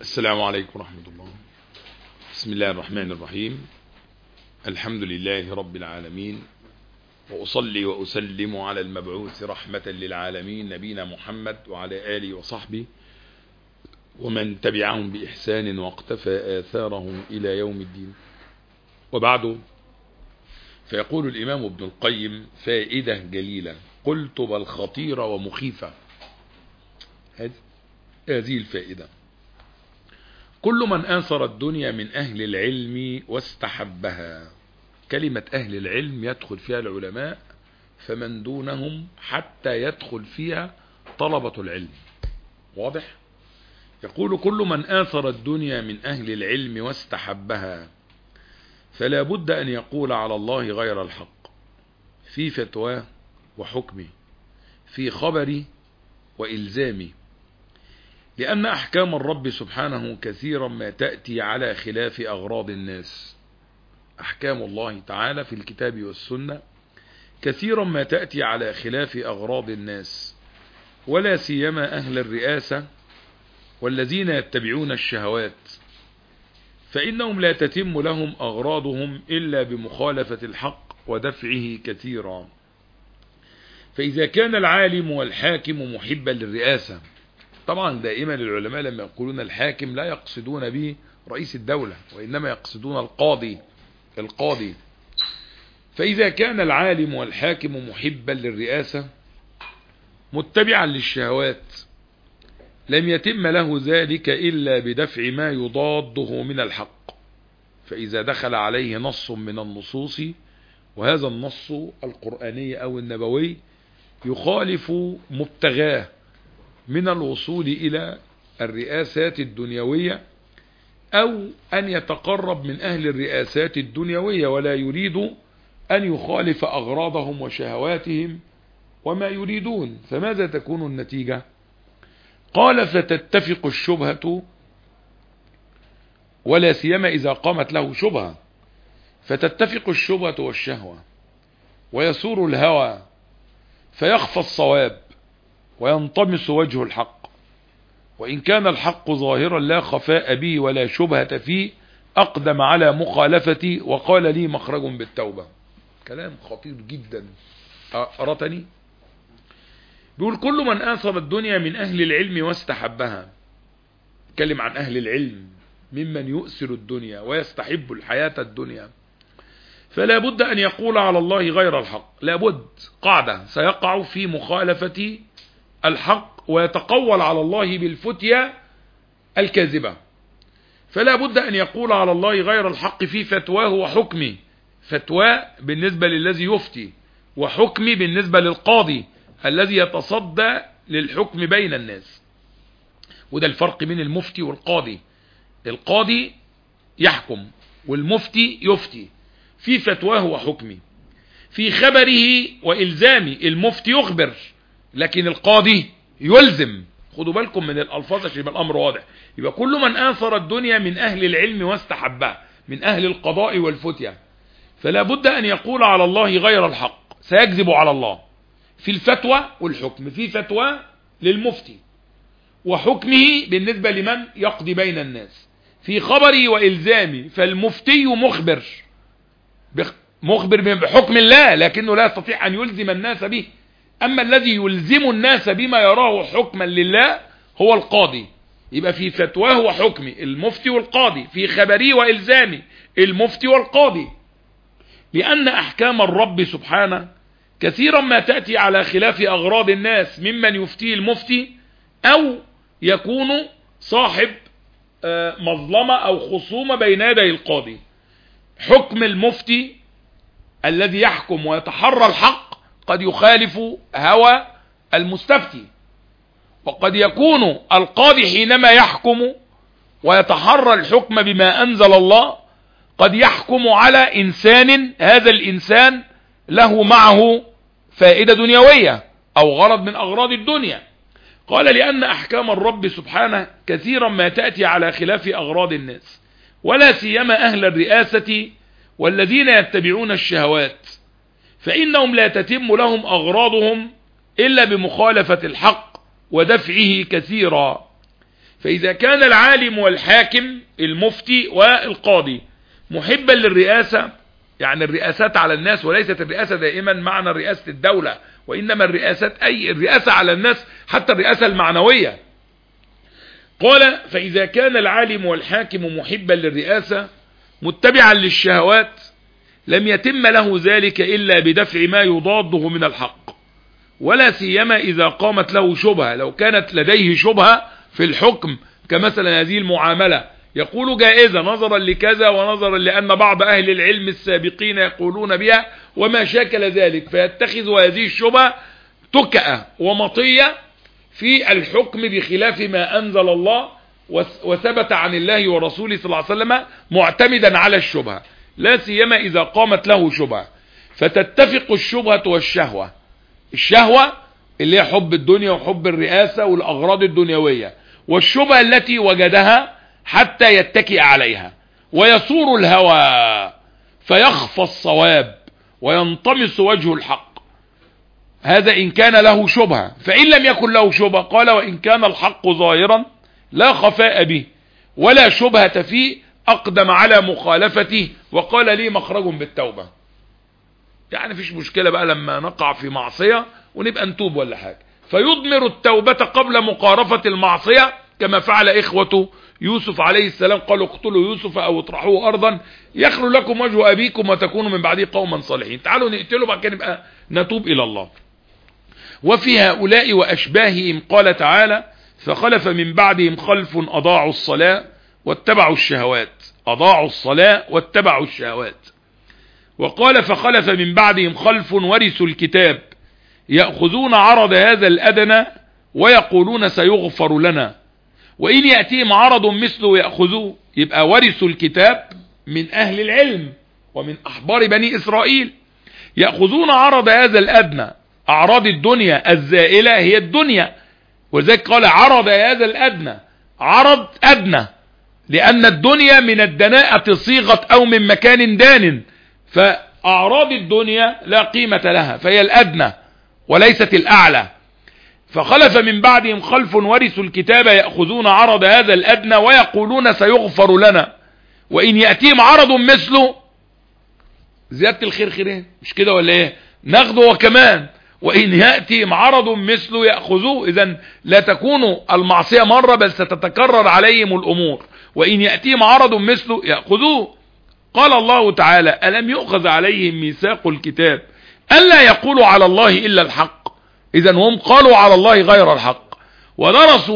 السلام عليكم ورحمة الله. بسم الله الرحمن الرحيم. الحمد لله رب العالمين، وأصلي وأسلم على المبعوث رحمة للعالمين نبينا محمد وعلى آله وصحبه ومن تبعهم بإحسان واقتفى آثارهم إلى يوم الدين. وبعد، فيقول الإمام ابن القيم فائدة جليلة قلت بل خطيرة ومخيفة. هذه الفائدة: كل من آثر الدنيا من أهل العلم واستحبها. كلمة أهل العلم يدخل فيها العلماء فمن دونهم حتى يدخل فيها طلبة العلم. واضح؟ يقول كل من آثر الدنيا من أهل العلم واستحبها فلا بد أن يقول على الله غير الحق في فتواه وحكمه، في خبره وإلزامه، لأن أحكام الرب سبحانه كثيرا ما تأتي على خلاف أغراض الناس. أحكام الله تعالى في الكتاب والسنة كثيرا ما تأتي على خلاف أغراض الناس، ولا سيما أهل الرئاسة والذين يتبعون الشهوات، فإنهم لا تتم لهم أغراضهم إلا بمخالفة الحق ودفعه كثيرا. فإذا كان العالم والحاكم محبا للرئاسة، طبعا دائما العلماء لما يقولون الحاكم لا يقصدون به رئيس الدولة، وإنما يقصدون القاضي. فإذا كان العالم والحاكم محبا للرئاسة متبعا للشهوات لم يتم له ذلك إلا بدفع ما يضاده من الحق. فإذا دخل عليه نص من النصوص، وهذا النص القرآني أو النبوي، يخالف مبتغاه من الوصول إلى الرئاسات الدنيوية، أو أن يتقرب من أهل الرئاسات الدنيوية ولا يريد أن يخالف أغراضهم وشهواتهم وما يريدون، فماذا تكون النتيجة؟ قال فتتفق الشبهة، ولا سيما إذا قامت له شبهة، فتتفق الشبهة والشهوة ويسور الهوى فيخفى الصواب وينطمس وجه الحق، وإن كان الحق ظاهرا لا خفاء به ولا شبهة فيه أقدم على مخالفتي وقال لي مخرج بالتوبة. كلام خطير جدا. أرتني؟ بيقول كل من آثر الدنيا من أهل العلم واستحبها. اتكلم عن أهل العلم ممن يؤثر الدنيا ويستحب الحياة الدنيا، فلا بد أن يقول على الله غير الحق. لا بد، قاعدة، سيقع في مخالفة الحق ويتقول على الله بالفتية الكاذبة. فلا بد أن يقول على الله غير الحق في فتواه وحكمه. فتوى بالنسبة للذي يفتي، وحكمي بالنسبة للقاضي الذي يتصدى للحكم بين الناس. وده الفرق بين المفتي والقاضي. القاضي يحكم والمفتي يفتي في فتواه وحكمه، في خبره وإلزامه. المفتي يخبر لكن القاضي يلزم. خدوا بالكم من الألفاظ عشان يبقى الأمر واضح. يبقى كل من آثر الدنيا من أهل العلم واستحبها، من أهل القضاء والفتية، فلا بد أن يقول على الله غير الحق. سيكذب على الله في الفتوى والحكم، في فتوى للمفتي وحكمه بالنسبة لمن يقضي بين الناس، في خبره وإلزامه. فالمفتي مخبر بحكم الله لكنه لا يستطيع أن يلزم الناس به. أما الذي يلزم الناس بما يراه حكما لله هو القاضي. يبقى في فتواه وحكمه المفتي والقاضي، في خبره وإلزامه المفتي والقاضي، لأن أحكام الرب سبحانه كثيرا ما تأتي على خلاف أغراض الناس، ممن يفتيه المفتي أو يكون صاحب مظلمة أو خصومة بين يدي القاضي. حكم المفتي الذي يحكم ويتحرى الحق قد يخالف هوى المستفتي، وقد يكون القاضي حينما يحكم ويتحرى الحكم بما أنزل الله قد يحكم على إنسان، هذا الإنسان له معه فائدة دنيوية أو غرض من أغراض الدنيا. قال لأن أحكام الرب سبحانه كثيرا ما تأتي على خلاف أغراض الناس، ولا سيما أهل الرئاسة والذين يتبعون الشهوات، فإنهم لا تتم لهم أغراضهم إلا بمخالفة الحق ودفعه كثيرا. فإذا كان العالم والحاكم المفتي والقاضي محبا للرئاسة، يعني الرئاسات على الناس، وليست الرئاسة دائما معنى رئاسة الدولة، وإنما الرئاسات أي الرئاسة على الناس، حتى الرئاسة المعنوية. قال فإذا كان العالم والحاكم محبا للرئاسة متبعا للشهوات لم يتم له ذلك إلا بدفع ما يضاده من الحق، ولا سيما إذا قامت له شبهة. لو كانت لديه شبهة في الحكم كمثلا هذه المعاملة يقول جائزة نظرا لكذا ونظرا لأن بعض أهل العلم السابقين يقولون بها وما شاكل ذلك، فيتخذ هذه الشبهة تكأة ومطية في الحكم بخلاف ما أنزل الله وثبت عن الله ورسوله صلى الله عليه وسلم معتمدا على الشبهة، لا سيما إذا قامت له شبهة. فتتفق الشبهة والشهوة، الشهوة اللي هي حب الدنيا وحب الرئاسة والأغراض الدنيوية، والشبهة التي وجدها حتى يتكئ عليها، ويصور الهوى فيخفى الصواب وينطمس وجه الحق. هذا إن كان له شبهة. فإن لم يكن له شبهة قال وإن كان الحق ظاهرا لا خفاء به ولا شبهة فيه أقدم على مخالفته وقال لي مخرج بالتوبة. يعني فيش مشكلة بقى لما نقع في معصية ونبقى نتوب ولا حاجة، فيضمر التوبة قبل مقارفة المعصية كما فعل إخوة يوسف عليه السلام، قالوا اقتلوا يوسف أو اطرحوه أرضا يخلو لكم وجه أبيكم وتكونوا من بعده قوما صالحين. تعالوا نقتله بعد كده نبقى نتوب إلى الله. وفي هؤلاء وأشباههم قال تعالى فخلف من بعدهم خلف أضاعوا الصلاة واتبعوا الشهوات، أضاعوا الصلاة واتبعوا الشهوات. وقال فخلف من بعدهم خلف ورثوا الكتاب يأخذون عرض هذا الأدنى ويقولون سيغفر لنا وإن يأتيهم عرض مثله يأخذوه. يبقى ورثوا الكتاب من أهل العلم ومن أحبار بني إسرائيل، يأخذون عرض هذا الأدنى، أعراض الدنيا الزائلة هي الدنيا، وذلك قال عرض هذا الأدنى، عرض أدنى لأن الدنيا من الدناءة صيغة أو من مكان دان، فأعراض الدنيا لا قيمة لها فهي الأدنى وليست الأعلى. فخلف من بعدهم خلف ورثوا الكتاب يأخذون عرض هذا الأدنى ويقولون سيغفر لنا وإن يأتيهم عرض مثله، زيادة الخير خيرين مش كده ولا ايه، ناخده وكمان وإن يأتيهم عرض مثله يأخذوه. إذن لا تكون المعصية مرة بل ستتكرر عليهم الأمور، وإن يأتيهم عرض مثله يأخذوه. قال الله تعالى ألم يؤخذ عليهم ميثاق الكتاب ألا يقولوا على الله إلا الحق. إذن هم قالوا على الله غير الحق ودرسوا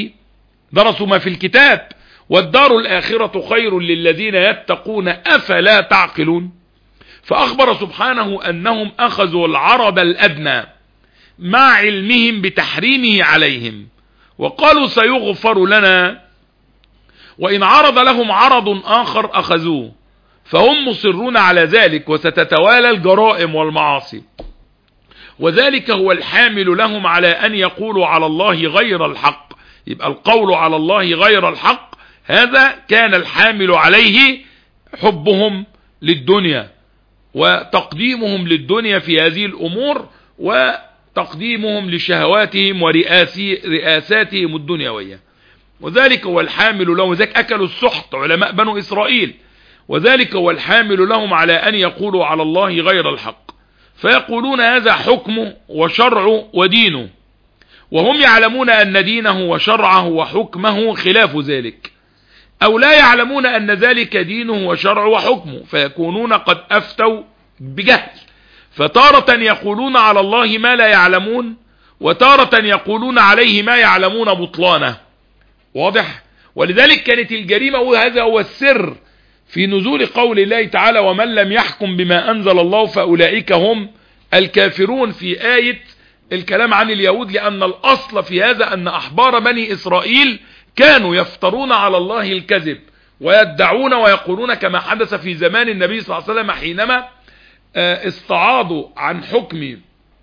ما في الكتاب والدار الآخرة خير للذين يتقون أفلا تعقلون. فأخبر سبحانه أنهم أخذوا العرض الأدنى مع علمهم بتحريمه عليهم وقالوا سيغفر لنا، وإن عرض لهم عرض آخر أخذوه، فهم مصرون على ذلك وستتوالى الجرائم والمعاصي. وذلك هو الحامل لهم على أن يقولوا على الله غير الحق. يبقى القول على الله غير الحق هذا كان الحامل عليه حبهم للدنيا وتقديمهم للدنيا في هذه الأمور وتقديمهم لشهواتهم ورئاساتهم الدنيوية. وذلك هو الحامل لهم، ذلك أكلوا السحت علماء بنو إسرائيل، وذلك هو الحامل لهم على أن يقولوا على الله غير الحق، فيقولون هذا حكمه وشرعه ودينه، وهم يعلمون أن دينه وشرعه وحكمه خلاف ذلك، أو لا يعلمون أن ذلك دينه وشرعه وحكمه، فيكونون قد أفتوا بجهل، فتارة يقولون على الله ما لا يعلمون وتارة يقولون عليه ما يعلمون بطلانه. واضح؟ ولذلك كانت الجريمة، وهذا هو السر في نزول قول الله تعالى ومن لم يحكم بما أنزل الله فأولئك هم الكافرون في آية الكلام عن اليهود، لأن الأصل في هذا أن أحبار بني إسرائيل كانوا يفترون على الله الكذب ويدعون ويقولون كما حدث في زمان النبي صلى الله عليه وسلم حينما استعاضوا عن حكم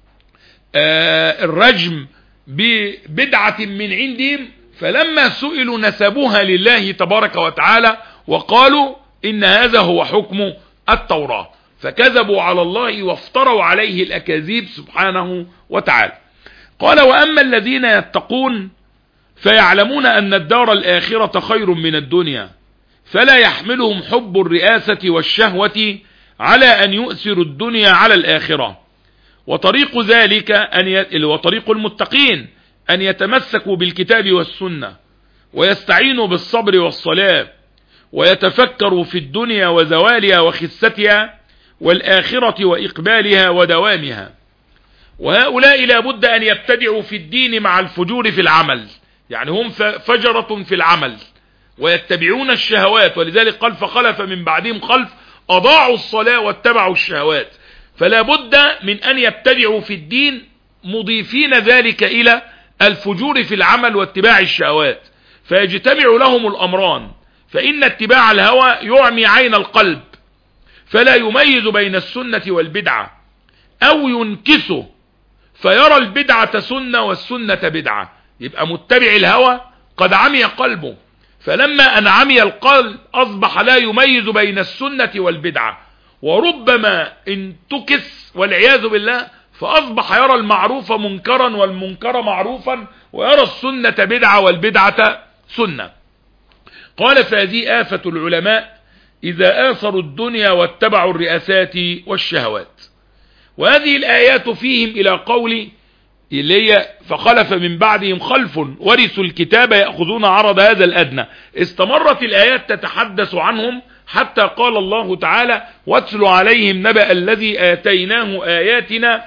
الرجم ببدعة من عندهم، فلما سئلوا نسبوها لله تبارك وتعالى وقالوا إن هذا هو حكم التوراة، فكذبوا على الله وافتروا عليه الأكاذيب سبحانه وتعالى. قال وأما الذين يتقون فيعلمون أن الدار الآخرة خير من الدنيا، فلا يحملهم حب الرئاسة والشهوة على أن يؤثروا الدنيا على الآخرة. وطريق ذلك وطريق المتقين أن يتمسكوا بالكتاب والسنة، ويستعينوا بالصبر والصلاة، ويتفكروا في الدنيا وزوالها وخستها، والآخرة وإقبالها ودوامها. وهؤلاء لا بد أن يبتدعوا في الدين مع الفجور في العمل، يعني هم فجرة في العمل ويتبعون الشهوات، ولذلك قال فخلف من بعدهم خلف أضاعوا الصلاة واتبعوا الشهوات. فلا بد من أن يبتدعوا في الدين مضيفين ذلك إلى الفجور في العمل واتباع الشهوات، فيجتمع لهم الأمران. فإن اتباع الهوى يعمي عين القلب، فلا يميز بين السنة والبدعة، أو ينكسه فيرى البدعة سنة والسنة بدعة. يبقى متبع الهوى قد عمي قلبه، فلما أن عمي القلب أصبح لا يميز بين السنة والبدعة، وربما انتكس والعياذ بالله فأصبح يرى المعروف منكرا والمنكر معروفا، ويرى السنة بدعة والبدعة سنة. قال فهذه آفة العلماء إذا آثروا الدنيا واتبعوا الرئاسات والشهوات. وهذه الآيات فيهم إلى قول اللي هي فخلف من بعدهم خلف ورثوا الكتاب يأخذون عرض هذا الأدنى. استمرت الآيات تتحدث عنهم حتى قال الله تعالى واتل عليهم نبأ الذي آتيناه آياتنا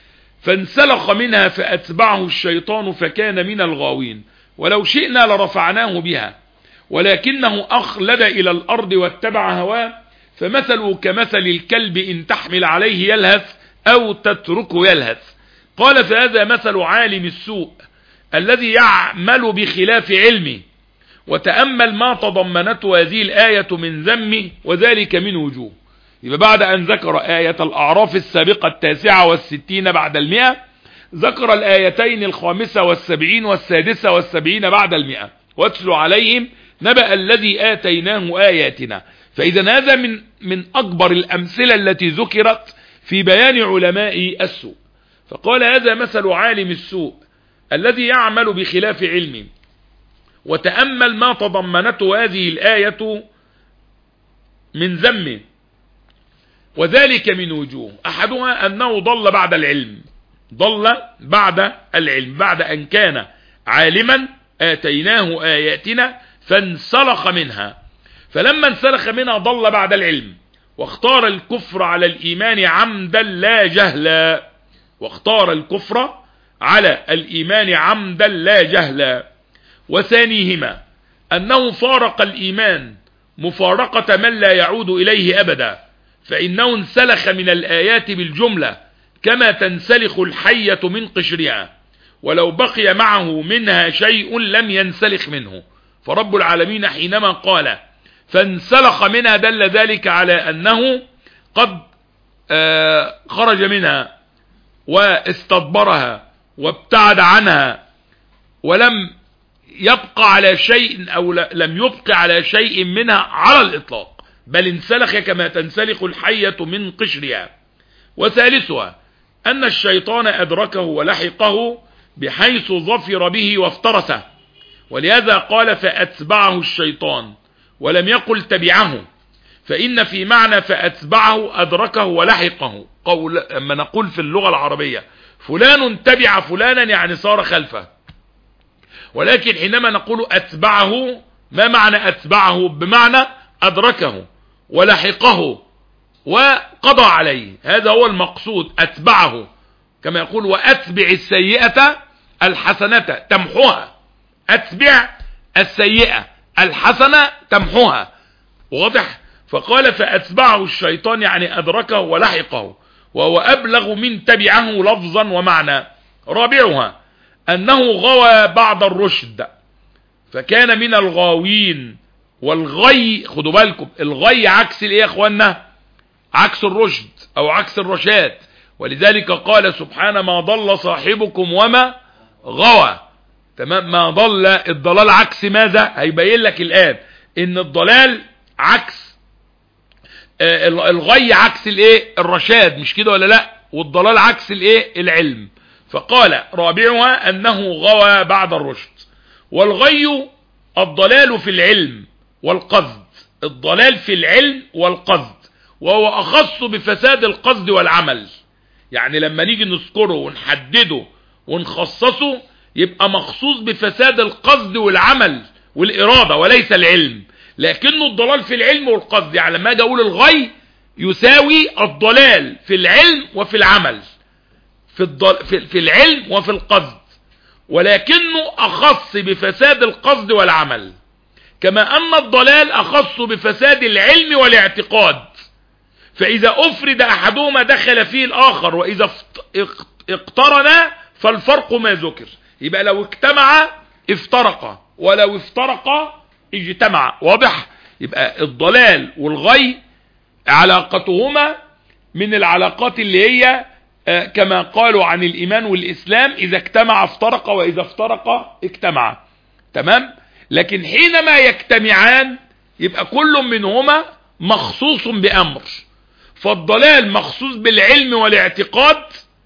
فانسلخ منها فأتبعه الشيطان فكان من الغاوين ولو شئنا لرفعناه بها ولكنه أخلد إلى الأرض واتبع هواه فمثله كمثل الكلب إن تحمل عليه يلهث أو تتركه يلهث. قال فهذا مثل عالم السوء الذي يعمل بخلاف علمه. وتأمل ما تضمنته هذه الآية من ذمه وذلك من وجوه. يبقى بعد أن ذكر آية الأعراف السابقة 69 بعد 100 ذكر الآيتين 75 و76 بعد 100 واتل عليهم نبأ الذي آتيناه آياتنا. فإذا هذا من أكبر الأمثلة التي ذكرت في بيان علماء السوء. فقال هذا مثل عالم السوء الذي يعمل بخلاف علمه. وتأمل ما تضمنته هذه الآية من ذمه وذلك من وجوه. أحدها أنه ضل بعد العلم، ضل بعد العلم بعد أن كان عالما آتيناه آياتنا فانسلخ منها، فلما انسلخ منها ضل بعد العلم واختار الكفر على الإيمان عمدا لا جهلا، واختار الكفر على الإيمان عمدا لا جهلا. وثانيهما أنه فارق الإيمان مفارقة من لا يعود إليه أبدا، فإنه انسلخ من الآيات بالجملة كما تنسلخ الحية من قشرها، ولو بقي معه منها شيء لم ينسلخ منه. فرب العالمين حينما قال فانسلخ منها دل ذلك على أنه قد خرج منها واستدبرها وابتعد عنها ولم يبقى على شيء أو لم يبقى على شيء منها على الإطلاق، بل انسلخ كما تنسلخ الحية من قشرها. وثالثها أن الشيطان أدركه ولحقه بحيث ظفر به وافترسه، ولهذا قال فأتبعه الشيطان ولم يقل تبعه، فإن في معنى فأتبعه أدركه ولحقه. أما نقول في اللغة العربية فلان تبع فلانا يعني صار خلفه، ولكن حينما نقول أتبعه ما معنى أتبعه؟ بمعنى أدركه ولحقه وقضى عليه، هذا هو المقصود أتبعه. كما يقول وأتبع السيئة الحسنة تمحوها، أتبع السيئة الحسنة تمحوها، واضح؟ فقال فأتبعه الشيطان يعني أدركه ولحقه، وهو أبلغ من تبعه لفظا ومعنى. رابعها أنه غوى بعد الرشد فكان من الغاوين. والغي خدوا بالكم الغي عكس الايه يا اخوانا؟ عكس الرشد او عكس الرشاد. ولذلك قال سبحانه ما ضل صاحبكم وما غوى. تمام؟ ما ضل، الضلال عكس ماذا؟ هيبين لك الآن ان الضلال عكس الغي عكس الايه؟ الرشاد، مش كده ولا لا؟ والضلال عكس الايه؟ العلم. فقال رابعها انه غوى بعد الرشد. والغي الضلال في العلم والقصد، الضلال في العلم والقصد، وهو أخص بفساد القصد والعمل. يعني لما نيجي نذكره ونحدده ونخصصه يبقى مخصوص بفساد القصد والعمل والإرادة وليس العلم، لكنه الضلال في العلم والقصد. يعني لما اجي اقول الغي يساوي الضلال في العلم وفي العمل، في العلم وفي القصد، ولكنه أخص بفساد القصد والعمل، كما أن الضلال أخص بفساد العلم والاعتقاد. فإذا أفرد أحدهما دخل فيه الآخر، وإذا اقترن فالفرق ما ذكر. يبقى لو اجتمع افترق، ولو افترق اجتمع. واضح؟ يبقى الضلال والغي علاقتهما من العلاقات اللي هي كما قالوا عن الإيمان والإسلام: إذا اجتمع افترق، وإذا افترق اجتمع. تمام؟ لكن حينما يجتمعان يبقى كل منهما مخصوص بأمر. فالضلال مخصوص بالعلم والاعتقاد،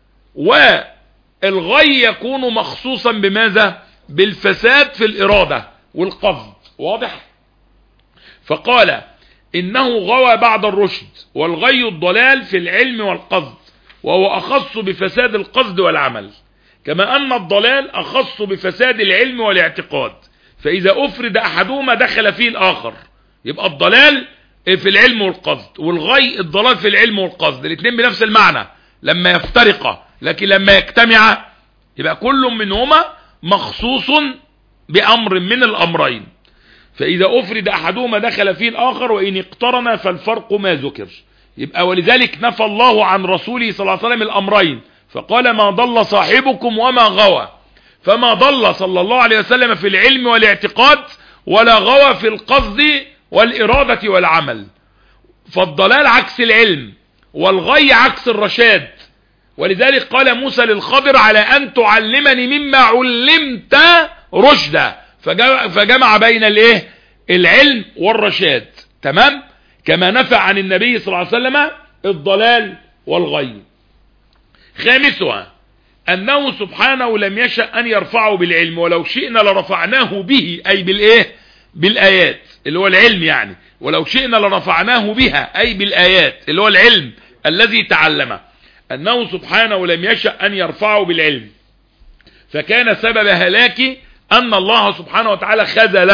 والغي يكون مخصوصا بماذا؟ بالفساد في الإرادة والقصد. واضح؟ فقال إنه غوى بعد الرشد، والغي الضلال في العلم والقصد، وهو أخص بفساد القصد والعمل، كما أن الضلال أخص بفساد العلم والاعتقاد. فإذا أفرد أحدهما دخل فيه الآخر. يبقى الضلال في العلم والقصد، والغي الضلال في العلم والقصد، الاثنين بنفس المعنى لما يفترقا، لكن لما يجتمعا يبقى كل منهما مخصوص بأمر من الأمرين. فإذا أفرد أحدهما دخل فيه الآخر، وإن اقترن فالفرق ما ذكر. يبقى ولذلك نفى الله عن رسوله صلى الله عليه وسلم الأمرين، فقال: ما ضل صاحبكم وما غوى. فما ضل صلى الله عليه وسلم في العلم والاعتقاد، ولا غوى في القصد والإرادة والعمل. فالضلال عكس العلم، والغي عكس الرشاد. ولذلك قال موسى للخضر: على أن تعلمني مما علمت رشدا. فجمع بين الايه؟ العلم والرشاد. تمام؟ كما نفى عن النبي صلى الله عليه وسلم الضلال والغي. خامسها أنه سبحانه لم يشأ أن يرفعه بالعلم، ولو شئنا لرفعناه به، أي بالإيه؟ بالآيات اللي هو العلم يعني. ولو شئنا لرفعناه بها، أي بالآيات اللي هو العلم الذي تعلمه. أنه سبحانه لم يشأ أن يرفعه بالعلم، فكان سبب هلاكه أن الله سبحانه وتعالى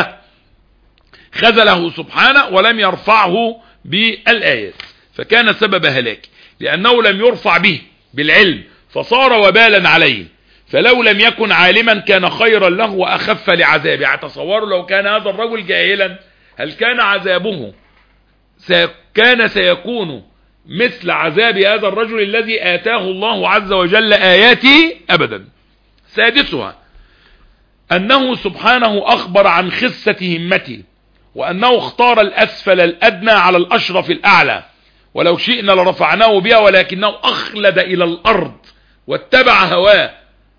خذله سبحانه ولم يرفعه بالآيات، فكان سبب هلاكه، لأنه لم يرفع به بالعلم فصار وبالا عليه. فلو لم يكن عالما كان خيرا له وأخف لعذابه. تصوروا لو كان هذا الرجل جاهلا، هل كان عذابه سيكون مثل عذاب هذا الرجل الذي آتاه الله عز وجل آياته؟ أبدا. سادسها أنه سبحانه أخبر عن خسة همته، وأنه اختار الأسفل الأدنى على الأشرف الأعلى. ولو شئنا لرفعناه بها، ولكنه أخلد إلى الأرض واتبع هواه.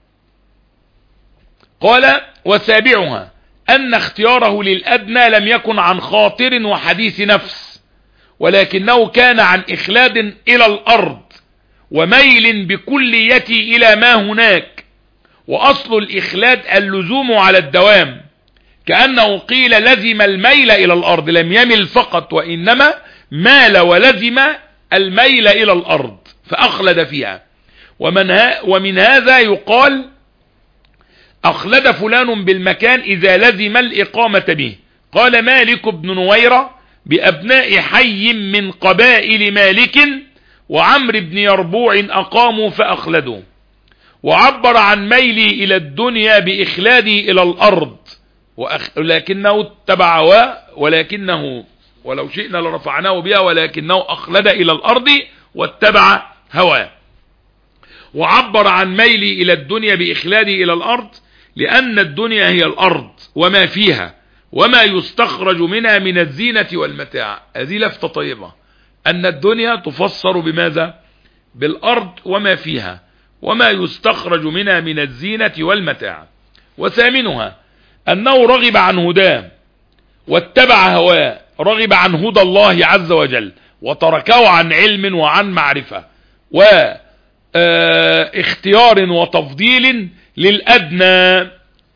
قال: وسابعها أن اختياره للأدنى لم يكن عن خاطر وحديث نفس، ولكنه كان عن إخلاد إلى الأرض وميل بكليته إلى ما هناك. وأصل الإخلاد اللزوم على الدوام، كأنه قيل لزم الميل إلى الأرض، لم يمل فقط، وإنما مال ولزم الميل إلى الأرض فأخلد فيها. ومن هذا يقال: أخلد فلان بالمكان إذا لزم الإقامة به. قال مالك بن نويرة: بأبناء حي من قبائل مالك وعمر بن يربوع أقاموا فأخلدوا. وعبر عن ميلي إلى الدنيا بإخلادي إلى الأرض، ولكنه اتبع هواه، ولكنه ولو شئنا لرفعناه بها، ولكنه أخلد إلى الأرض واتبع هواه. وعبر عن ميلي إلى الدنيا بإخلادي إلى الأرض، لأن الدنيا هي الأرض وما فيها وما يستخرج منها من الزينة والمتاع. هذه لفتة طيبة، أن الدنيا تفسر بماذا؟ بالأرض وما فيها وما يستخرج منها من الزينة والمتاع. وثامنها أنه رغب عن هداه واتبع هواه، رغب عن هدى الله عز وجل وتركه عن علم وعن معرفة واختيار وتفضيل للأدنى.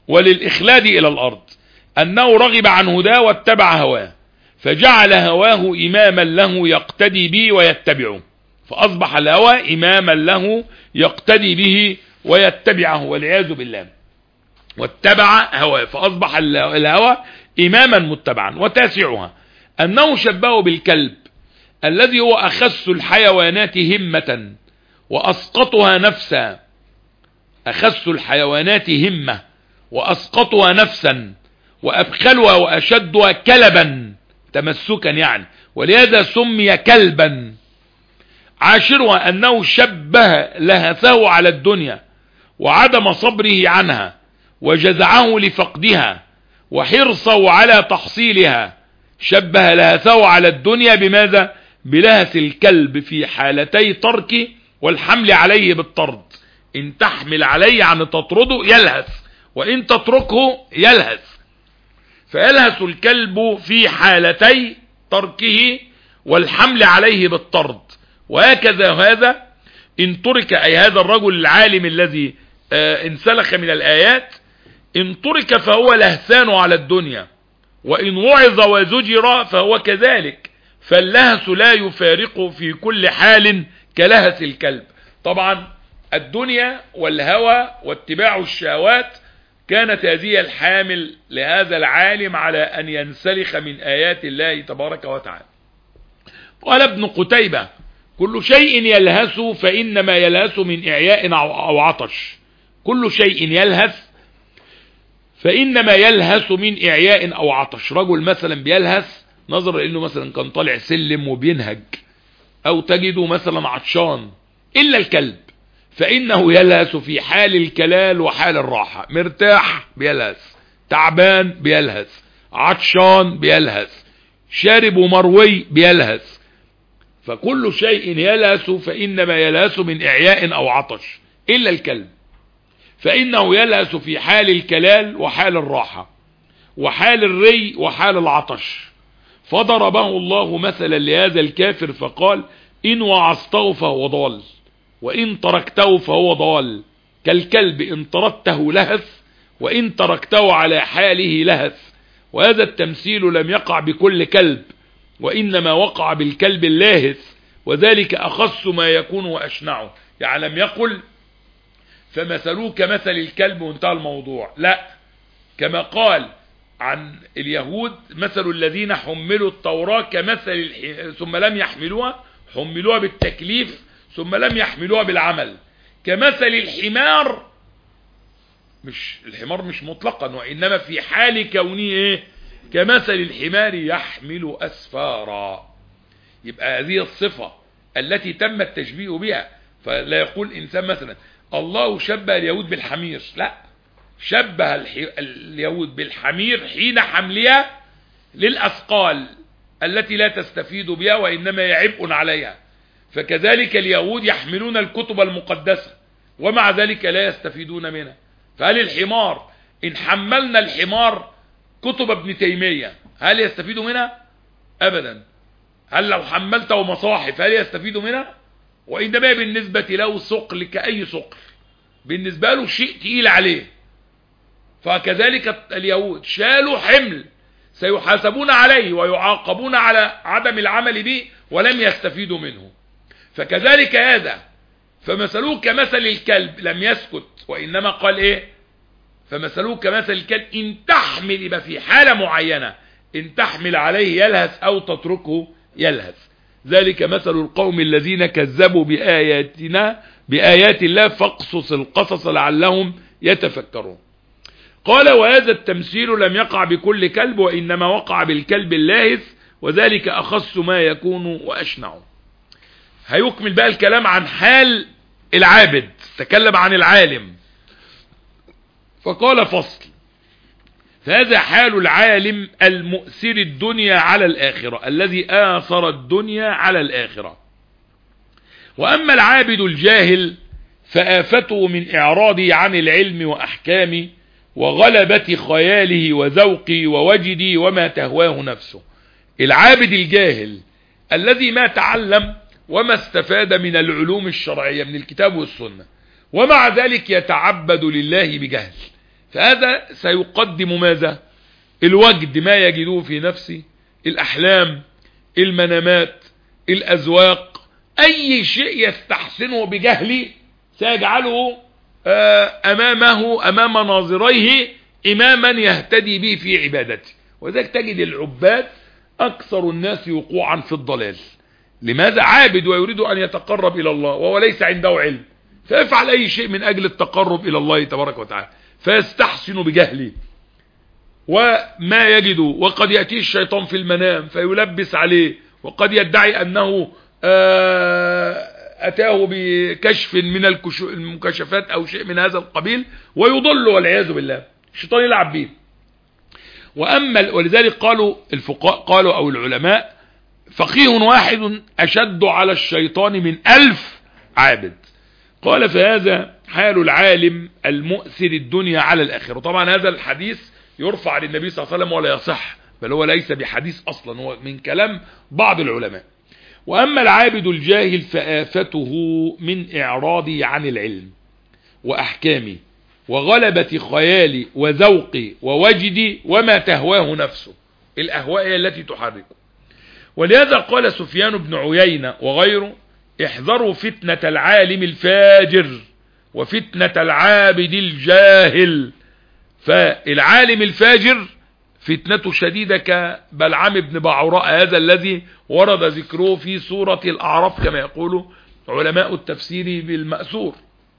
وللإخلاد إلى الأرض، أنه رغب عن هداه واتبع هواه، فجعل هواه إماما له يقتدي به ويتبعه، فأصبح الهوى إماما له يقتدي به ويتبعه والعياذ بالله، واتبع هواه فأصبح الهوى إماما متبعا. وتاسعها أنه شبهه بالكلب الذي هو أخس الحيوانات همة وأسقطها نفسا، أخس الحيوانات همة وأسقطها نفسا وأبخلها وأشدها كلبا تمسكا يعني، ولهذا سمي كلبا. عاشرها أنه شبه لهثه على الدنيا وعدم صبره عنها وجزعه لفقدها وحرصه على تحصيلها، شبه لهثه على الدنيا بماذا؟ بلهث الكلب في حالتي ترك والحمل عليه بالطرد. إن تحمل عليه يعني تطرده يلهث، وإن تتركه يلهث، فيلهث الكلب في حالتي تركه والحمل عليه بالطرد. وهكذا هذا إن ترك، أي هذا الرجل العالم الذي انسلخ من الآيات، إن ترك فهو لهثان على الدنيا، وإن وعظ وزجر فهو كذلك، فاللهث لا يفارقه في كل حال كلهث الكلب. طبعا الدنيا والهوى واتباع الشهوات كانت هذه الحامل لهذا العالم على أن ينسلخ من آيات الله تبارك وتعالى. قال ابن قتيبة: كل شيء يلهث فإنما يلهث من إعياء أو عطش. كل شيء يلهث فإنما يلهث من إعياء أو عطش. رجل مثلا بيلهث نظرا لأنه مثلا كان طالع سلم وبينهج، أو تجده مثلا عطشان. إلا الكلب فإنه يلهث في حال الكلال وحال الراحة، مرتاح بيلهث، تعبان بيلهث، عطشان بيلهث، شارب ومروي بيلهث. فكل شيء يلهث فإنما يلهث من إعياء أو عطش، إلا الكلب فإنه يلهث في حال الكلال وحال الراحة وحال الري وحال العطش. فضربه الله مثلا لهذا الكافر فقال: إن وعظته فهو ضال، وإن تركته فهو ضال، كالكلب إن طردته لهث، وإن تركته على حاله لهث. وهذا التمثيل لم يقع بكل كلب، وإنما وقع بالكلب اللاهث، وذلك أخص ما يكون وأشنعه. يعني لم يقل فمثلوه كمثل الكلب وانتهى الموضوع، لا، كما قال عن اليهود: مثل الذين حملوا التوراة كمثل ثم لم يحملوها، حملوها بالتكليف ثم لم يحملوها بالعمل، كمثل الحمار. مش الحمار مش مطلقا، وإنما في حال كونه ايه؟ كمثل الحمار يحمل أسفارا. يبقى هذه الصفة التي تم التشبيه بها. فلا يقول إنسان مثلا الله شبه اليهود بالحمير، لا، شبه اليهود بالحمير حين حملها للأثقال التي لا تستفيد بها وإنما يعبء عليها. فكذلك اليهود يحملون الكتب المقدسة ومع ذلك لا يستفيدون منها. فهل الحمار إن حملنا الحمار كتب ابن تيمية هل يستفيدوا منها؟ أبدا. هل لو حملته مصاحف هل يستفيدوا منها؟ وإنما بالنسبة له ثقل كأي ثقل، بالنسبة له شيء تقيل عليه. فكذلك اليهود شالوا حمل سيحاسبون عليه ويعاقبون على عدم العمل به ولم يستفيدوا منه. فكذلك هذا، فمثلوه كمثل الكلب، لم يسكت وإنما قال إيه؟ فمثلوه كمثل الكلب إن تحمل، يبقى في حالة معينة، إن تحمل عليه يلهث أو تتركه يلهث. ذلك مثل القوم الذين كذبوا بآيات الله فاقصص القصص لعلهم يتفكرون. قال: وهذا التمثيل لم يقع بكل كلب، وإنما وقع بالكلب اللاهث، وذلك أخص ما يكون وأشنعه. هيكمل بقى الكلام عن حال العابد، تكلم عن العالم فقال: فصل. فهذا حال العالم المؤثر الدنيا على الآخرة، الذي آثر الدنيا على الآخرة. وأما العابد الجاهل فآفته من إعراضه عن العلم وأحكامه وغلبة خياله وذوقه ووجده وما تهواه نفسه. العابد الجاهل الذي ما تعلم وما استفاد من العلوم الشرعية من الكتاب والسنة، ومع ذلك يتعبد لله بجهل، فهذا سيقدم ماذا؟ الوجد، ما يجدوه في نفسه، الأحلام، المنامات، الأذواق، أي شيء يستحسنه بجهله سيجعله أمامه، أمام ناظريه، إماما يهتدي به في عبادته. وذلك تجد العباد أكثر الناس وقوعا في الضلال. لماذا؟ عابد ويريد أن يتقرب إلى الله وهو ليس عنده علم، فيفعل أي شيء من أجل التقرب إلى الله تبارك وتعالى، فيستحسن بجهله وما يجد. وقد يأتيه الشيطان في المنام فيلبس عليه، وقد يدعي أنه أتاه بكشف من المكشفات أو شيء من هذا القبيل ويضل والعياذ بالله، الشيطان يلعب به. ولذلك قالوا الفقهاء، قالوا أو العلماء: فقيه واحد أشد على الشيطان من 1000 عابد. قال: فهذا حال العالم المؤثر الدنيا على الآخرة. طبعا هذا الحديث يرفع للنبي صلى الله عليه وسلم ولا يصح، بل هو ليس بحديث أصلا، هو من كلام بعض العلماء. وأما العابد الجاهل فآفته من إعراضه عن العلم وأحكامه وغلبة خيالي وذوقي ووجدي وما تهواه نفسه، الأهواء هي التي تحركه. ولهذا قال سفيان بن عيينة وغيره: احذروا فتنة العالم الفاجر وفتنة العابد الجاهل. فالعالم الفاجر فتنته شديدة كبلعام بن بعوراء هذا الذي ورد ذكره في سورة الأعراف كما يقول علماء التفسير بالمأثور.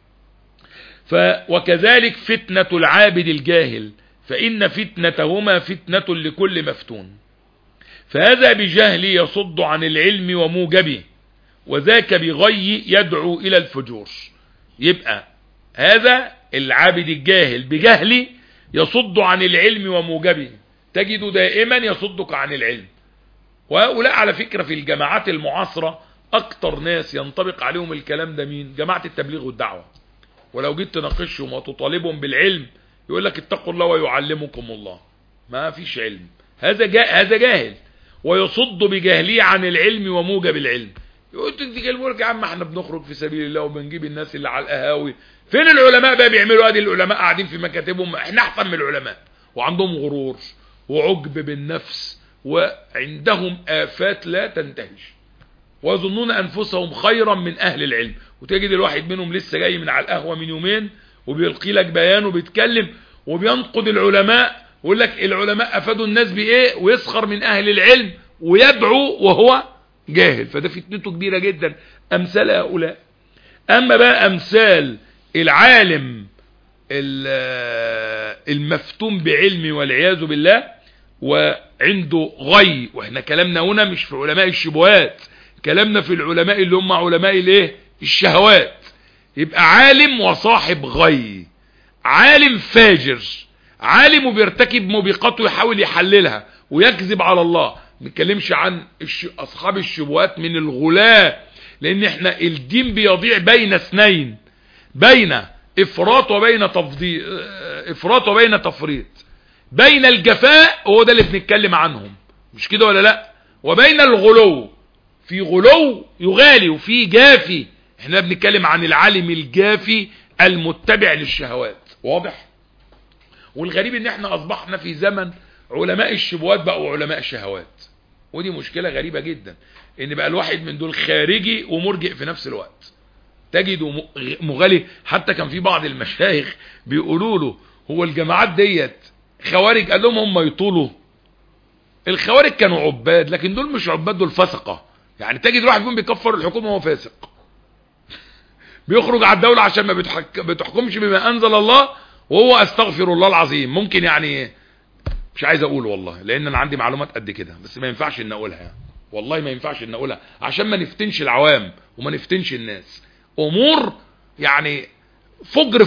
وكذلك فتنة العابد الجاهل، فإن فتنتهما فتنة لكل مفتون. فهذا بجهل يصد عن العلم وموجبه، وذاك بغي يدعو إلى الفجور. يبقى هذا العابد الجاهل بجهل يصد عن العلم وموجبه، تجد دائما يصدك عن العلم. وهؤلاء على فكرة في الجماعات المعاصرة أكتر ناس ينطبق عليهم الكلام ده مين؟ جماعة التبليغ والدعوة. ولو جيت تناقشهم وتطالبهم بالعلم يقول لك: اتقوا الله ويعلمكم الله. ما فيش علم، هذا جاهل ويصد بجهله عن العلم وموجب العلم. يقول لك: يا عم احنا بنخرج في سبيل الله وبنجيب الناس اللي على القهاوي. فين العلماء بقى بيعملوا؟ ادي العلماء قاعدين في مكاتبهم، احنا احسن من العلماء، وعندهم غرور وعجب بالنفس وعندهم آفات لا تنتهيش، ويظنون أنفسهم خيرا من أهل العلم. وتجد الواحد منهم لسه جاي من على القهوة من يومين وبيلقي لك بيان وبيتكلم وبينقد العلماء ويقول لك العلماء أفادوا الناس بإيه، ويسخر من أهل العلم ويدعو وهو جاهل. فده فتنته كبيرة جدا أمثال هؤلاء. أما بقى أمثال العالم المفتون بعلم والعياذ بالله وعنده غي، واحنا كلامنا هنا مش في علماء الشبهات، كلامنا في العلماء اللي هم علماء الايه؟ الشهوات. يبقى عالم وصاحب غي، عالم فاجر، عالم وبيرتكب موبقات ويحاول يحللها ويكذب على الله. ما نتكلمش عن اصحاب الشبهات من الغلاة، لان احنا الدين بيضيع بين اثنين، بين افراط وبين تفضيل، افراط وبين تفريط، بين الجفاء هو ده اللي بنتكلم عنهم، مش كده ولا لا؟ وبين الغلو، في غلو يغالي وفي جافي. احنا بنتكلم عن العالم الجافي المتبع للشهوات، واضح؟ والغريب ان احنا اصبحنا في زمن علماء الشبهات بقوا علماء الشهوات، ودي مشكلة غريبة جدا، ان بقى الواحد من دول خارجي ومرجئ في نفس الوقت. تجده مغالي. حتى كان في بعض المشايخ بيقولوا له: هو الجماعات ديت خوارج؟ قال لهم: هم يطولوا. الخوارج كانوا عباد، لكن دول مش عباد، دول فسقة. يعني تجد واحد يكون بيكفر الحكومة وهو فاسق، بيخرج على الدولة عشان ما بتحكمش بما أنزل الله، وهو استغفر الله العظيم. ممكن يعني مش عايز اقول والله، لان انا عندي معلومات قد كده، بس ما ينفعش ان اقولها يعني. والله ما ينفعش ان اقولها عشان ما نفتنش العوام وما نفتنش الناس. امور يعني فجر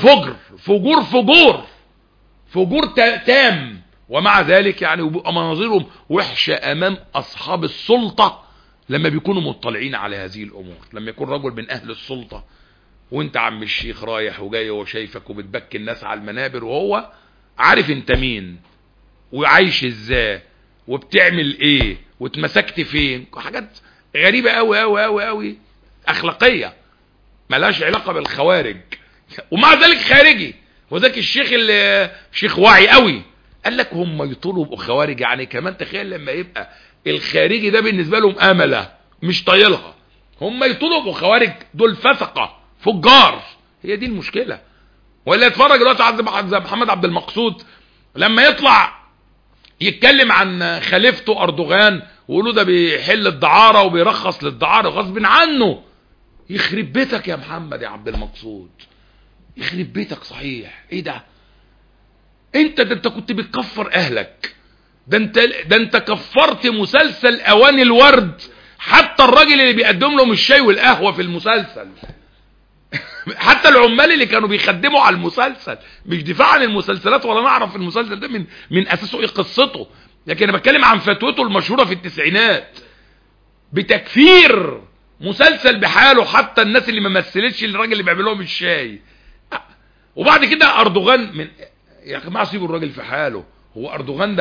تام، ومع ذلك يعني مناظرهم وحشة امام اصحاب السلطة لما بيكونوا مطلعين على هذه الامور. لما يكون رجل من اهل السلطة وانت عم الشيخ رايح وجاي وشايفك وبتبكي الناس على المنابر، وهو عارف انت مين وعايش ازاي وبتعمل ايه واتمسكت فين، حاجات غريبة قوي قوي قوي قوي، اخلاقية ملهاش علاقة بالخوارج، ومع ذلك خارجي. وذاك الشيخ اللي شيخ واعي قوي قال لك هم يطولوا يبقوا خوارج. يعني كمان تخيل لما يبقى الخارجي ده بالنسبة لهم املة مش طايلها، هم يطولوا يبقوا خوارج، دول فسقة فجار. هي دي المشكلة. ولا اتفرج دلوقتي على محمد عبد المقصود لما يطلع يتكلم عن خليفته اردوغان ويقولوا ده بيحل الدعارة وبيرخص للدعارة غصب عنه. يخرب بيتك يا محمد يا عبد المقصود، يخرب بيتك صحيح. ايه ده؟ انت كنت بتكفر اهلك، ده انت كفرت مسلسل اواني الورد، حتى الراجل اللي بيقدم لهم الشاي والقهوة في المسلسل حتى العمال اللي كانوا بيخدموا على المسلسل. مش دفاع عن المسلسلات ولا نعرف المسلسل ده من اساسه ايه قصته، لكن انا بتكلم عن فتوته المشهورة في التسعينات بتكفير مسلسل بحاله، حتى الناس اللي ما مثلتش الراجل اللي بيعمل لهم الشاي. وبعد كده اردوغان من يا جماعه سيبوا الراجل في حاله. هو اردوغان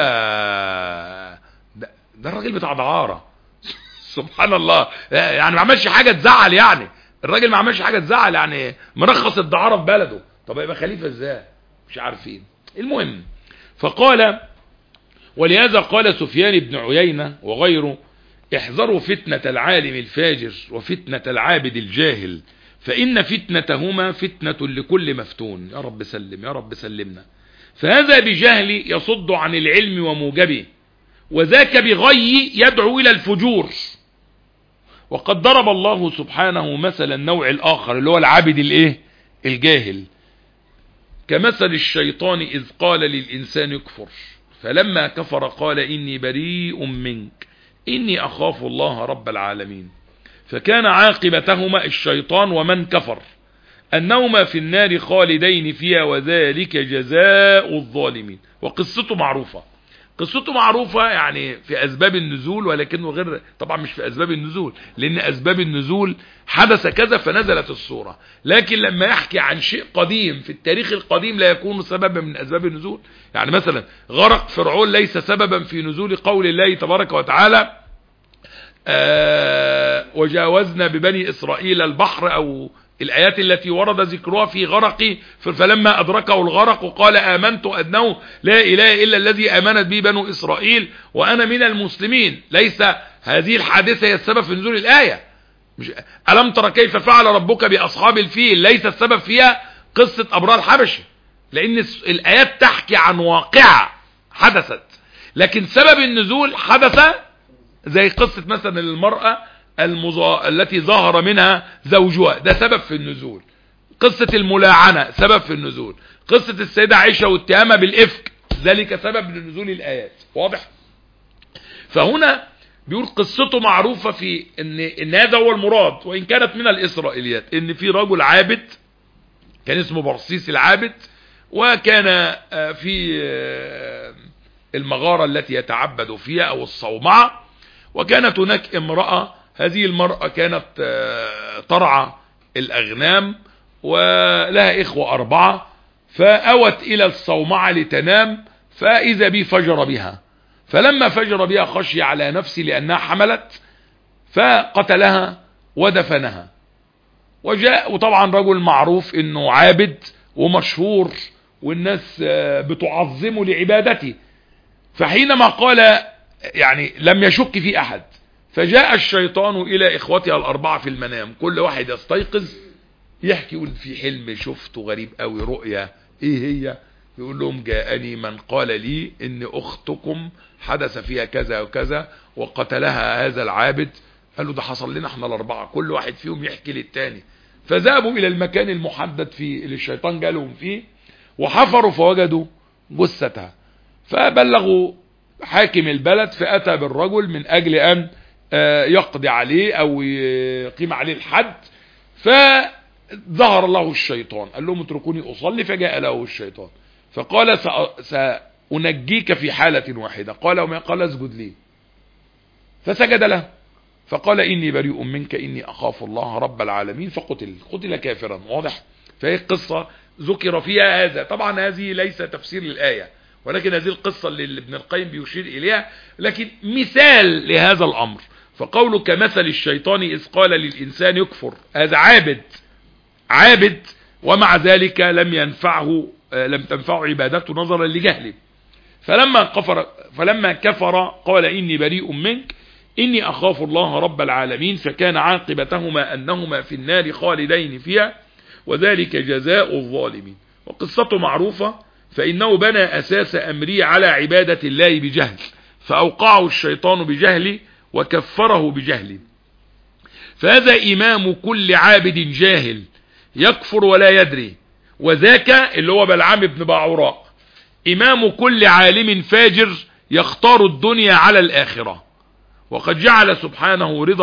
ده الراجل بتاع دعاره سبحان الله. يعني ما عملش حاجه تزعل، يعني الراجل ما عملش حاجه تزعل، يعني مرخص الدعاره في بلده. طب يبقى خليفه ازاي؟ مش عارفين. المهم فقال ولهذا قال سفيان بن عيينة وغيره احذروا فتنة العالم الفاجر وفتنة العابد الجاهل، فإن فتنتهما فتنة لكل مفتون. يا رب سلم يا رب سلمنا. فهذا بجهل يصد عن العلم وموجبه، وذاك بغي يدعو إلى الفجور. وقد ضرب الله سبحانه مثل النوع الآخر اللي هو العابد الجاهل، كمثل الشيطان إذ قال للإنسان اكفر فلما كفر قال إني بريء منك إني أخاف الله رب العالمين. فكان عاقبتهما الشيطان ومن كفر أنهما في النار خالدين فيها وذلك جزاء الظالمين. وقصته معروفة، قصته معروفة يعني في أسباب النزول، ولكنه غير طبعا مش في أسباب النزول، لأن أسباب النزول حدث كذا فنزلت السورة. لكن لما يحكي عن شيء قديم في التاريخ القديم لا يكون سببا من أسباب النزول. يعني مثلا غرق فرعون ليس سببا في نزول قول الله تبارك وتعالى وجاوزنا ببني إسرائيل البحر، أو الآيات التي ورد ذكرها في غرق فلما أدركه الغرق قال آمنت أنه لا إله إلا الذي آمنت به بنو إسرائيل وأنا من المسلمين. ليس هذه الحادثة هي السبب في نزول الآية. مش ألم ترى كيف فعل ربك بأصحاب الفيل، ليس السبب فيها قصة أبرار الحبشة، لأن الآيات تحكي عن واقعة حدثت. لكن سبب النزول حدث زي قصة مثلا المرأة التي ظهر منها زوجها، ده سبب في النزول. قصة الملاعنة سبب في النزول. قصة السيدة عائشة والتهامة بالإفك ذلك سبب لنزول الآيات. واضح؟ فهنا بيقول قصته معروفة في إن هذا هو المراد، وإن كانت من الإسرائيليات، إن في رجل عابد كان اسمه برصيس العابد، وكان في المغارة التي يتعبد فيها أو الصومعة، وكانت هناك امرأة، هذه المرأة كانت ترعى الأغنام ولها إخوة 4، فأوت إلى الصومعة لتنام، فإذا بي فجر بها، فلما فجر بها خشي على نفسي لأنها حملت فقتلها ودفنها. وجاء وطبعا رجل معروف انه عابد ومشهور والناس بتعظمه لعبادته، فحينما قال يعني لم يشك في احد، فجاء الشيطان الى اخوتها 4 في المنام، كل واحد يستيقظ يحكي يقول في حلم شفته غريب قوي، رؤيا ايه هي؟ يقول لهم جاءني من قال لي ان اختكم حدث فيها كذا وكذا وقتلها هذا العابد. قالوا ده حصل لنا احنا 4، كل واحد فيهم يحكي للتاني. فذهبوا الى المكان المحدد فيه اللي الشيطان جالهم فيه، وحفروا فوجدوا جثتها، فبلغوا حاكم البلد، فأتى بالرجل من اجل ان يقضي عليه او يقيم عليه الحد. فظهر له الشيطان، قال لهم اتركوني اصلي، فجاء له الشيطان فقال سأنجيك في حالة واحدة. قال وما؟ قال اسجد لي، فسجد له، فقال إني بريء منك إني أخاف الله رب العالمين، قتل كافرا. واضح؟ فهي القصة ذكر فيها هذا. طبعا هذه ليس تفسير للآية، ولكن هذه القصة اللي ابن القيم بيشير إليها، لكن مثال لهذا الأمر. فقوله كمثل الشيطان إذ قال للإنسان يكفر، هذا عابد ومع ذلك لم ينفعه لم تنفعه عبادته نظرا لجهله. فلما كفر قال إني بريء منك إني أخاف الله رب العالمين، فكان عاقبتهما أنهما في النار خالدين فيها، وذلك جزاء الظالمين. وقصته معروفة، فإنه بنى أساس أمره على عبادة الله بجهل، فأوقعه الشيطان بجهله وكفره بجهله. فهذا إمام كل عابد جاهل يكفر ولا يدري، وذاك اللي هو بلعام بن باعوراء إمام كل عالم فاجر يختار الدنيا على الآخرة. وقد جعل سبحانه رضا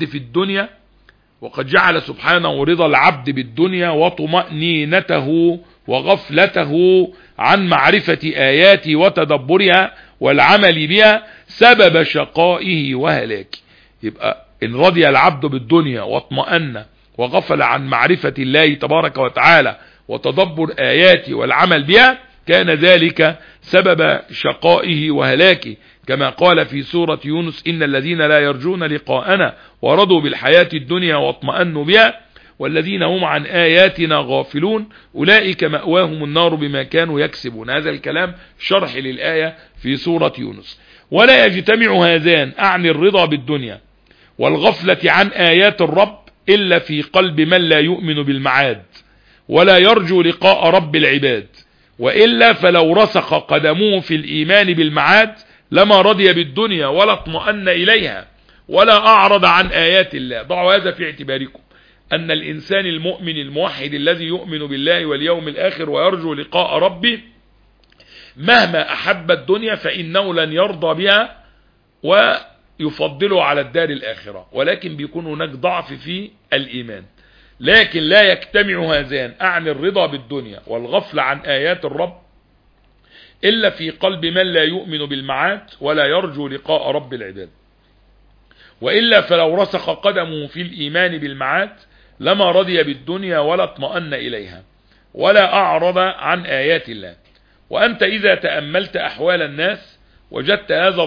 العبد بالدنيا وطمأنينته وغفلته عن معرفة آياته وتدبرها والعمل بها سبب شقائه وهلاكه. يبقى إن رضي العبد بالدنيا واطمأن وغفل عن معرفة الله تبارك وتعالى وتدبر آياته والعمل بها، كان ذلك سبب شقائه وهلاكه، كما قال في سورة يونس: إن الذين لا يرجون لقاءنا ورضوا بالحياة الدنيا واطمأنوا بها والذين هم عن آياتنا غافلون أولئك مأواهم النار بما كانوا يكسبون. هذا الكلام شرح للآية في سورة يونس. ولا يجتمع هذان، أعني الرضا بالدنيا والغفلة عن آيات الرب، إلا في قلب من لا يؤمن بالمعاد ولا يرجو لقاء رب العباد، وإلا فلو رسخ قدمه في الإيمان بالمعاد لما رضي بالدنيا ولا اطمأن إليها ولا أعرض عن آيات الله. ضعوا هذا في اعتباركم، أن الإنسان المؤمن الموحد الذي يؤمن بالله واليوم الآخر ويرجو لقاء ربه مهما أحب الدنيا فإنه لن يرضى بها ويفضله على الدار الآخرة، ولكن بيكون هناك ضعف في الإيمان. لكن لا يجتمع هذان، أعني الرضا بالدنيا والغفل عن آيات الرب، إلا في قلب من لا يؤمن بالمعاد ولا يرجو لقاء رب العباد، وإلا فلو رسخ قدمه في الإيمان بالمعاد لما رضي بالدنيا ولا اطمأن إليها ولا أعرض عن آيات الله. وأنت إذا تأملت أحوال الناس وجدت هذا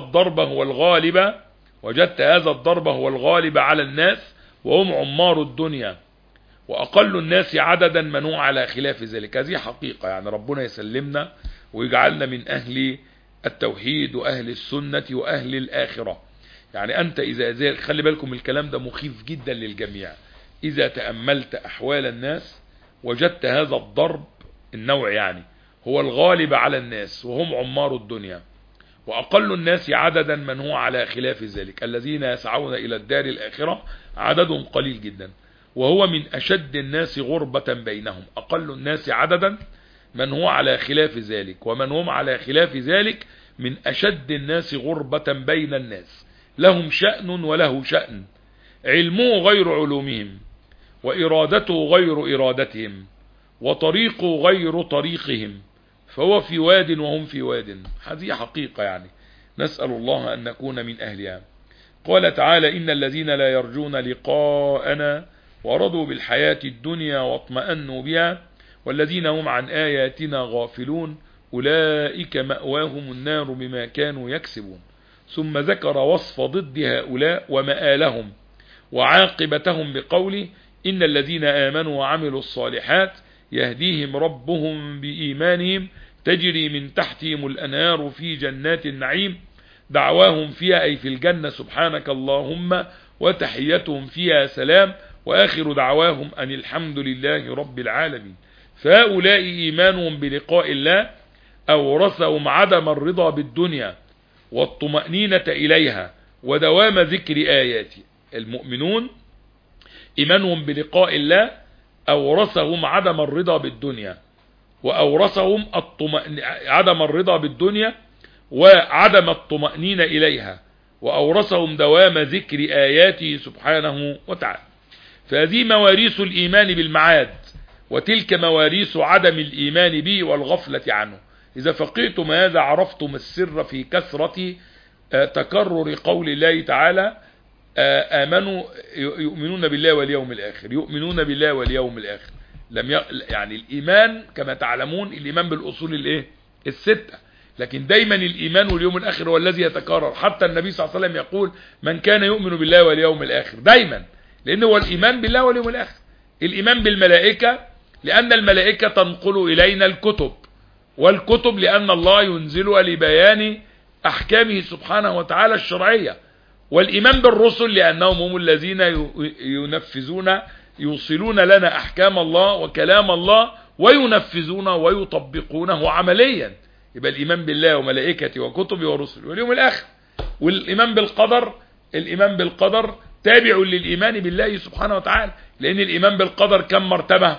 الضرب هو الغالب على الناس، وهم عمار الدنيا وأقل الناس عددا من هو على خلاف ذلك. هذه حقيقة، يعني ربنا يسلمنا ويجعلنا من أهل التوحيد وأهل السنة وأهل الآخرة. يعني أنت إذا خلي بالكم الكلام ده مخيف جدا للجميع. إذا تأملت أحوال الناس وجدت هذا الضرب النوع، يعني هو الغالب على الناس وهم عمار الدنيا وأقل الناس عددا من هو على خلاف ذلك. الذين يسعون إلى الدار الآخرة عددهم قليل جدا، وهو من أشد الناس غربة بينهم. أقل الناس عددا من هو على خلاف ذلك، ومن هم على خلاف ذلك من أشد الناس غربة بين الناس. لهم شأن وله شأن، علمه غير علومهم وإرادته غير إرادتهم وطريقه غير طريقهم، فهو في واد وهم في واد. هذه حقيقة، يعني نسأل الله أن نكون من أهلها. قال تعالى: إن الذين لا يرجون لقاءنا ورضوا بالحياة الدنيا واطمأنوا بها والذين هم عن آياتنا غافلون أولئك مأواهم النار بما كانوا يكسبون. ثم ذكر وصف ضد هؤلاء ومآلهم وعاقبتهم بقوله: إن الذين آمنوا وعملوا الصالحات يهديهم ربهم بإيمانهم تجري من تحتهم الأنهار في جنات النعيم دعواهم فيها، أي في الجنة، سبحانك اللهم، وتحيتهم فيها سلام، وآخر دعواهم أن الحمد لله رب العالمين. فهؤلاء إيمانهم بلقاء الله أورثهم عدم الرضا بالدنيا والطمأنينة إليها ودوام ذكر آياته. المؤمنون إيمانهم بلقاء الله أورثهم عدم الرضا بالدنيا، وأورثهم عدم الرضا بالدنيا وعدم الطمأنينة إليها، وأورثهم دوام ذكر آياته سبحانه وتعالى. فهذه مواريث الإيمان بالمعاد، وتلك مواريث عدم الإيمان به والغفلة عنه. إذا فقهتم هذا عرفتم السر في كثرة تكرر قول الله تعالى: آمنوا يؤمنون بالله واليوم الآخر، يؤمنون بالله واليوم الآخر. يعني الإيمان كما تعلمون الإيمان بالأصول الستة، لكن دايما الإيمان واليوم الآخر هو الذي يتكرر. حتى النبي صلى الله عليه وسلم يقول: من كان يؤمن بالله واليوم الآخر، دايما، لأنه هو الإيمان بالله واليوم الآخر. الإيمان بالملائكة، لأن الملائكة تنقل إلينا الكتب والكتب لأن الله ينزلها لبيان أحكامه سبحانه وتعالى الشرعية، والإيمان بالرسل لأنهم هم الذين يوصلون لنا أحكام الله وكلام الله وينفذون ويطبقونه عمليا. يبقى الإيمان بالله وملائكته وكتبه ورسله واليوم الآخر. والإيمان بالقدر، الإيمان بالقدر تابع للإيمان بالله سبحانه وتعالى، لأن الإيمان بالقدر كم مرتبة؟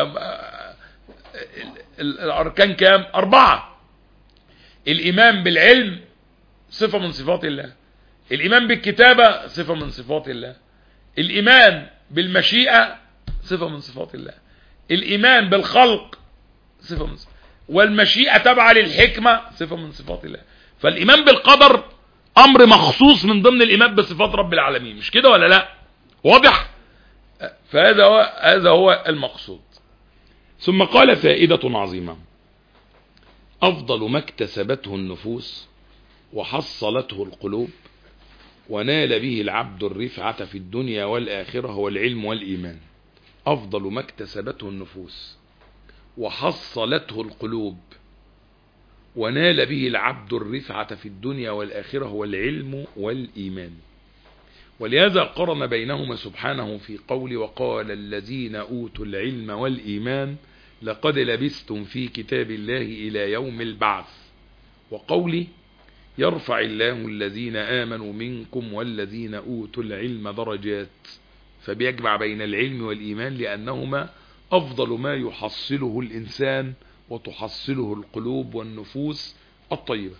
الأركان كام؟ 4. الإيمان بالعلم صفة من صفات الله، الإيمان بالكتابة صفة من صفات الله، الإيمان بالمشيئة صفة من صفات الله، الإيمان بالخلق صفة من صفات، والمشيئة تبع للحكمة صفة من صفات الله. فالإيمان بالقدر أمر مخصوص من ضمن الإيمان بصفات رب العالمين، مش كده ولا لا؟ واضح؟ فهذا هو المقصود. ثم قال فائدة عظيمة: أفضل ما اكتسبته النفوس وحصلته القلوب ونال به العبد الرفعة في الدنيا والآخرة هو العلم والإيمان. أفضل ما اكتسبته النفوس وحصلته القلوب ونال به العبد الرفعة في الدنيا والآخرة هو العلم والإيمان. ولهذا قرن بينهما سبحانه في قول: وقال الذين أوتوا العلم والإيمان لقد لبثتم في كتاب الله إلى يوم البعث، وقوله: يرفع الله الذين آمنوا منكم والذين أوتوا العلم درجات. فبيجمع بين العلم والإيمان لأنهما أفضل ما يحصله الإنسان وتحصله القلوب والنفوس الطيبة.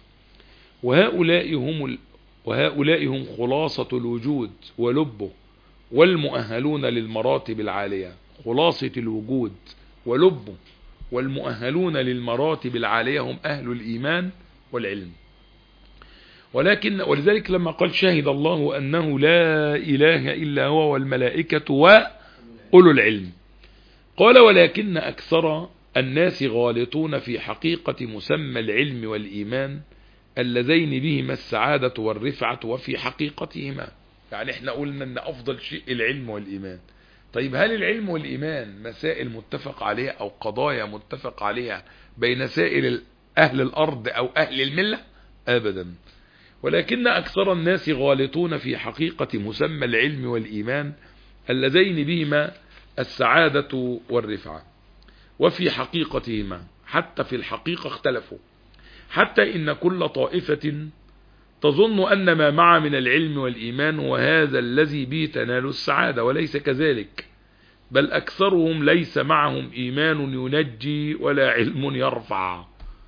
وهؤلاء هم خلاصة الوجود ولبه والمؤهلون للمراتب العالية. خلاصة الوجود ولبه والمؤهلون للمراتب العالية هم أهل الإيمان والعلم. ولذلك لما قال: شهد الله أنه لا إله إلا هو والملائكة وأولو العلم، قال: ولكن أكثر الناس غالطون في حقيقة مسمى العلم والإيمان اللذين بهما السعادة والرفعة وفي حقيقتهما. يعني احنا قلنا ان افضل شيء العلم والإيمان. طيب هل العلم والإيمان مسائل متفق عليها او قضايا متفق عليها بين سائر اهل الارض او اهل الملة؟ ابدا. ولكن اكثر الناس غالطون في حقيقة مسمى العلم والإيمان اللذين بهما السعادة والرفعة وفي حقيقتهما. حتى في الحقيقة اختلفوا، حتى إن كل طائفة تظن أن ما مع من العلم والإيمان وهذا الذي به تنال السعادة، وليس كذلك، بل أكثرهم ليس معهم إيمان ينجي ولا علم يرفع.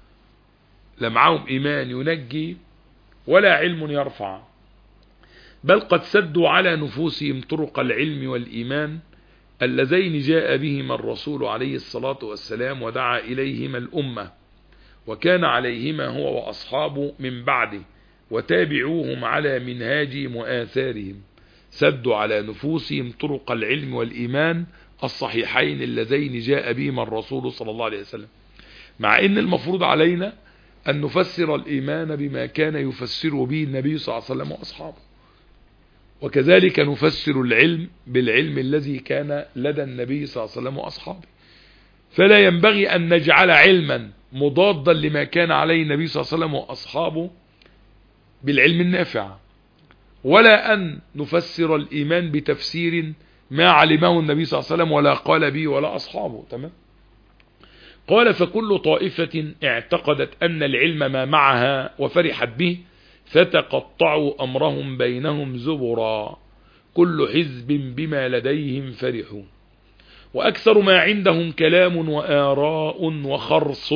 لا معهم إيمان ينجي ولا علم يرفع، بل قد سدوا على نفوسهم طرق العلم والإيمان اللذين جاء بهما الرسول عليه الصلاة والسلام ودعا إليهما الأمة، وكان عليهما هو وأصحابه من بعده وتابعوهم على منهاجهم وآثارهم. سدوا على نفوسهم طرق العلم والإيمان الصحيحين اللذين جاء بهما الرسول صلى الله عليه وسلم، مع ان المفروض علينا أن نفسر الإيمان بما كان يفسر به النبي صلى الله عليه وسلم وأصحابه، وكذلك نفسر العلم بالعلم الذي كان لدى النبي صلى الله عليه وسلم وأصحابه. فلا ينبغي أن نجعل علما مضادا لما كان عليه النبي صلى الله عليه وسلم وأصحابه بالعلم النافع، ولا أن نفسر الإيمان بتفسير ما علمه النبي صلى الله عليه وسلم ولا قال به ولا أصحابه. تمام؟ قال: فكل طائفة اعتقدت أن العلم ما معها وفرحت به فتقطعوا أمرهم بينهم زبرا، كل حزب بما لديهم فرحون، وأكثر ما عندهم كلام وآراء وخرص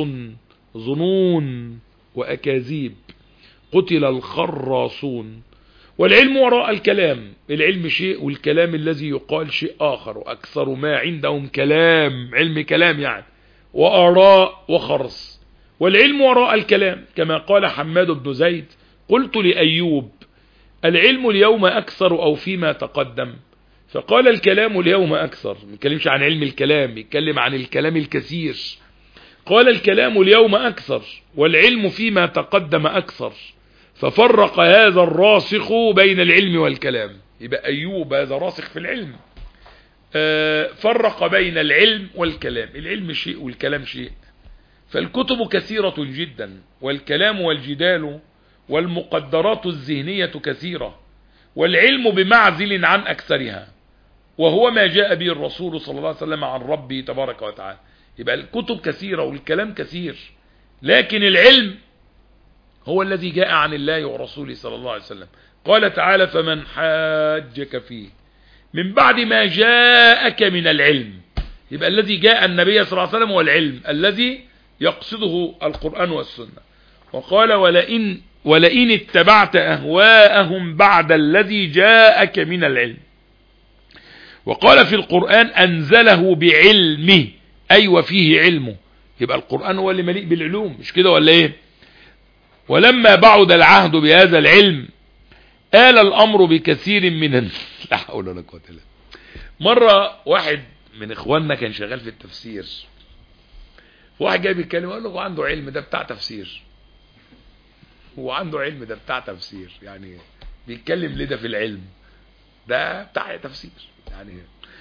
ظنون وأكاذيب، قتل الخراصون. والعلم وراء الكلام، العلم شيء والكلام الذي يقال شيء آخر. وأكثر ما عندهم كلام، علم كلام يعني، وآراء وخرص. والعلم وراء الكلام كما قال حماد بن زيد: قلت لأيوب: العلم اليوم أكثر أو فيما تقدم؟ فقال: الكلام اليوم أكثر. ما يتكلمش عن علم الكلام، يتكلم عن الكلام الكثير. قال: الكلام اليوم أكثر والعلم فيما تقدم أكثر. ففرق هذا الراسخ بين العلم والكلام. يبقى أيوب هذا راسخ في العلم، فرق بين العلم والكلام. العلم شيء والكلام شيء. فالكتب كثيرة جدا، والكلام والجدال والمقدرات الذهنية كثيرة، والعلم بمعزل عن أكثرها، وهو ما جاء به الرسول صلى الله عليه وسلم عن ربه تبارك وتعالى. يبقى الكتب كثيرة والكلام كثير، لكن العلم هو الذي جاء عن الله ورسوله صلى الله عليه وسلم. قال تعالى: فمن حاجك فيه من بعد ما جاءك من العلم. يبقى الذي جاء النبي صلى الله عليه وسلم هو العلم الذي يقصده القرآن والسنة. وقال: ولئن اتبعت أهواءهم بعد الذي جاءك من العلم. وقال في القرآن: أنزله بعلمه، أي وفيه علمه. يبقى القرآن هو اللي مليء بالعلوم، مش كده ولا ايه؟ ولما بعد العهد بهذا العلم آل الأمر بكثير من لا حول ولا قوة إلا بالله. مرة واحد من إخواننا كان شغال في التفسير، واحد جاي بيتكلم قال له: هو عنده علم، ده بتاع تفسير. هو عنده علم، ده بتاع تفسير، يعني بيتكلم ليه؟ ده في العلم، ده بتاع تفسير يعني.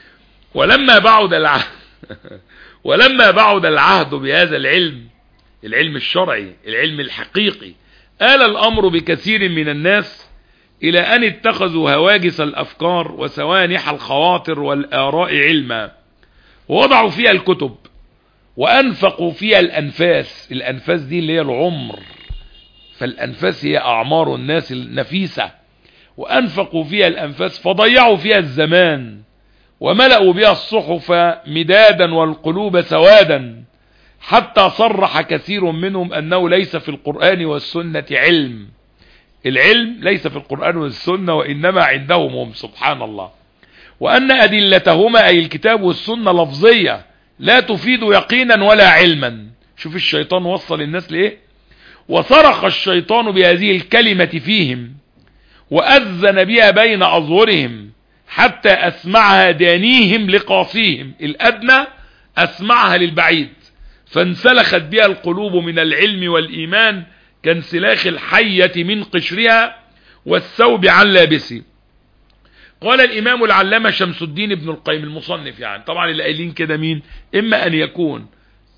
ولما بعد العهد بهذا العلم الشرعي، العلم الحقيقي، آل الأمر بكثير من الناس إلى أن اتخذوا هواجس الأفكار وسوانح الخواطر والآراء علما، ووضعوا فيها الكتب، وأنفقوا فيها الأنفاس. الأنفاس دي اللي هي العمر، فالأنفاس هي أعمار الناس النفيسة. وأنفقوا فيها الأنفاس فضيعوا فيها الزمان، وملأوا بها الصحف مدادا والقلوب سوادا، حتى صرح كثير منهم أنه ليس في القرآن والسنة علم. العلم ليس في القرآن والسنة، وإنما عندهم هم، سبحان الله. وأن أدلتهما أي الكتاب والسنة لفظية لا تفيد يقينا ولا علما. شوف الشيطان وصل الناس لإيه؟ وصرخ الشيطان بهذه الكلمة فيهم، وأذن بها بين أظهرهم، حتى أسمعها دانيهم لقاصيهم. الأدنى أسمعها للبعيد، فانسلخت بها القلوب من العلم والإيمان كانسلاخ الحية من قشرها والثوب عن لابسه. قال الإمام العلامة شمس الدين ابن القيم المصنف، يعني طبعا اللي قايلين كده مين؟ إما أن يكون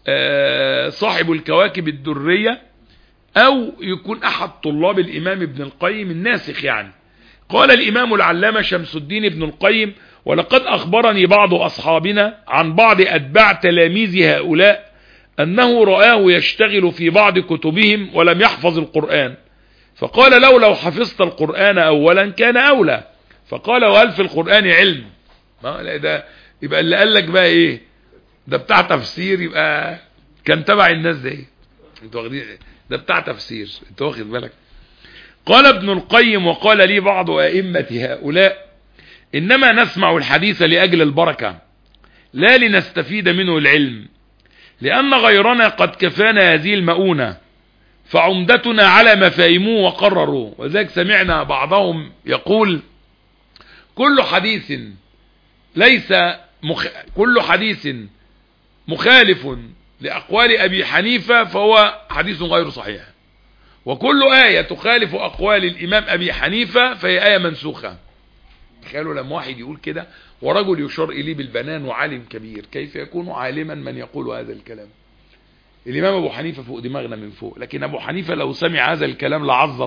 صاحب الكواكب الدرية، أو يكون أحد طلاب الإمام ابن القيم الناسخ يعني. قال الإمام العلامة شمس الدين ابن القيم: ولقد أخبرني بعض أصحابنا عن بعض أتباع تلاميذ هؤلاء أنه رآه يشتغل في بعض كتبهم ولم يحفظ القرآن، فقال: لو حفظت القرآن أولا كان أولى. فقال: وهل في القرآن علم؟ ما ده يبقى اللي قال لك بقى إيه؟ ده بتاع تفسير، يبقى كان تبع الناس دي. انتوا واخدين؟ ده بتاع تفسير، انت واخد بالك؟ قال ابن القيم: وقال لي بعض أئمة هؤلاء: إنما نسمع الحديث لأجل البركة، لا لنستفيد منه العلم، لأن غيرنا قد كفانا هذه المؤونة، فعمدتنا على ما فهموه وقرروا. وذلك سمعنا بعضهم يقول: كل حديث مخالف لأقوال أبي حنيفة فهو حديث غير صحيح، وكل آية تخالف أقوال الإمام أبي حنيفة فهي آية منسوخة. تخيلوا لما واحد يقول كده، ورجل يشار إليه بالبنان وعالم كبير، كيف يكون عالما من يقول هذا الكلام؟ الإمام أبو حنيفة فوق دماغنا من فوق، لكن أبو حنيفة لو سمع هذا الكلام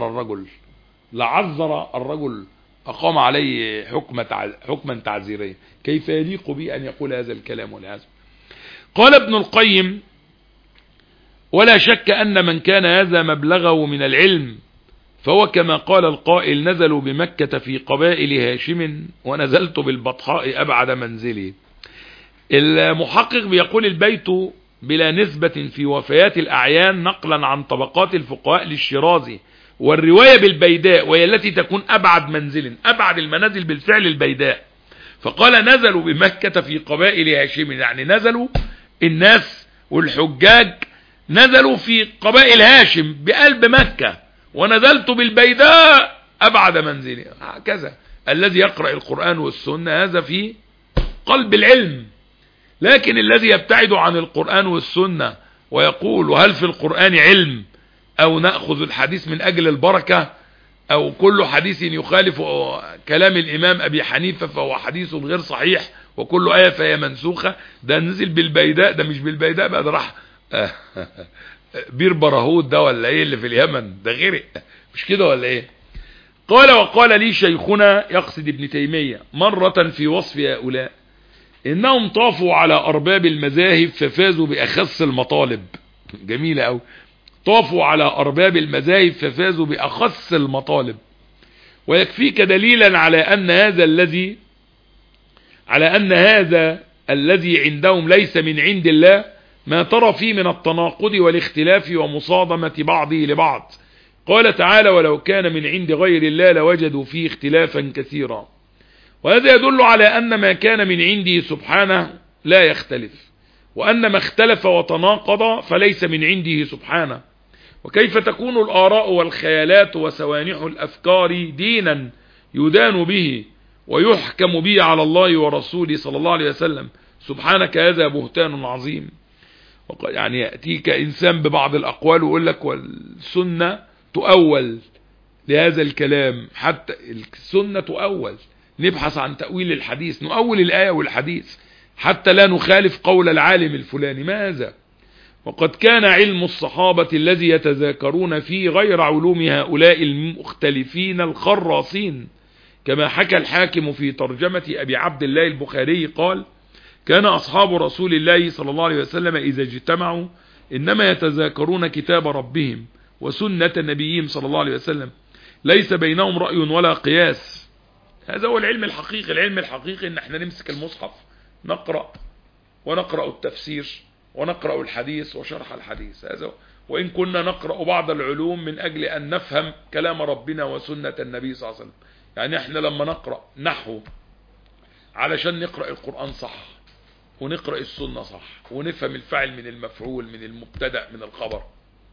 لعذر الرجل، أقام عليه حكما تعزيريا. كيف يليق به أن يقول هذا الكلام والعياذ. قال ابن القيم: ولا شك أن من كان هذا مبلغه من العلم فهو كما قال القائل: نزلوا بمكة في قبائل هاشم ونزلت بالبطحاء أبعد منزلي. المحقق بيقول: البيت بلا نسبة في وفيات الأعيان، نقلا عن طبقات الفقهاء للشيرازي، والرواية بالبيداء وهي التي تكون أبعد منزل، أبعد المنازل بالفعل البيداء. فقال: نزلوا بمكة في قبائل هاشم، يعني نزلوا الناس والحجاج نزلوا في قبائل هاشم بقلب مكة، ونزلت بالبيداء أبعد منزلي. هكذا الذي يقرأ القرآن والسنة هذا في قلب العلم. لكن الذي يبتعد عن القرآن والسنة ويقول: وهل في القرآن علم؟ أو نأخذ الحديث من أجل البركة، أو كل حديث يخالف كلام الإمام أبي حنيفة فهو حديث غير صحيح، وكل آية فهي منسوخة. ده نزل بالبيداء، ده مش بالبيداء بقى، ده راح بير براهود ده ولا ايه اللي في اليمن ده غرق، مش كده ولا ايه؟ قال وقال لي شيخنا، يقصد ابن تيمية، مرة في وصف هؤلاء انهم طافوا على ارباب المذاهب ففازوا باخص المطالب. جميلة اوي، طافوا على ارباب المذاهب ففازوا باخص المطالب. ويكفيك دليلا على ان هذا الذي عندهم ليس من عند الله ما ترى فيه من التناقض والاختلاف ومصادمة بعضه لبعض. قال تعالى ولو كان من عند غير الله لوجدوا فيه اختلافا كثيرا. وهذا يدل على أن ما كان من عنده سبحانه لا يختلف، وأن ما اختلف وتناقض فليس من عنده سبحانه. وكيف تكون الآراء والخيالات وسوانح الأفكار دينا يدان به ويحكم به على الله ورسوله صلى الله عليه وسلم؟ سبحانك هذا بهتان عظيم. يعني يأتيك إنسان ببعض الأقوال ويقول لك والسنة تؤول لهذا الكلام، حتى السنة تؤول، نبحث عن تأويل الحديث، نؤول الآية والحديث حتى لا نخالف قول العالم الفلاني. ماذا؟ وقد كان علم الصحابة الذي يتذاكرون فيه غير علوم هؤلاء المختلفين الخراصين، كما حكى الحاكم في ترجمة أبي عبد الله البخاري قال: كان أصحاب رسول الله صلى الله عليه وسلم إذا اجتمعوا إنما يتذاكرون كتاب ربهم وسنة نبيهم صلى الله عليه وسلم، ليس بينهم رأي ولا قياس. هذا هو العلم الحقيقي. العلم الحقيقي إن احنا نمسك المصحف ونقرأ التفسير ونقرأ الحديث وشرح الحديث. هذا وإن كنا نقرأ بعض العلوم من أجل أن نفهم كلام ربنا وسنة النبي صلى الله عليه وسلم. يعني احنا لما نقرأ نحو علشان نقرأ القرآن صح، ونقرأ السنة صح، ونفهم الفعل من المفعول، من المبتدأ، من الخبر.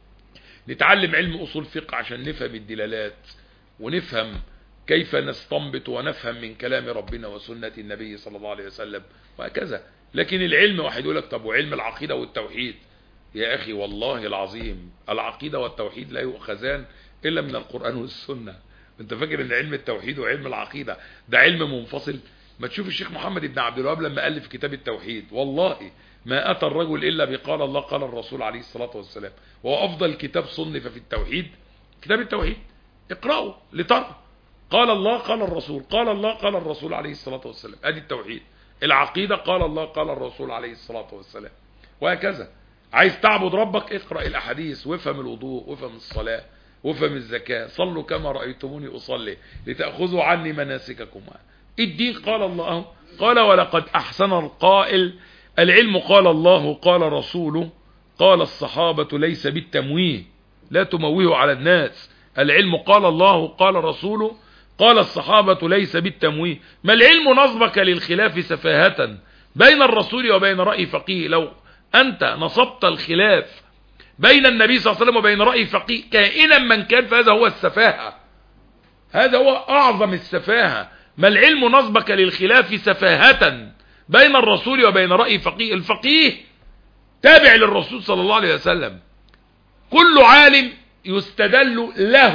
نتعلم علم أصول فقه عشان نفهم الدلالات، ونفهم كيف نستنبط ونفهم من كلام ربنا وسنة النبي صلى الله عليه وسلم، وهكذا. لكن العلم واحد يقول لك طب وعلم العقيدة والتوحيد؟ يا أخي والله العظيم العقيدة والتوحيد لا يؤخذان إلا من القرآن والسنة. انت فاكر ان علم التوحيد وعلم العقيدة ده علم منفصل؟ ما تشوف الشيخ محمد بن عبد الوهاب لما ألف كتاب التوحيد، والله ما أتى الرجل إلا بقال الله قال الرسول عليه الصلاة والسلام، وهو أفضل كتاب صنف في التوحيد كتاب التوحيد. اقرأوا لترى قال الله قال الرسول، قال الله قال الرسول عليه الصلاة والسلام، ادي التوحيد. العقيدة قال الله قال الرسول عليه الصلاة والسلام، وهكذا. عايز تعبد ربك اقرأ الأحاديث، وافهم الوضوء، وافهم الصلاة، وافهم الزكاة. صلوا كما رأيتموني أصلي لتأخذوا عني مناسككم. الدين قال الله قال ولقد أحسن القائل العلم قال الله قال رسوله قال الصحابة ليس بالتمويه، لا تمويه على الناس. العلم قال الله قال رسوله قال الصحابة ليس بالتمويه. ما العلم نصبك للخلاف سفاهة بين الرسول وبين رأي فقيه؟ لو أنت نصبت الخلاف بين النبي صلى الله عليه وسلم وبين رأي فقيه كائنا من كان، فهذا هو السفاهة، هذا هو أعظم السفاهة. ما العلم نصبك للخلاف سفاهة بين الرسول وبين رأي فقيه؟ الفقيه تابع للرسول صلى الله عليه وسلم. كل عالم يستدل له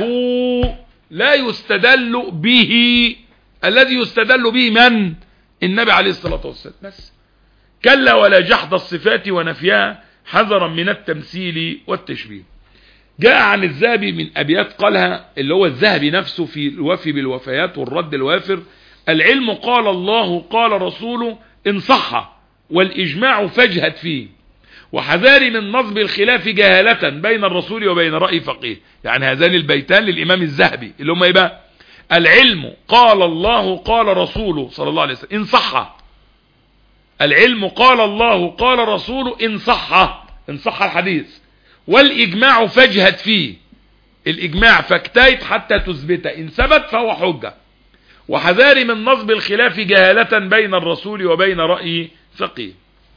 لا يستدل به. الذي يستدل به من؟ النبي عليه الصلاة والسلام بس. كلا ولا جحد الصفات ونفيها حذرا من التمثيل والتشبيه. جاء عن الذهبي من أبيات قالها اللي هو الذهبي نفسه في الوفي بالوفيات والرد الوافر: العلم قال الله قال رسوله إن صح والإجماع فاجهد فيه، وحذاري من نصب الخلاف جهالة بين الرسول وبين رأي فقيه. يعني هذان البيتان للإمام الذهبي اللي هم يبقى العلم قال الله قال رسوله صلى الله عليه وسلم إن صح. العلم قال الله قال رسوله إن صح الحديث، والإجماع فاجهد فيه. الإجماع فاجتهد حتى تثبته، إن ثبت فهو حجة. وحذاري من نصب الخلاف جهالة بين الرسول وبين رأي فقيه.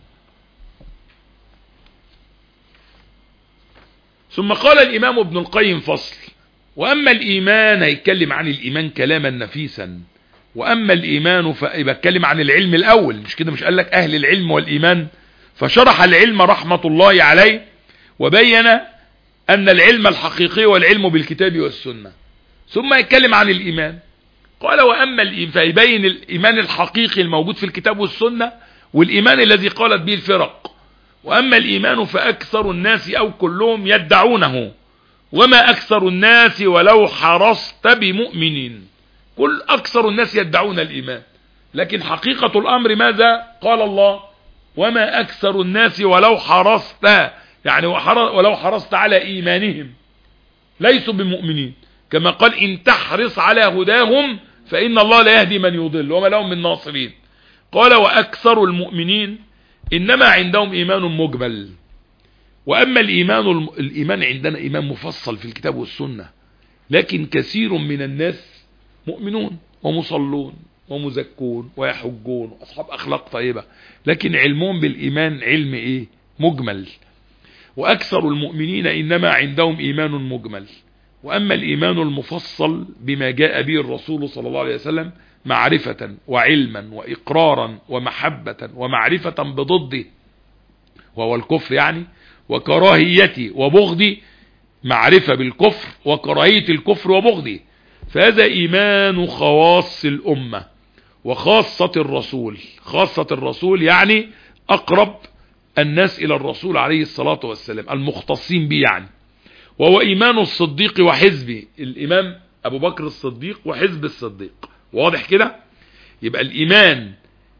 ثم قال الإمام ابن القيم فصل: وأما الإيمان، هيتكلم عن الإيمان كلاما نفيسا. وأما الإيمان فيتكلم عن العلم الأول، مش كده؟ مش قال لك أهل العلم والإيمان؟ فشرح العلم رحمة الله عليه وبين أن العلم الحقيقي والعلم بالكتاب والسنة. ثم يتكلم عن الإيمان، قال وأما الإيمان، فيبين الإيمان الحقيقي الموجود في الكتاب والسنة، والإيمان الذي قالت به الفرق، وأما الإيمان فأكثر الناس أو كلهم يدعونه، وما أكثر الناس ولو حرصت بمؤمنين. كل أكثر الناس يدعون الإيمان، لكن حقيقة الأمر ماذا؟ قال الله وما أكثر الناس ولو حرصت، يعني ولو حرصت على إيمانهم ليسوا بمؤمنين، كما قال إن تحرص على هداهم فإن الله لا يهدي من يضل وما لهم من ناصرين. قال وأكثر المؤمنين إنما عندهم إيمان مجمل. وأما الإيمان عندنا إيمان مفصل في الكتاب والسنة، لكن كثير من الناس مؤمنون ومصلون ومزكون ويحجون وأصحاب أخلاق طيبة، لكن علمهم بالإيمان علم إيه؟ مجمل. وأكثر المؤمنين إنما عندهم إيمان مجمل. وأما الإيمان المفصل بما جاء به الرسول صلى الله عليه وسلم معرفة وعلما وإقرارا ومحبة ومعرفة بضده وهو الكفر يعني، وكراهية وبغض، معرفة بالكفر وكراهية الكفر وبغضه، فهذا إيمان خواص الأمة وخاصة الرسول. خاصة الرسول يعني أقرب الناس إلى الرسول عليه الصلاة والسلام، المختصين به يعني. وهو إيمان الصديق وحزبه، الإمام أبو بكر الصديق وحزب الصديق، واضح كده؟ يبقى الإيمان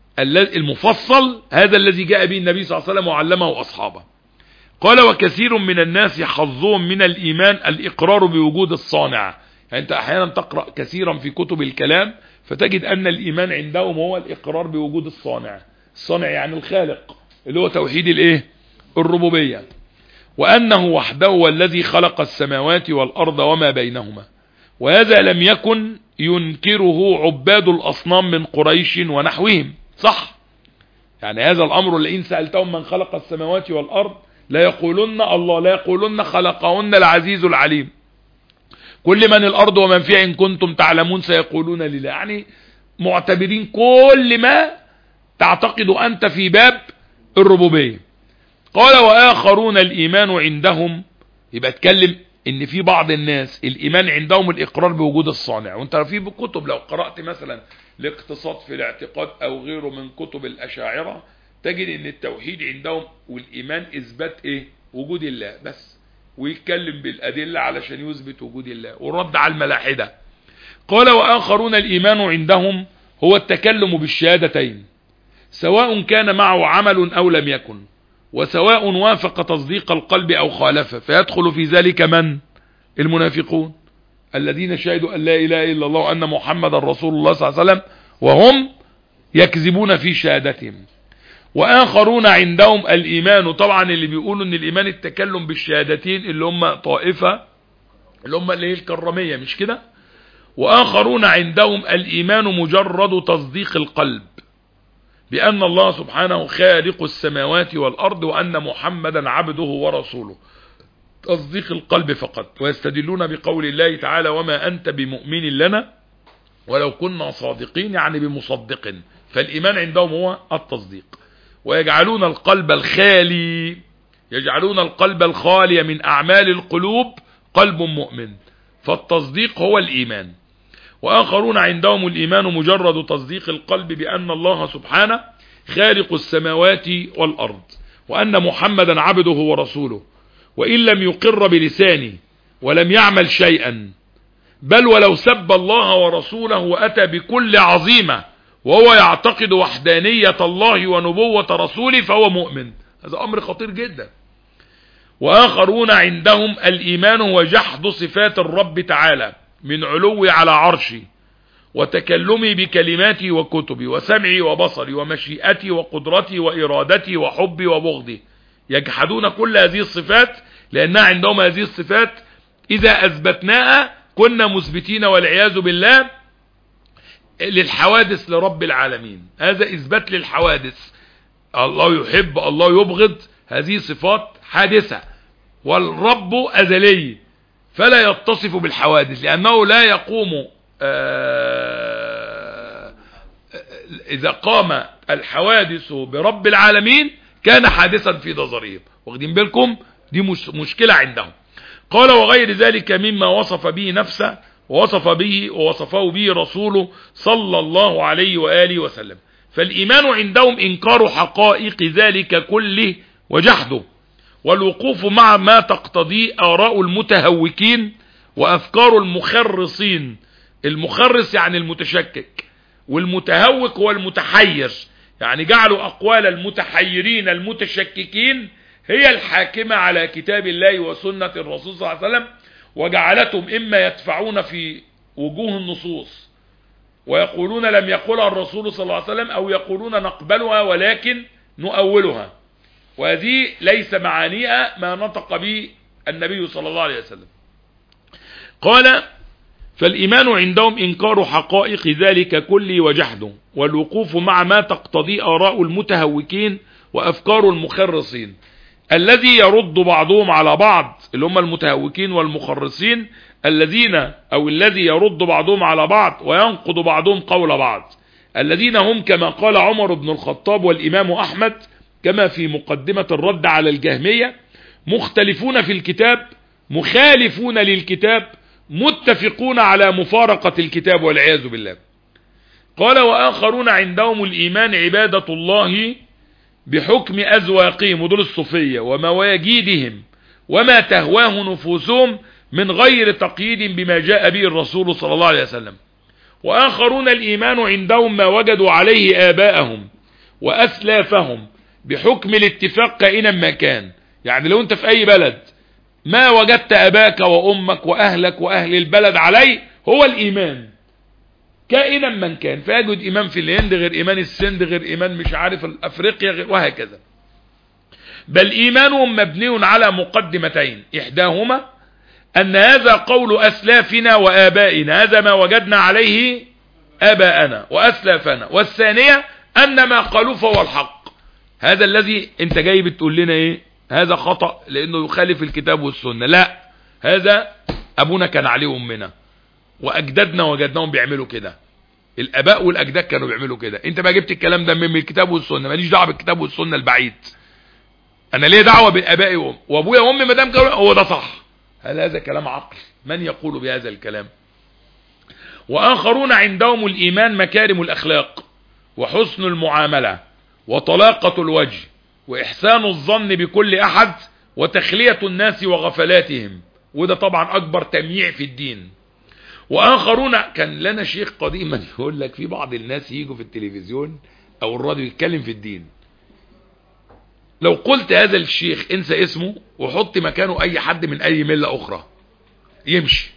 المفصل هذا الذي جاء به النبي صلى الله عليه وسلم وعلمه أصحابه. قال وكثير من الناس حظهم من الإيمان الإقرار بوجود الصانع. يعني أنت أحيانا تقرأ كثيرا في كتب الكلام فتجد أن الإيمان عندهم هو الإقرار بوجود الصانع. الصانع يعني الخالق، اللي هو توحيد الإيه؟ الربوبية. وأنه وحده هو الذي خلق السماوات والأرض وما بينهما. وهذا لم يكن ينكره عباد الأصنام من قريش ونحوهم، صح؟ يعني هذا الأمر اللي إن سألتهم من خلق السماوات والأرض لا يقولون الله، لا يقولون خلقهن العزيز العليم. كل من الأرض ومن فيها إن كنتم تعلمون سيقولون لله. يعني معتبرين كل ما تعتقد أنت في باب الربوبية. قال وآخرون الإيمان عندهم، يبقى اتكلم ان في بعض الناس الإيمان عندهم الإقرار بوجود الصانع. وانت في كتب لو قرأت مثلا الاقتصاد في الاعتقاد أو غيره من كتب الأشاعرة تجد ان التوحيد عندهم والإيمان إثبات إيه؟ وجود الله بس، ويتكلم بالأدلة علشان يثبت وجود الله ورد على الملاحدة. قال وآخرون الإيمان عندهم هو التكلم بالشهادتين سواء كان معه عمل أو لم يكن، وسواء وافق تصديق القلب أو خالفه، فيدخل في ذلك من؟ المنافقون الذين شهدوا أن لا إله إلا الله وأن محمد رسول الله صلى الله عليه وسلم وهم يكذبون في شهادتهم. وآخرون عندهم الإيمان، طبعا اللي بيقولوا ان الإيمان التكلم بالشهادتين اللي هم طائفة اللي هم اللي هي الكرامية، مش كده؟ وآخرون عندهم الإيمان مجرد تصديق القلب بأن الله سبحانه خالق السماوات والأرض وأن محمدا عبده ورسوله، تصديق القلب فقط. ويستدلون بقول الله تعالى وما أنت بمؤمن لنا ولو كنا صادقين، يعني بمصدق. فالإيمان عندهم هو التصديق. ويجعلون القلب الخالي، يجعلون القلب الخالي من أعمال القلوب قلب مؤمن، فالتصديق هو الإيمان. وآخرون عندهم الإيمان مجرد تصديق القلب بأن الله سبحانه خالق السماوات والأرض وأن محمدا عبده ورسوله، وإن لم يقر بلسانه ولم يعمل شيئا، بل ولو سب الله ورسوله وأتى بكل عظيمة وهو يعتقد وحدانية الله ونبوة رسوله فهو مؤمن. هذا أمر خطير جدا. وآخرون عندهم الإيمان وجحد صفات الرب تعالى من علوي على عرشي وتكلمي بكلماتي وكتبي وسمعي وبصري ومشيئتي وقدرتي وإرادتي وحبي وبغضي. يجحدون كل هذه الصفات لأنها عندهم هذه الصفات إذا أثبتناها كنا مثبتين والعياذ بالله للحوادث لرب العالمين. هذا إثبات للحوادث، الله يحب الله يبغض، هذه صفات حادثة، والرب أزلي فلا يتصف بالحوادث لأنه لا يقوم إذا قام الحوادث برب العالمين كان حادثا في نظرهم. واخدين بالكم؟ دي مشكلة عندهم. قال وغير ذلك مما وصف به نفسه ووصفه به رسوله صلى الله عليه وآله وسلم. فالإيمان عندهم إنكار حقائق ذلك كله وجحده، والوقوف مع ما تقتضيه آراء المتهوكين وأفكار المخرصين. المخرص يعني المتشكك، والمتهوك هو المتحير، يعني جعلوا أقوال المتحيرين المتشككين هي الحاكمة على كتاب الله وسنة الرسول صلى الله عليه وسلم، وجعلتهم إما يدفعون في وجوه النصوص ويقولون لم يقولها الرسول صلى الله عليه وسلم، أو يقولون نقبلها ولكن نؤولها، وهذه ليس معانيها ما نطق به النبي صلى الله عليه وسلم. قال: فالإيمان عندهم إنكار حقائق ذلك كله وجحده، والوقوف مع ما تقتضي آراء المتهوكين وأفكار المخرصين. الذي يرد بعضهم على بعض اللي هم المتهوكين والمخرصين، الذي يرد بعضهم على بعض وينقض بعضهم قول بعض، الذين هم كما قال عمر بن الخطاب والإمام أحمد كما في مقدمة الرد على الجهمية: مختلفون في الكتاب، مخالفون للكتاب، متفقون على مفارقة الكتاب والعياذ بالله. قال: وآخرون عندهم الإيمان عبادة الله بحكم أذواقهم، ودول الصوفية، ومواجيدهم وما تهواه نفوسهم من غير تقييد بما جاء به الرسول صلى الله عليه وسلم. وآخرون الإيمان عندهم ما وجدوا عليه آباءهم وأسلافهم بحكم الاتفاق كائنا ما كان. يعني لو انت في أي بلد ما وجدت أباك وأمك وأهلك وأهل البلد عليه هو الإيمان كائنا من كان، فيجد إيمان في الهند غير إيمان السند غير إيمان مش عارف أفريقيا غير، وهكذا. بل إيمانهم مبني على مقدمتين: إحداهما أن هذا قول أسلافنا وآبائنا، هذا ما وجدنا عليه آباءنا وأسلافنا، والثانية أن ما قالوا فهو الحق. هذا الذي انت جاي بتقول لنا ايه هذا خطأ لأنه يخالف الكتاب والسنة، لا، هذا أبونا كان عليه أمنا وأجدادنا وجدناهم بيعملوا كده، الآباء والأجداد كانوا بيعملوا كده. انت بقى جبت الكلام ده من الكتاب والسنة، ماليش دعوه بالكتاب والسنة البعيد، انا ليه دعوه بآبائي وابويا وامي ما دام كانوا هو ده صح. هل هذا كلام عقل؟ من يقول بهذا الكلام؟ وآخرون عندهم الإيمان مكارم الأخلاق وحسن المعاملة وطلاقة الوجه وإحسان الظن بكل أحد وتخلية الناس وغفلاتهم، وده طبعا أكبر تمييع في الدين. وآخرون، كان لنا شيخ قديما يقول لك في بعض الناس يجوا في التلفزيون أو الراديو يتكلم في الدين، لو قلت هذا الشيخ انسى اسمه وحط مكانه أي حد من أي ملة أخرى يمشي.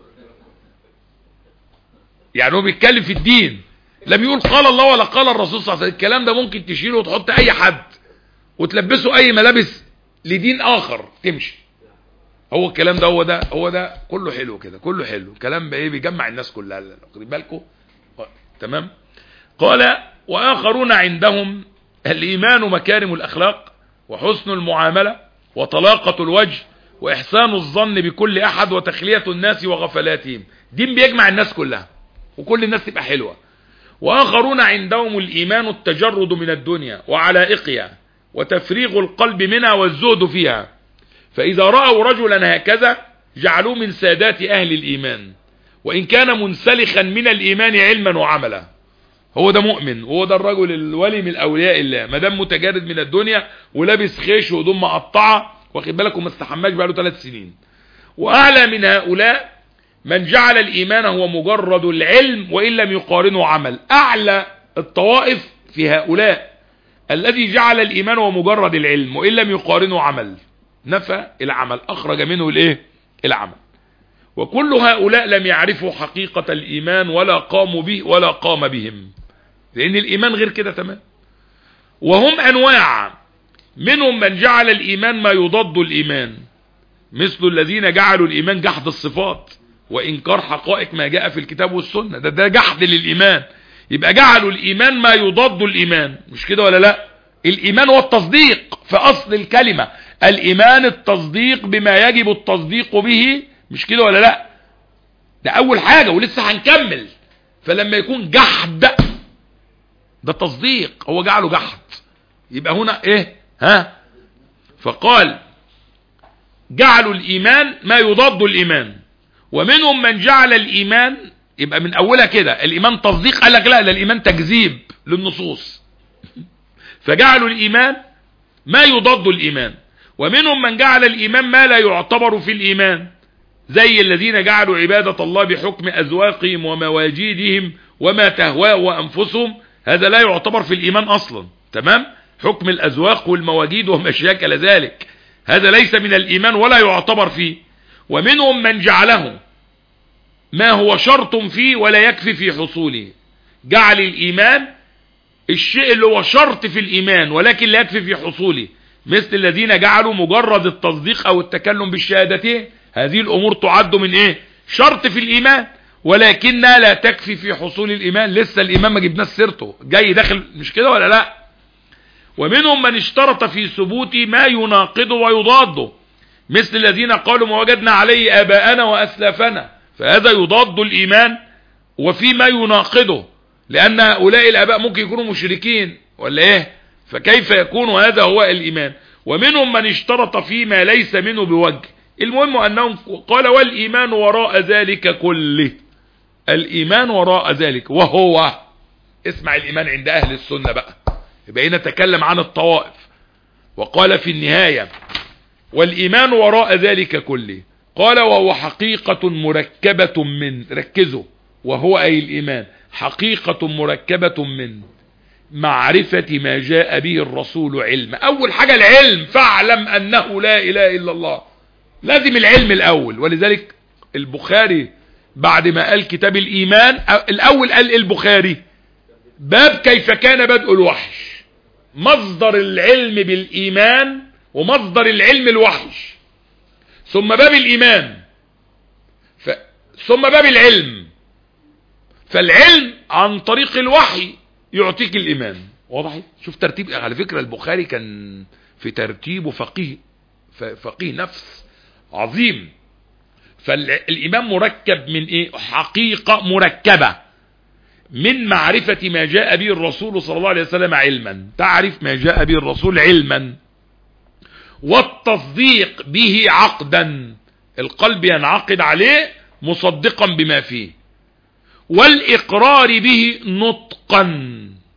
يعني هو بيتكلم في الدين، لم يقول قال الله ولا قال الرسول صلى الله عليه وسلم. الكلام ده ممكن تشيله وتحط أي حد وتلبسه أي ملابس لدين آخر تمشي. هو الكلام ده هو ده كله حلو كده، كله حلو، كلام ايه بيجمع الناس كلها، واخدين بالكم؟ تمام. قال: وآخرون عندهم الإيمان مكارم الأخلاق وحسن المعاملة وطلاقة الوجه وإحسان الظن بكل أحد وتخلية الناس وغفلاتهم. دين بيجمع الناس كلها وكل الناس تبقى حلوة. وآخرون عندهم الإيمان التجرد من الدنيا وعلائقها وتفريغ القلب منها والزهد فيها، فإذا رأوا رجلا هكذا جعلوه من سادات أهل الإيمان، وإن كان منسلخا من الإيمان علما وعملا. هو ده مؤمن، وهو ده الرجل الولي من أولياء الله، ما دام متجرد من الدنيا ولابس خيش وهدوم مقطعة، واخد بالكم، ما استحماش بقاله 3 سنين. وأعلى من هؤلاء من جعل الإيمان هو مجرد العلم وإن لم يقارنه عمل. أعلى الطوائف في هؤلاء الذي جعل الإيمان هو مجرد العلم وإن لم يقارنه عمل، نفى العمل، أخرج منه الايه؟ العمل. وكل هؤلاء لم يعرفوا حقيقة الإيمان ولا قاموا به ولا قام بهم، لأن الإيمان غير كده تمام. وهم أنواع، منهم من جعل الإيمان ما يضاد الإيمان، مثل الذين جعلوا الإيمان جحد الصفات وإنكار حقائق ما جاء في الكتاب والسنة، ده جحد للإيمان. يبقى جعلوا الإيمان ما يضاد الإيمان، مش كده ولا لا؟ الإيمان هو التصديق في أصل الكلمة، الإيمان التصديق بما يجب التصديق به، مش كده ولا لا؟ ده أول حاجة ولسه هنكمل. فلما يكون جحد ده تصديق، هو جعله جحد، يبقى هنا ايه؟ فقال جعلوا الإيمان ما يضاد الإيمان. ومنهم من جعل الإيمان، يبقى من أولها كده الإيمان تصديق، قال لك لا، ده الإيمان تكذيب للنصوص. فجعلوا الإيمان ما يضاد الإيمان، ومنهم من جعل الإيمان ما لا يعتبر في الإيمان، زي الذين جعلوا عبادة الله بحكم أذواقهم ومواجيدهم وما تهواه أنفسهم، هذا لا يعتبر في الإيمان أصلا. تمام؟ حكم الأذواق والمواجيد وما شاكل ذلك، هذا ليس من الإيمان ولا يعتبر فيه. ومنهم من جعله ما هو شرط فيه ولا يكفي في حصوله، جعل الإيمان الشيء اللي هو شرط في الإيمان ولكن لا يكفي في حصوله، مثل الذين جعلوا مجرد التصديق أو التكلم بالشهادتين هذه الأمور تعد من إيه؟ شرط في الإيمان، ولكنها لا تكفي في حصول الإيمان. لسه الإيمان ما جبناش سيرته، جاي داخل، مش كده ولا لا؟ ومنهم من اشترط في ثبوت ما يناقضه ويضاده، مثل الذين قالوا ما وجدنا عليه آباءنا وأسلافنا، فهذا يضاد الإيمان وفي ما يناقضه، لأن هؤلاء الآباء ممكن يكونوا مشركين ولا إيه؟ فكيف يكون هذا هو الإيمان؟ ومنهم من اشترط فيما ليس منه بوجه. المهم أنهم قال والإيمان وراء ذلك كله، الإيمان وراء ذلك، وهو، اسمع الإيمان عند أهل السنة بقى، يبقى نتكلم عن الطوائف. وقال في النهاية والإيمان وراء ذلك كله، قال وهو حقيقة مركبة من، ركزوا، وهو أي الإيمان حقيقة مركبة من معرفة ما جاء به الرسول علم. أول حاجة العلم، فاعلم أنه لا إله إلا الله، لازم العلم الأول. ولذلك البخاري بعد ما قال كتاب الإيمان الأول قال البخاري باب كيف كان بدء الوحي، مصدر العلم بالإيمان ومصدر العلم الوحي، ثم باب الإيمان، ثم باب العلم. فالعلم عن طريق الوحي يعطيك الإيمان. واضح؟ شوف ترتيب، على فكرة البخاري كان في ترتيبه فقيه نفس عظيم. فالإيمان مركب من إيه؟ حقيقة مركبة من معرفة ما جاء به الرسول صلى الله عليه وسلم علما، تعرف ما جاء به الرسول علما، والتصديق به عقدا، القلب ينعقد عليه مصدقا بما فيه، والإقرار به نطقا،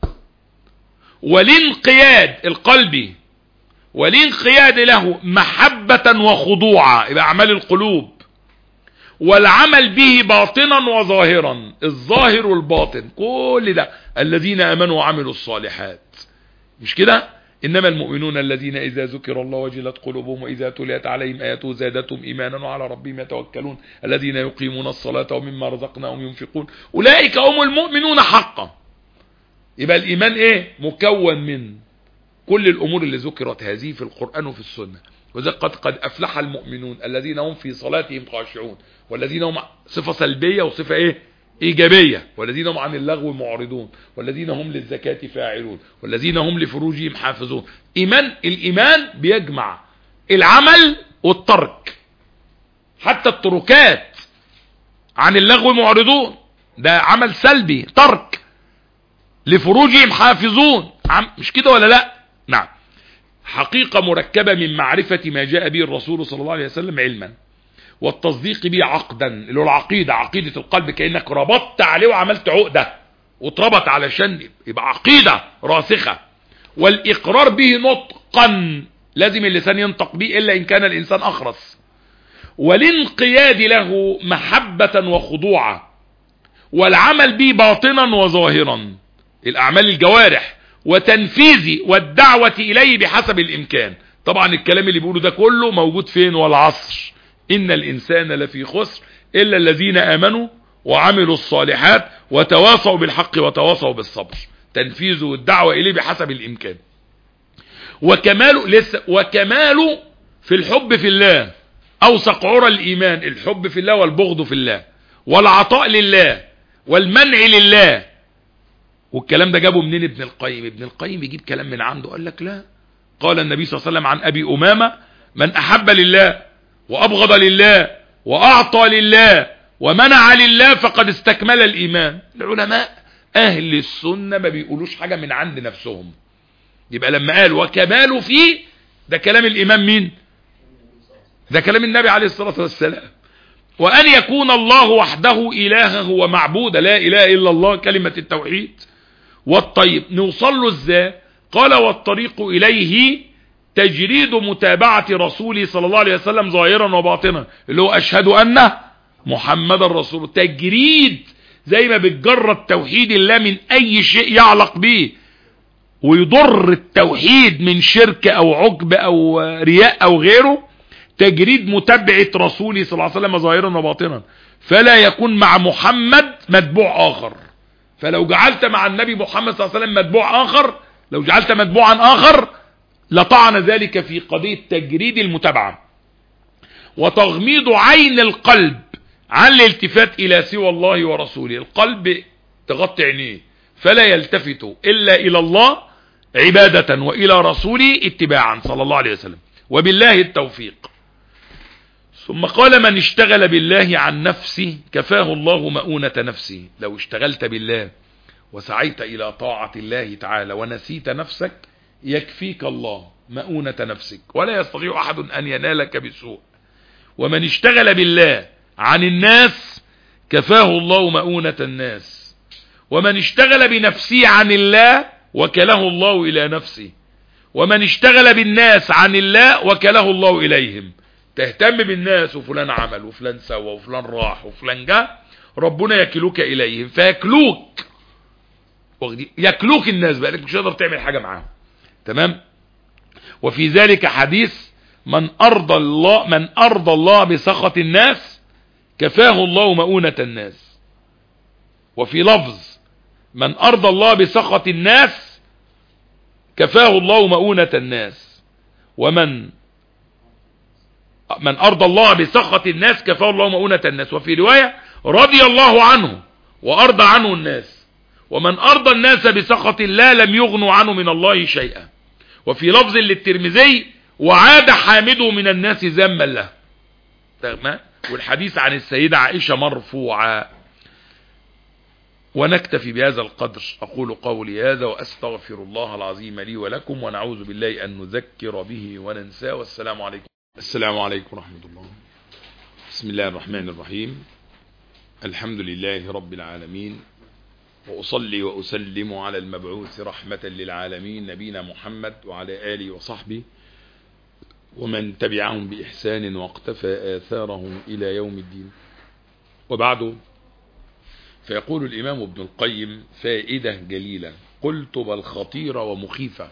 والانقياد القلبي، والانقياد له محبة وخضوعا، يبقى أعمال القلوب، والعمل به باطنا وظاهرا، الظاهر والباطن، كل ده الذين آمنوا وعملوا الصالحات، مش كده؟ إنما المؤمنون الذين إذا ذكر الله وجلت قلوبهم وإذا تليت عليهم آياته زادتهم إيمانا وعلى ربهم يتوكلون الذين يقيمون الصلاة ومما رزقناهم ينفقون أولئك هم المؤمنون حقا. يبقى الإيمان إيه؟ مكون من كل الأمور اللي ذكرت هذه في القرآن وفي السنة. وذا قد أفلح المؤمنون الذين هم في صلاتهم خاشعون، والذين هم صفة سلبية وصفة إيه؟ إيجابية، والذين هم عن اللغو معرضون، والذين هم للزكاة فاعلون، والذين هم لفروجهم حافظون. الإيمان بيجمع العمل والترك، حتى التركات عن اللغو معرضون ده عمل سلبي، ترك، لفروجهم حافظون، مش كده ولا لا؟ نعم. حقيقة مركبة من معرفة ما جاء به الرسول صلى الله عليه وسلم علما، والتصديق به عقدا، اللي هو العقيدة، عقيدة القلب، كأنك ربطت عليه وعملت عقدة واتربط علشان يبقى عقيدة راسخة. والإقرار به نطقا، لازم اللسان ينطق به إلا إن كان الإنسان أخرس. والانقياد له محبة وخضوعا، والعمل به باطنا وظاهرا، الأعمال الجوارح، وتنفيذ والدعوة إليه بحسب الإمكان. طبعا الكلام اللي بيقوله ده كله موجود فين؟ والعصر إن الإنسان لفي خسر إلا الذين آمنوا وعملوا الصالحات وتواصوا بالحق وتواصوا بالصبر، تنفيذه والدعوة إليه بحسب الإمكان. وكماله في الحب في الله، أوثق عرى الإيمان الحب في الله والبغض في الله، والعطاء لله والمنع لله. والكلام ده جابه منين ابن القيم؟ ابن القيم يجيب كلام من عنده، قال لك لا، قال النبي صلى الله عليه وسلم عن أبي أمامة من أحب لله وأبغض لله وأعطى لله ومنع لله فقد استكمل الإيمان. العلماء أهل السنة ما بيقولوش حاجة من عند نفسهم. يبقى لما قال وكماله فيه، ده كلام الإمام مين؟ ده كلام النبي عليه الصلاة والسلام. وأن يكون الله وحده إلهه ومعبوده، لا إله إلا الله، كلمة التوحيد. والطيب نوصل له ازاي؟ قال والطريق إليه تجريد متابعة رسوله صلى الله عليه وسلم ظاهرا وباطنا، اللي هو أشهد أن محمد رسول. تجريد زي ما بتجرد توحيد الله من أي شيء يعلق به ويضر التوحيد من شرك أو عقب أو رياء أو غيره، تجريد متابعة رسوله صلى الله عليه وسلم ظاهرا وباطنا، فلا يكون مع محمد متبوع آخر. فلو جعلت مع النبي محمد صلى الله عليه وسلم متبوع آخر، لو جعلت متبوعا آخر لطعن ذلك في قضية تجريد المتابعة وتغميض عين القلب عن الالتفات إلى سوى الله ورسوله. القلب تغطي عينيه فلا يلتفت إلا إلى الله عبادة وإلى رسوله اتباعا صلى الله عليه وسلم، وبالله التوفيق. ثم قال: من اشتغل بالله عن نفسه كفاه الله مؤونة نفسه. لو اشتغلت بالله وسعيت إلى طاعة الله تعالى ونسيت نفسك يكفيك الله مؤونة نفسك، ولا يستطيع أحد أن ينالك بسوء. ومن اشتغل بالله عن الناس كفاه الله مؤونة الناس. ومن اشتغل بنفسه عن الله وكله الله إلى نفسه. ومن اشتغل بالناس عن الله وكله الله إليهم. تهتم بالناس وفلان عمل وفلان سوى وفلان راح وفلان جاء، ربنا يكلوك إليهم فيكلوك، يكلوك الناس بقى، مش هتقدر تعمل حاجة معاهم. تمام. وفي ذلك حديث: من أرضى الله بسخط الناس كفاه الله مؤونة الناس. وفي لفظ: من أرضى الله بسخط الناس كفاه الله مؤونة الناس. ومن أرضى الله بسخط الناس كفاه الله مؤونة الناس. وفي رواية: رضي الله عنه وأرضى عنه الناس. ومن أرضى الناس بسخط الله لم يغنوا عنه من الله شيئا. وفي لفظ للترمذي: وعاد حامده من الناس ذما له. تمام. والحديث عن السيدة عائشة مرفوعا. ونكتفي بهذا القدر. أقول قولي هذا وأستغفر الله العظيم لي ولكم، ونعوذ بالله أن نذكر به وننساه. والسلام عليكم. السلام عليكم ورحمة الله. بسم الله الرحمن الرحيم. الحمد لله رب العالمين، وأصلي وأسلم على المبعوث رحمة للعالمين نبينا محمد وعلى آله وصحبه ومن تبعهم بإحسان واقتفى آثارهم إلى يوم الدين. وبعد، فيقول الإمام ابن القيم فائدة جليلة، قلت بل خطيرة ومخيفة.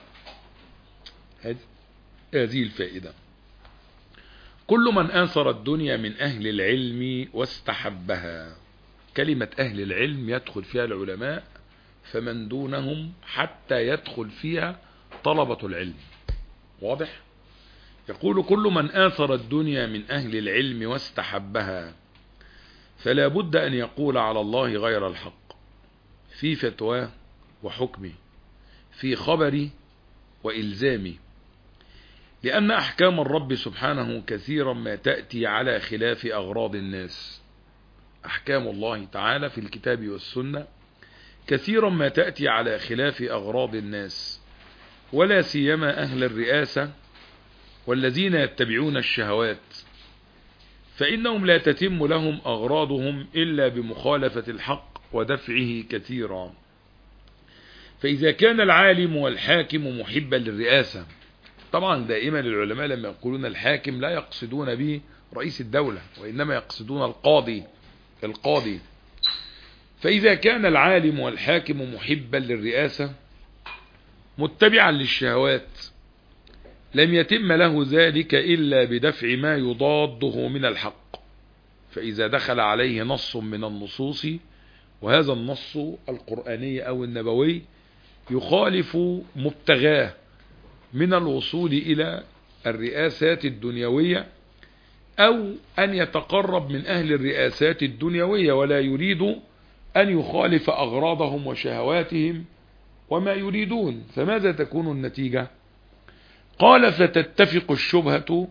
هذه الفائدة: كل من آثر الدنيا من أهل العلم واستحبها. كلمة أهل العلم يدخل فيها العلماء، فمن دونهم حتى يدخل فيها طلبة العلم. واضح؟ يقول: كل من آثر الدنيا من أهل العلم واستحبها فلا بد أن يقول على الله غير الحق في فتواه وحكمه، في خبري وإلزامي، لأن أحكام الرب سبحانه كثيرا ما تأتي على خلاف أغراض الناس. أحكام الله تعالى في الكتاب والسنة كثيرا ما تأتي على خلاف أغراض الناس، ولا سيما أهل الرئاسة والذين يتبعون الشهوات، فإنهم لا تتم لهم أغراضهم إلا بمخالفة الحق ودفعه كثيرا. فإذا كان العالم والحاكم محبا للرئاسة، طبعا دائما العلماء لما يقولون الحاكم لا يقصدون به رئيس الدولة، وإنما يقصدون القاضي. فإذا كان العالم والحاكم محبا للرئاسة متبعا للشهوات لم يتم له ذلك إلا بدفع ما يضاده من الحق. فإذا دخل عليه نص من النصوص، وهذا النص القرآني أو النبوي، يخالف مبتغاه من الوصول إلى الرئاسات الدنيوية، أو أن يتقرب من أهل الرئاسات الدنيوية ولا يريد أن يخالف أغراضهم وشهواتهم وما يريدون، فماذا تكون النتيجة؟ قال: فتتفق الشبهة،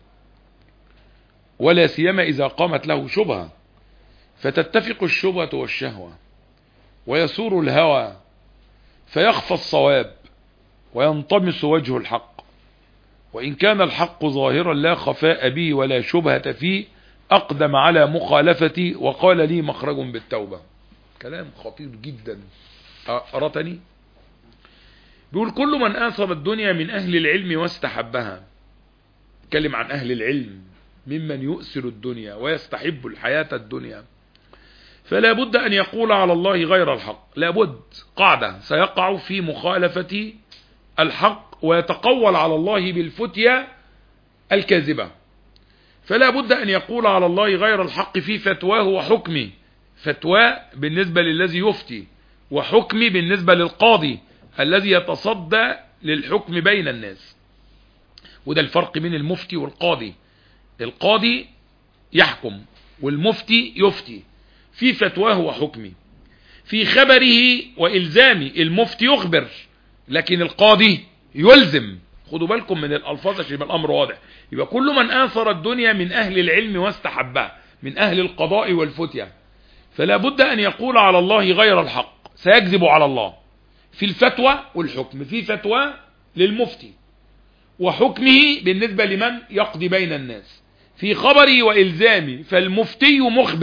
ولا سيما إذا قامت له شبهة، فتتفق الشبهة والشهوة، ويسور الهوى، فيخفى الصواب وينطمس وجه الحق. وإن كان الحق ظاهرا لا خفاء به ولا شبهة فيه، أقدم على مخالفتي وقال لي مخرج بالتوبة. كلام خطير جدا. أرتني؟ بيقول كل من آثر الدنيا من أهل العلم واستحبها، اتكلم عن أهل العلم ممن يؤثر الدنيا ويستحب الحياة الدنيا، فلا بد أن يقول على الله غير الحق. لا بد، قاعدة، سيقع في مخالفة الحق ويتقول على الله بالفتية الكاذبة. فلا بد أن يقول على الله غير الحق في فتواه وحكمه، فتوى بالنسبة للذي يفتي، وحكمي بالنسبة للقاضي الذي يتصدى للحكم بين الناس. وده الفرق بين المفتي والقاضي. القاضي يحكم والمفتي يفتي في فتواه وحكمه. في خبره وإلزامه، المفتي يخبر لكن القاضي يلزم. خدوا بالكم من الألفاظ عشان يبقى الأمر واضح. يبقى كل من آثر الدنيا من أهل العلم واستحبها، من أهل القضاء والفتية، فلا بد أن يقول على الله غير الحق، سيكذب على الله في الفتوى والحكم. في فتوى للمفتي وحكمه بالنسبة لمن يقضي بين الناس. في خبره وإلزامه، فالمفتي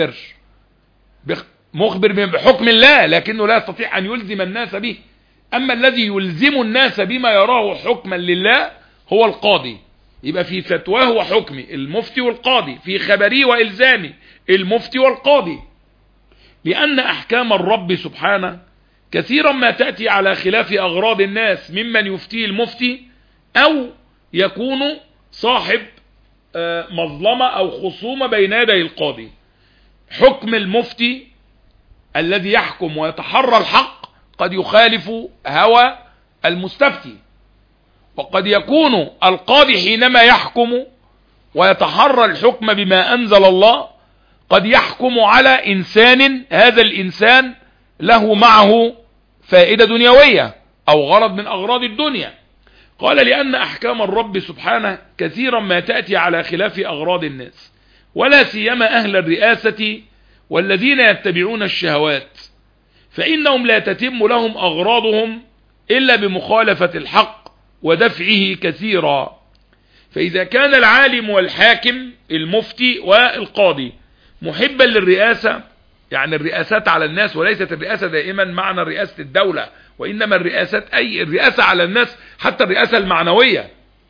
مخبر بحكم الله لكنه لا يستطيع أن يلزم الناس به. أما الذي يلزم الناس بما يراه حكما لله هو القاضي. يبقى في فتواه وحكمه المفتي والقاضي، في خبره وإلزامه المفتي والقاضي. لأن أحكام الرب سبحانه كثيرا ما تأتي على خلاف أغراض الناس، ممن يفتيه المفتي أو يكون صاحب مظلمة أو خصومة بين يدي القاضي. حكم المفتي الذي يحكم ويتحرى الحق قد يخالف هوى المستفتي، وقد يكون القاضي حينما يحكم ويتحرى الحكم بما أنزل الله قد يحكم على إنسان، هذا الإنسان له معه فائدة دنيوية أو غرض من أغراض الدنيا. قال لأن أحكام الرب سبحانه كثيرا ما تأتي على خلاف أغراض الناس، ولا سيما أهل الرئاسة والذين يتبعون الشهوات، فإنهم لا تتم لهم أغراضهم إلا بمخالفة الحق ودفعه كثيرا. فإذا كان العالم والحاكم المفتي والقاضي محبا للرئاسة، يعني الرئاسات على الناس، وليست الرئاسة دائما معنى رئاسة الدولة، وإنما الرئاسات أي الرئاسة على الناس، حتى الرئاسة المعنوية.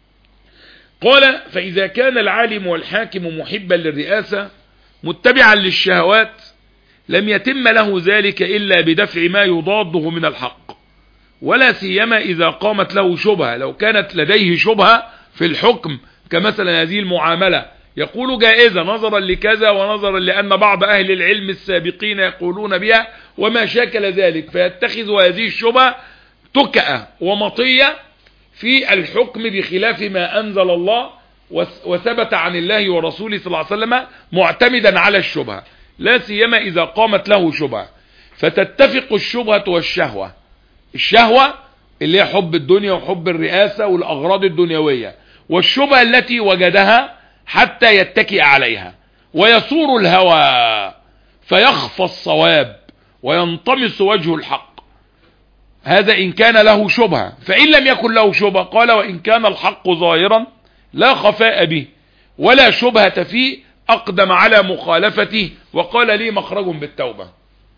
قال فإذا كان العالم والحاكم محبا للرئاسة متبعا للشهوات لم يتم له ذلك إلا بدفع ما يضاده من الحق، ولا سيما إذا قامت له شبهة. لو كانت لديه شبهة في الحكم كمثلا هذه المعاملة يقول جائزة نظرا لكذا ونظرا لأن بعض أهل العلم السابقين يقولون بها وما شاكل ذلك، فيتخذ هذه الشبهة تكأة ومطية في الحكم بخلاف ما أنزل الله وثبت عن الله ورسوله صلى الله عليه وسلم معتمدا على الشبهة، لا سيما إذا قامت له شبهة. فتتفق الشبهة والشهوة. الشهوة اللي هي حب الدنيا وحب الرئاسة والأغراض الدنيوية، والشبهة التي وجدها حتى يتكئ عليها، ويصور الهوى فيخفى الصواب وينطمس وجه الحق. هذا إن كان له شبهة. فإن لم يكن له شبهة قال وإن كان الحق ظاهرا لا خفاء به ولا شبهة فيه أقدم على مخالفته وقال لي مخرج بالتوبة.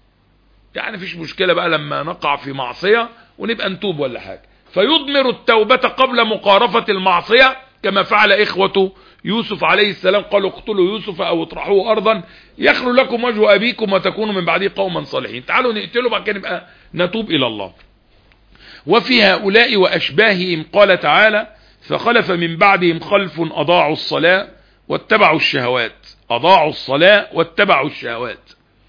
يعني فيش مشكلة بقى لما نقع في معصية ونبقى نتوب ولا حاجة، فيضمر التوبة قبل مقارفة المعصية كما فعل إخوة يوسف عليه السلام، قالوا اقتلوا يوسف أو اطرحوه أرضا يخلو لكم وجه أبيكم وتكونوا من بعده قوما صالحين. تعالوا نقتله بقى كده نبقى نتوب إلى الله. وفي هؤلاء وأشباههم قال تعالى فخلف من بعدهم خلف أضاعوا الصلاة واتبعوا الشهوات. أضاعوا الصلاة واتبعوا الشهوات.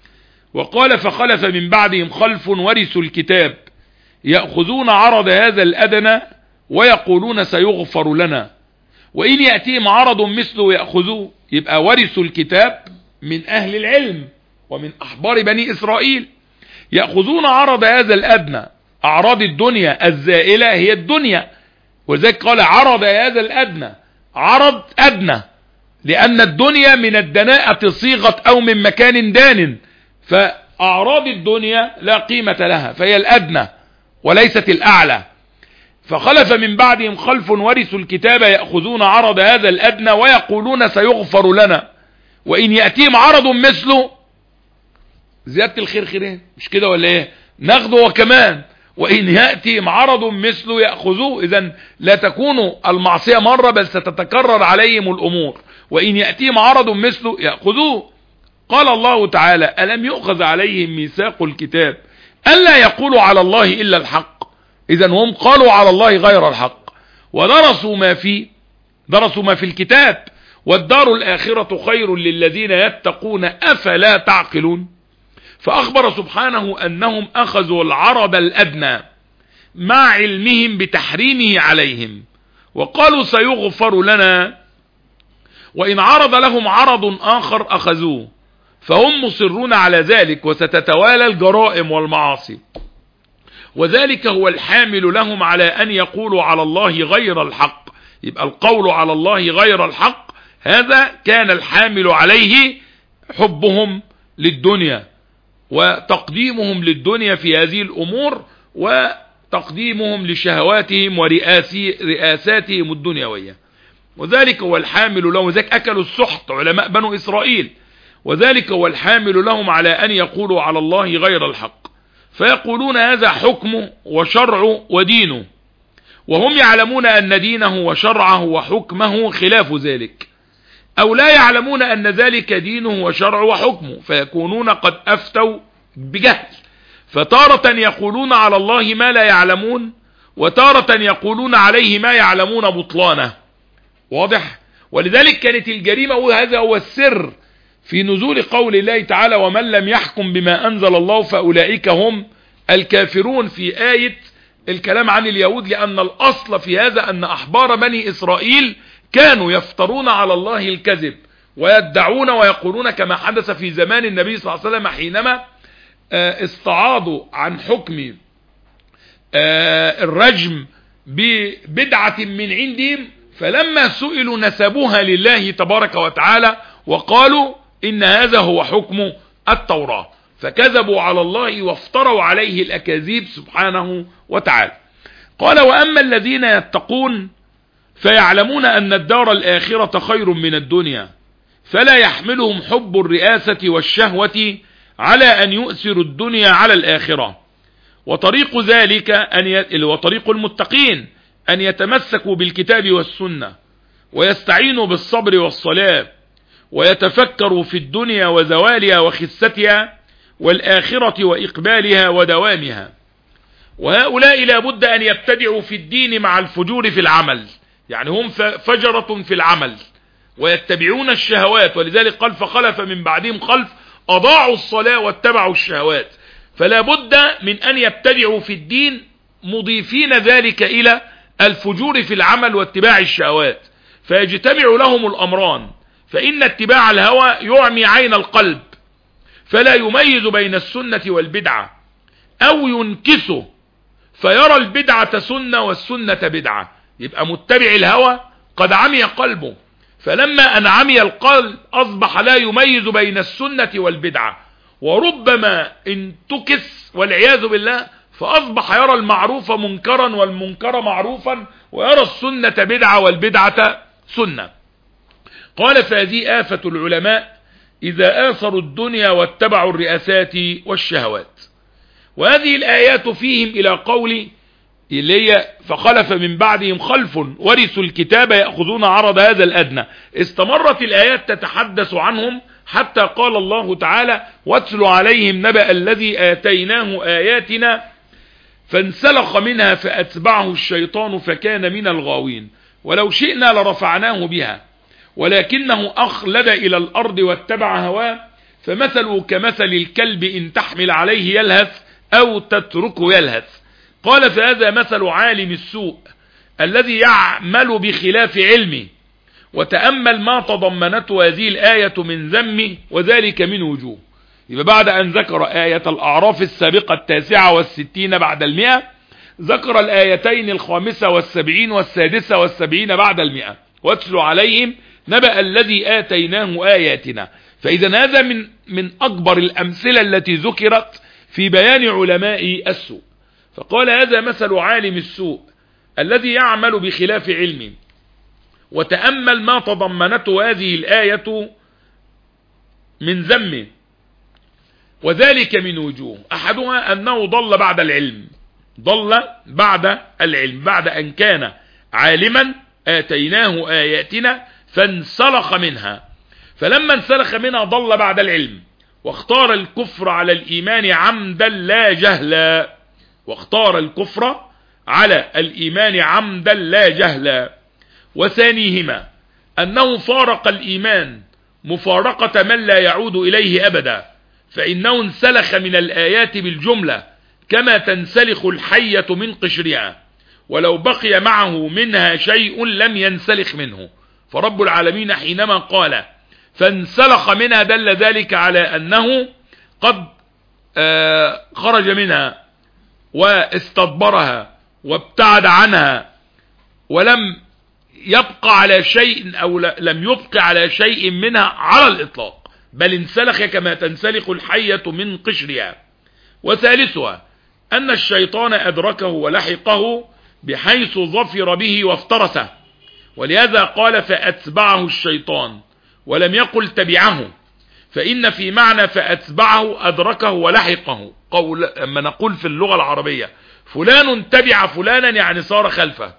وقال فخلف من بعدهم خلف ورثوا الكتاب يأخذون عرض هذا الأدنى ويقولون سيغفر لنا وإن يأتيهم عرض مثله يأخذوه. يبقى ورثوا الكتاب من أهل العلم ومن أحبار بني إسرائيل، يأخذون عرض هذا الأدنى. أعراض الدنيا الزائلة هي الدنيا، ولذلك قال عرض هذا الأدنى، عرض أدنى، لأن الدنيا من الدناءة صيغة أو من مكان دان، فأعراض الدنيا لا قيمة لها فهي الأدنى وليست الأعلى. فخلف من بعدهم خلف ورثوا الكتاب يأخذون عرض هذا الأدنى ويقولون سيغفر لنا وإن يأتيهم عرض مثله زيادة الخير خيرين، مش كده ولا ايه؟ ناخده وكمان وإن يأتي عرض مثله يأخذوه. إذن لا تكون المعصية مرة بل ستتكرر عليهم الأمور. وإن يأتيهم عرض مثله يأخذوه. قال الله تعالى: ألم يؤخذ عليهم ميثاق الكتاب ألا يقولوا على الله إلا الحق. إذن هم قالوا على الله غير الحق، ودرسوا ما في الكتاب، والدار الآخرة خير للذين يتقون أفلا تعقلون. فأخبر سبحانه أنهم أخذوا العرض الأدنى مع علمهم بتحريمه عليهم، وقالوا سيغفر لنا، وإن عرض لهم عرض آخر أخذوه، فهم مصرون على ذلك، وستتوالى الجرائم والمعاصي. وذلك هو الحامل لهم على أن يقولوا على الله غير الحق. يبقى القول على الله غير الحق هذا كان الحامل عليه حبهم للدنيا، وتقديمهم للدنيا في هذه الأمور، وتقديمهم لشهواتهم ورئاساتهم الدنيوية. وذلك هو الحامل لهم، وذلك أكلوا السحت علماء بنو إسرائيل، وذلك هو الحامل لهم على أن يقولوا على الله غير الحق، فيقولون هذا حكمه وشرعه ودينه، وهم يعلمون أن دينه وشرعه وحكمه خلاف ذلك، أو لا يعلمون أن ذلك دينه وشرعه وحكمه، فيكونون قد أفتوا بجهل. فتارة يقولون على الله ما لا يعلمون، وتارة يقولون عليه ما يعلمون بطلانه. واضح؟ ولذلك كانت الجريمة، وهذا هو السر في نزول قول الله تعالى: ومن لم يحكم بما أنزل الله فأولئك هم الكافرون، في آية الكلام عن اليهود، لأن الأصل في هذا أن أحبار بني إسرائيل كانوا يفترون على الله الكذب، ويدعون ويقولون كما حدث في زمان النبي صلى الله عليه وسلم حينما استعاضوا عن حكم الرجم ببدعة من عندهم، فلما سئلوا نسبوها لله تبارك وتعالى وقالوا إن هذا هو حكم التوراة، فكذبوا على الله وافتروا عليه الأكاذيب سبحانه وتعالى. قال: وأما الذين يتقون فيعلمون أن الدار الآخرة خير من الدنيا، فلا يحملهم حب الرئاسة والشهوة على أن يؤثروا الدنيا على الآخرة. وطريق ذلك وطريق المتقين أن يتمسكوا بالكتاب والسنة، ويستعينوا بالصبر والصلاة، ويتفكروا في الدنيا وزوالها وخستها، والآخرة وإقبالها ودوامها. وهؤلاء لا بد أن يبتدعوا في الدين مع الفجور في العمل، يعني هم فجرة في العمل ويتبعون الشهوات، ولذلك قال: فخلف من بعدهم خلف أضاعوا الصلاة واتبعوا الشهوات. فلا بد من أن يبتدعوا في الدين مضيفين ذلك إلى الفجور في العمل واتباع الشهوات، فيجتمع لهم الأمران. فإن اتباع الهوى يعمي عين القلب، فلا يميز بين السنة والبدعة، أو ينكسه فيرى البدعة سنة والسنة بدعة. يبقى متبع الهوى قد عمي قلبه، فلما أن عمي القلب أصبح لا يميز بين السنة والبدعة، وربما انتكس والعياذ بالله، فأصبح يرى المعروف منكرا والمنكر معروفا، ويرى السنة بدعة والبدعة سنة. قال: فهذه آفة العلماء إذا آثروا الدنيا واتبعوا الرئاسات والشهوات. وهذه الآيات فيهم إلى قول اللي هي: فخلف من بعدهم خلف ورثوا الكتاب يأخذون عرض هذا الأدنى. استمرت الآيات تتحدث عنهم حتى قال الله تعالى: واتل عليهم نبأ الذي آتيناه آياتنا فانسلخ منها فأتبعه الشيطان فكان من الغاوين، ولو شئنا لرفعناه بها ولكنه أخلد إلى الأرض واتبع هواه، فمثله كمثل الكلب إن تحمل عليه يلهث أو تتركه يلهث. قال: فهذا مثل عالم السوء الذي يعمل بخلاف علمه. وتأمل ما تضمنته هذه الآية من ذمه، وذلك من وجوه. يبقى بعد أن ذكر آية الأعراف السابقة 69 بعد 100، ذكر الآيتين 75 و76 بعد 100: واتل عليهم نبأ الذي آتيناه آياتنا. فإذا هذا من أكبر الأمثلة التي ذكرت في بيان علماء السوء. فقال: هذا مثل عالم السوء الذي يعمل بخلاف علمه. وتأمل ما تضمنته هذه الآية من ذمه، وذلك من وجوه. أحدها أنه ضل بعد العلم، ضل بعد العلم، بعد أن كان عالما آتيناه آياتنا فانسلخ منها، فلما انسلخ منها ضل بعد العلم، واختار الكفر على الإيمان عمدا لا جهلا، واختار الكفر على الإيمان عمدا لا جهلا. وثانيهما أنه فارق الإيمان مفارقة من لا يعود إليه أبدا، فإنه انسلخ من الآيات بالجملة كما تنسلخ الحية من قشرها، ولو بقي معه منها شيء لم ينسلخ منه. فرب العالمين حينما قال فانسلخ منها دل ذلك على أنه قد خرج منها واستدبرها وابتعد عنها، ولم يبقى على شيء أو لم يبقى على شيء منها على الإطلاق، بل انسلخ كما تنسلخ الحية من قشرها. وثالثها أن الشيطان أدركه ولحقه بحيث ظفر به وافترسه، ولهذا قال فأتبعه الشيطان ولم يقل تبعه، فإن في معنى فأتبعه أدركه ولحقه. أما نقول في اللغة العربية فلان تبع فلانا يعني صار خلفه،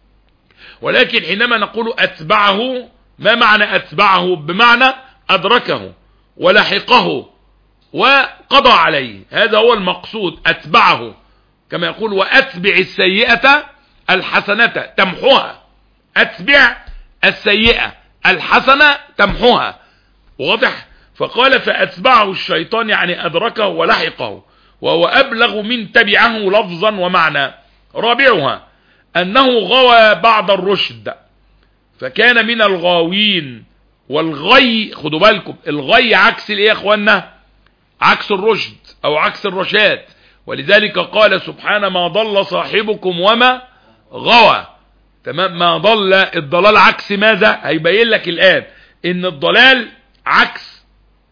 ولكن حينما نقول أتبعه ما معنى أتبعه؟ بمعنى أدركه ولحقه وقضى عليه، هذا هو المقصود أتبعه. كما يقول وأتبع السيئة الحسنة تمحوها، أتبع السيئة الحسنة تمحوها، واضح؟ فقال فأتبعه الشيطان يعني أدركه ولحقه، وهو أبلغ من تبعه لفظا ومعنى. رابعها أنه غوى بعض الرشد فكان من الغاوين. والغي خدوا بالكم، الغي عكس الايه يا اخوانا؟ عكس الرشد او عكس الرشاد، ولذلك قال سبحانه ما ضل صاحبكم وما غوى. تمام، ما ضل، الضلال عكس ماذا؟ هيبين لك الآن ان الضلال عكس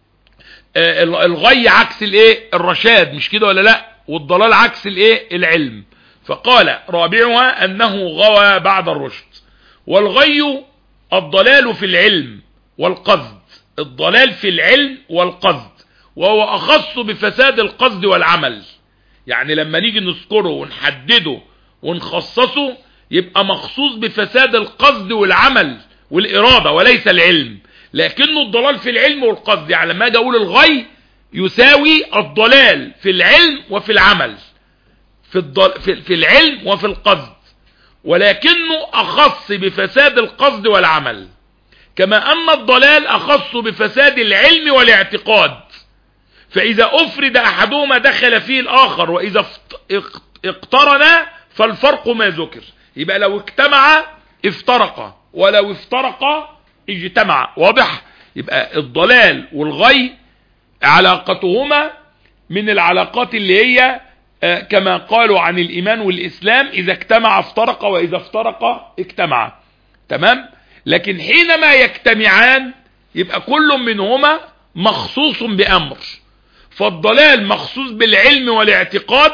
الغي عكس الايه؟ الرشاد، مش كده ولا لا؟ والضلال عكس الايه؟ العلم. فقال رابعها انه غوى بعد الرشد. والغي الضلال في العلم والقصد، الضلال في العلم والقصد، وهو اخص بفساد القصد والعمل. يعني لما نيجي نذكره ونحدده ونخصصه يبقى مخصوص بفساد القصد والعمل والإرادة وليس العلم، لكنه الضلال في العلم والقصد. يعني لما اجي اقول الغي يساوي الضلال في العلم وفي العمل، في العلم وفي القصد، ولكنه أخص بفساد القصد والعمل، كما أن الضلال أخص بفساد العلم والاعتقاد. فإذا أفرد أحدهما دخل فيه الآخر، وإذا اقترنا فالفرق ما ذكر. يبقى لو اجتمع افترق، ولو افترق اجتمع، واضح؟ يبقى الضلال والغي علاقتهما من العلاقات اللي هي كما قالوا عن الإيمان والإسلام إذا اجتمع افترق وإذا افترق اجتمع. تمام؟ لكن حينما يجتمعان يبقى كل منهما مخصوص بأمر، فالضلال مخصوص بالعلم والاعتقاد،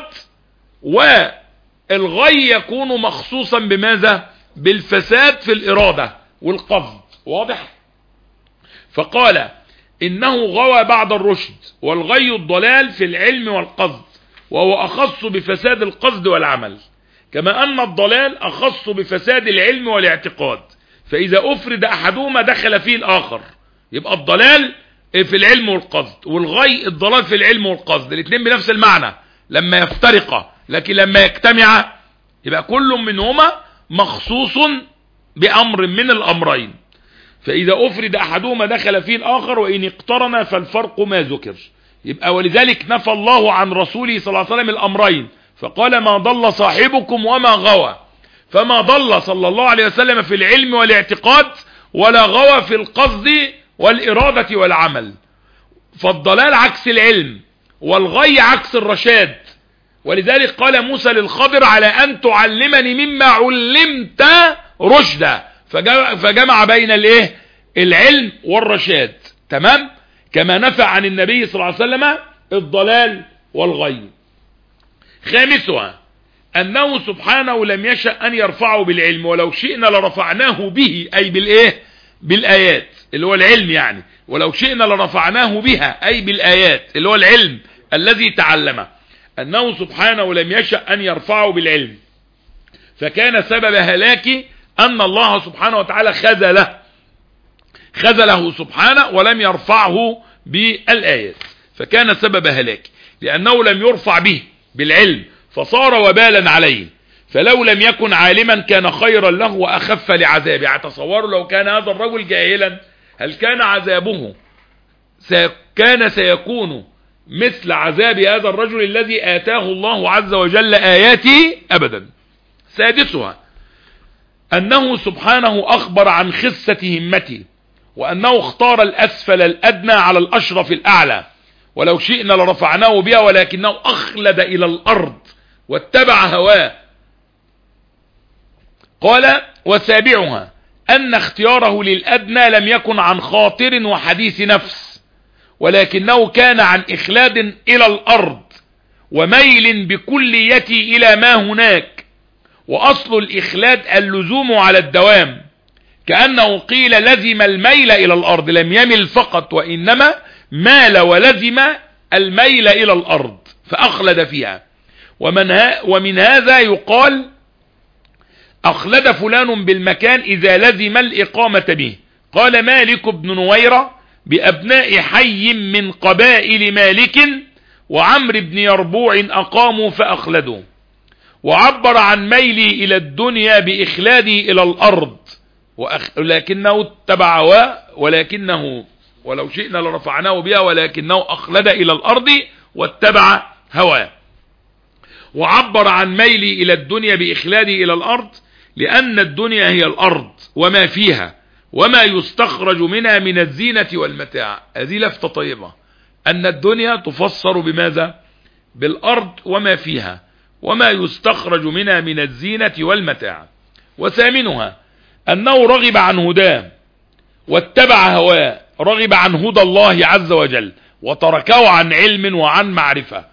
والغي يكون مخصوصا بماذا؟ بالفساد في الإرادة والقصد، واضح؟ فقال إنه غوى بعد الرشد، والغي الضلال في العلم والقصد، وهو أخص بفساد القصد والعمل، كما أن الضلال أخص بفساد العلم والاعتقاد. فإذا أفرد أحدهما دخل فيه الآخر، يبقى الضلال في العلم والقصد، والغي الضلال في العلم والقصد، الاثنين بنفس المعنى لما يفترقا، لكن لما يجتمعا يبقى كل منهما مخصوص بأمر من الأمرين. فإذا أفرد أحدهما دخل فيه الآخر، وإن اقترن فالفرق ما ذكر. يبقى ولذلك نفى الله عن رسوله صلى الله عليه وسلم الأمرين، فقال ما ضل صاحبكم وما غوى، فما ضل صلى الله عليه وسلم في العلم والاعتقاد، ولا غوى في القصد والإرادة والعمل. فالضلال عكس العلم، والغي عكس الرشاد. ولذلك قال موسى للخضر على أن تعلمني مما علمت رشدا، فجمع بين الايه؟ العلم والرشاد. تمام؟ كما نفى عن النبي صلى الله عليه وسلم الضلال والغي. خامسها أنه سبحانه لم يشأ أن يرفعه بالعلم، ولو شئنا لرفعناه به، أي بالإيه؟ بالآيات اللي هو العلم يعني، ولو شئنا لرفعناه بها أي بالآيات اللي هو العلم الذي تعلمه. أنه سبحانه لم يشأ أن يرفعه بالعلم، فكان سبب هلاكه أن الله سبحانه وتعالى خذله سبحانه ولم يرفعه بالآيات، فكان سبب هلاكه لأنه لم يرفع به بالعلم فصار وبالا عليه. فلو لم يكن عالما كان خيرا له وأخف لعذابه. تصوروا لو كان هذا الرجل جاهلا هل كان عذابه كان سيكون مثل عذاب هذا الرجل الذي آتاه الله عز وجل آياته؟ أبدا. سادسها أنه سبحانه أخبر عن خسة همته، وأنه اختار الأسفل الأدنى على الأشرف الأعلى، ولو شئنا لرفعناه بها ولكنه أخلد إلى الأرض واتبع هواه. قال: وسابعها أن اختياره للأدنى لم يكن عن خاطر وحديث نفس، ولكنه كان عن إخلاد إلى الأرض وميل بكليته إلى ما هناك. وأصل الإخلاد اللزوم على الدوام، كأنه قيل لزم الميل إلى الأرض، لم يمل فقط وإنما مال ولزم الميل إلى الأرض فأخلد فيها. ومن هذا يقال أخلد فلان بالمكان إذا لزم الإقامة به. قال مالك بن نويرة: بأبناء حي من قبائل مالك وعمر بن يربوع أقاموا فأخلدوا. وعبر عن ميلي إلى الدنيا بإخلادي إلى الأرض، ولكنه اتبع هواه، ولكنه ولو شئنا لرفعناه بها ولكنه أخلد إلى الأرض واتبع هواه. وعبر عن ميلي إلى الدنيا بإخلادي إلى الأرض لأن الدنيا هي الأرض وما فيها وما يستخرج منها من الزينة والمتاع. هذه لفتة طيبة، أن الدنيا تفسر بماذا؟ بالأرض وما فيها وما يستخرج منها من الزينة والمتاع. وثامنها أنه رغب عن هداه واتبع هواه، رغب عن هدى الله عز وجل وتركه عن علم وعن معرفة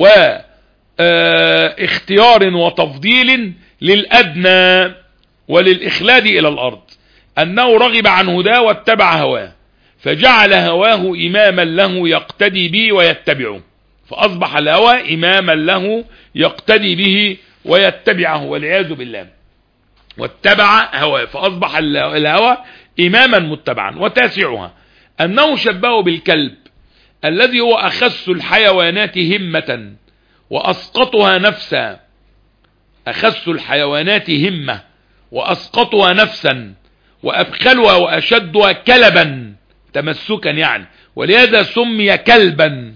واختيار وتفضيل للأدنى وللإخلاد إلى الأرض. أنه رغب عن هداه واتبع هواه فجعل هواه إماما له يقتدي به ويتبعه، فأصبح الهوى إماما له يقتدي به ويتبعه والعياذ بالله، واتبع هواه فأصبح الهوى إماما متبعا. وتاسعها أنه شبهه بالكلب الذي هو أخس الحيوانات همة وأسقطها نفسا، أخس الحيوانات همة وأسقطها نفسا وأبخلها وأشدها كلبا تمسكا يعني، ولهذا سمي كلبا.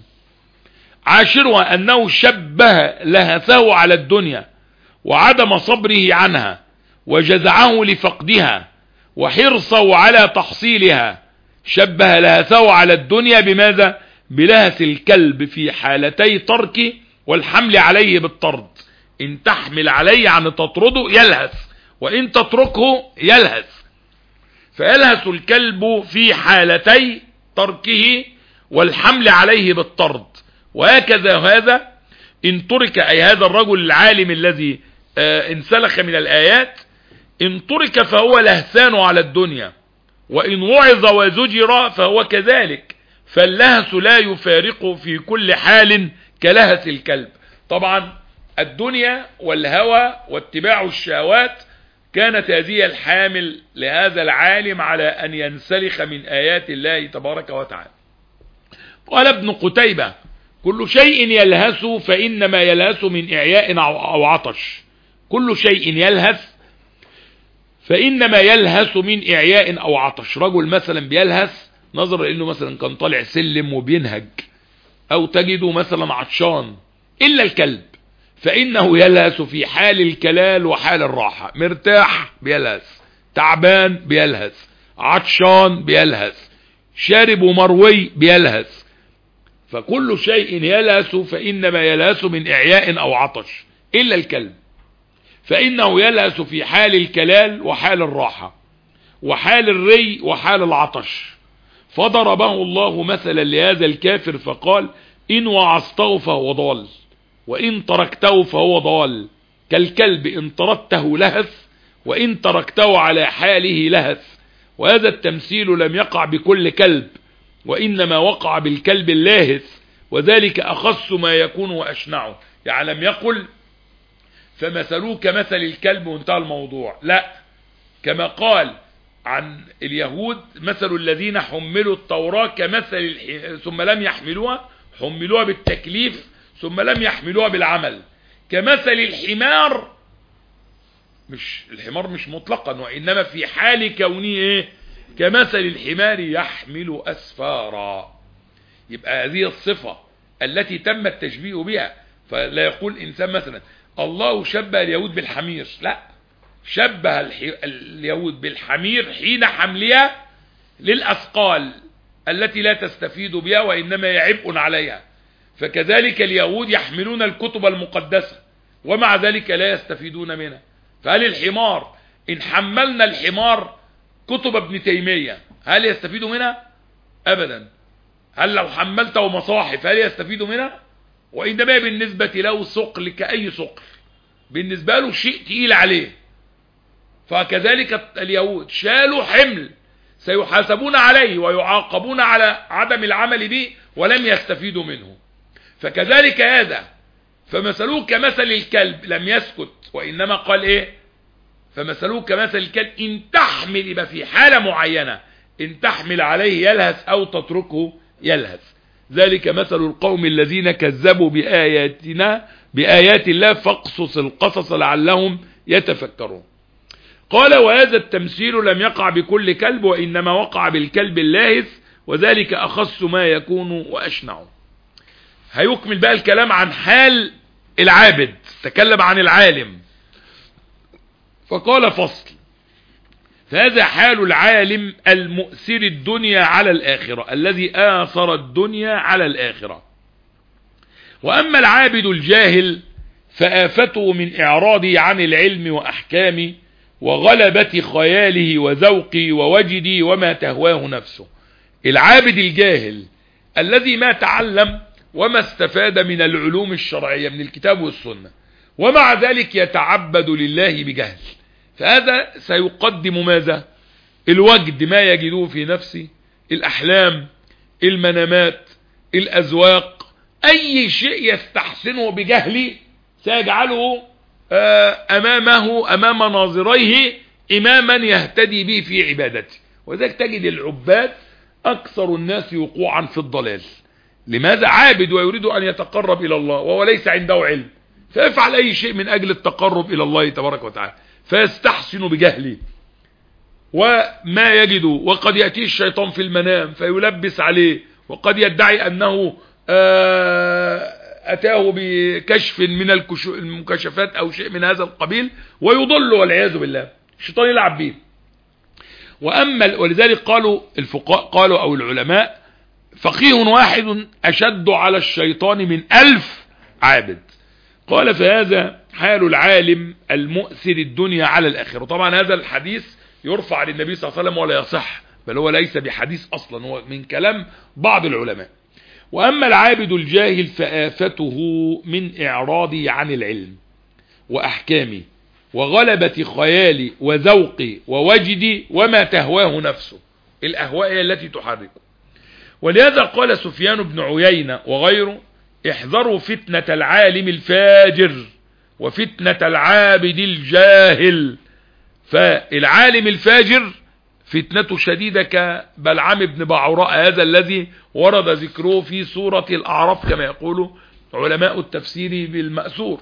عاشرها أنه شبه لهثه على الدنيا وعدم صبره عنها وجزعه لفقدها وحرصه على تحصيلها. شبه لهثه على الدنيا بماذا؟ بلهث الكلب في حالتي ترك والحمل عليه بالطرد. إن تحمل عليه عن تطرده يلهث، وإن تتركه يلهث. فيلهث الكلب في حالتي تركه والحمل عليه بالطرد. وهكذا هذا إن ترك، أي هذا الرجل العالم الذي انسلخ من الآيات، إن ترك فهو لهثان على الدنيا، وإن وعظ وزجر فهو كذلك. فاللهث لا يفارقه في كل حال كلهث الكلب. طبعا الدنيا والهوى واتباع الشهوات كانت هذه الحامل لهذا العالم على أن ينسلخ من آيات الله تبارك وتعالى. قال ابن قتيبة: كل شيء يلهث فإنما يلهث من إعياء أو عطش. كل شيء يلهث فإنما يلهث من إعياء أو عطش. رجل مثلا بيلهث نظرا إنه مثلا كان طالع سلم وبينهج، أو تجده مثلا عطشان. إلا الكلب فإنه يلهث في حال الكلال وحال الراحة، مرتاح بيلهث، تعبان بيلهث، عطشان بيلهث، شارب ومروي بيلهث. فكل شيء يلهث فإنما يلهث من إعياء أو عطش إلا الكلب، فإنه يلهث في حال الكلال وحال الراحة وحال الري وحال العطش. فضربه الله مثلا لهذا الكافر فقال: إن وعظته فهو ضال، وإن تركته فهو ضال. كالكلب إن طردته لهث، وإن تركته على حاله لهث. وهذا التمثيل لم يقع بكل كلب، وإنما وقع بالكلب اللاهث، وذلك أخص ما يكون وأشنعه. يعني لم يقل فمثلوه كمثل الكلب وانتهى الموضوع، لا، كما قال عن اليهود مثل الذين حملوا التوراة كمثل ثم لم يحملوها، حملوها بالتكليف ثم لم يحملوها بالعمل، كمثل الحمار، مش الحمار مش مطلقا، وإنما في حال كونه ايه؟ كمثل الحمار يحمل أسفارا. يبقى هذه الصفة التي تم التشبيه بها. فلا يقول إنسان مثلا الله شبه اليهود بالحمير، لا، شبه اليهود بالحمير حين حملها للأثقال التي لا تستفيد بها وإنما يعبء عليها. فكذلك اليهود يحملون الكتب المقدسة ومع ذلك لا يستفيدون منها. فهل الحمار إن حملنا الحمار كتب ابن تيمية هل يستفيد منها؟ أبدا. هل لو حملته مصاحف هل يستفيد منها؟ وإنما بالنسبة له ثقل كأي ثقل، بالنسبة له شيء تقيل عليه. فكذلك اليهود شالوا حمل سيحاسبون عليه ويعاقبون على عدم العمل به ولم يستفيدوا منه. فكذلك هذا فمثلوه كمثل الكلب، لم يسكت وإنما قال ايه؟ فمثلوه كمثل الكلب إن تحمل، يبقى في حالة معينة، إن تحمل عليه يلهث أو تتركه يلهث. ذلك مثل القوم الذين كذبوا بآيات الله فاقصص القصص لعلهم يتفكرون. قال وهذا التمثيل لم يقع بكل كلب وإنما وقع بالكلب اللاهث، وذلك أخص ما يكون وأشنع. هيكمل بقى الكلام عن حال العابد، تكلم عن العالم فقال فصل: فهذا حال العالم المؤثر الدنيا على الآخرة، الذي آثر الدنيا على الآخرة. وأما العابد الجاهل فآفته من إعراضه عن العلم وأحكامه وغلبة خياله وذوقه ووجده وما تهواه نفسه. العابد الجاهل الذي ما تعلم وما استفاد من العلوم الشرعية من الكتاب والسنة، ومع ذلك يتعبد لله بجهل، فهذا سيقدم ماذا؟ الوجد، ما يجدوه في نفسه، الأحلام، المنامات، الأذواق، أي شيء يستحسنه بجهله سيجعله أمام ناظريه إماما يهتدي به في عبادته. وذلك تجد العباد أكثر الناس وقوعا في الضلال. لماذا؟ عابد ويريد أن يتقرب إلى الله وهو ليس عنده علم، فيفعل أي شيء من أجل التقرب إلى الله تبارك وتعالى، فيستحسن بجهله وما يجد. وقد يأتيه الشيطان في المنام فيلبس عليه، وقد يدعي أنه أتاه بكشف من المكشفات أو شيء من هذا القبيل ويضل والعياذ بالله، الشيطان يلعب به. ولذلك قالوا الفقهاء، قالوا أو العلماء: فقيه واحد أشد على الشيطان من 1000 عابد. قال: فهذا حال العالم المؤثر الدنيا على الآخرة. طبعا هذا الحديث يرفع للنبي صلى الله عليه وسلم ولا يصح، بل هو ليس بحديث أصلا، هو من كلام بعض العلماء. وأما العابد الجاهل فآفته من إعراضه عن العلم وأحكامه وغلبة خيالي وذوقي ووجدي وما تهواه نفسه. الأهواء هي التي تحركه. ولهذا قال سفيان بن عيينة وغيره: احذروا فتنة العالم الفاجر وفتنة العابد الجاهل. فالعالم الفاجر فتنته شديدة كبلعام بن بعوراء، هذا الذي ورد ذكره في سورة الأعراف كما يقول علماء التفسير بالمأثور.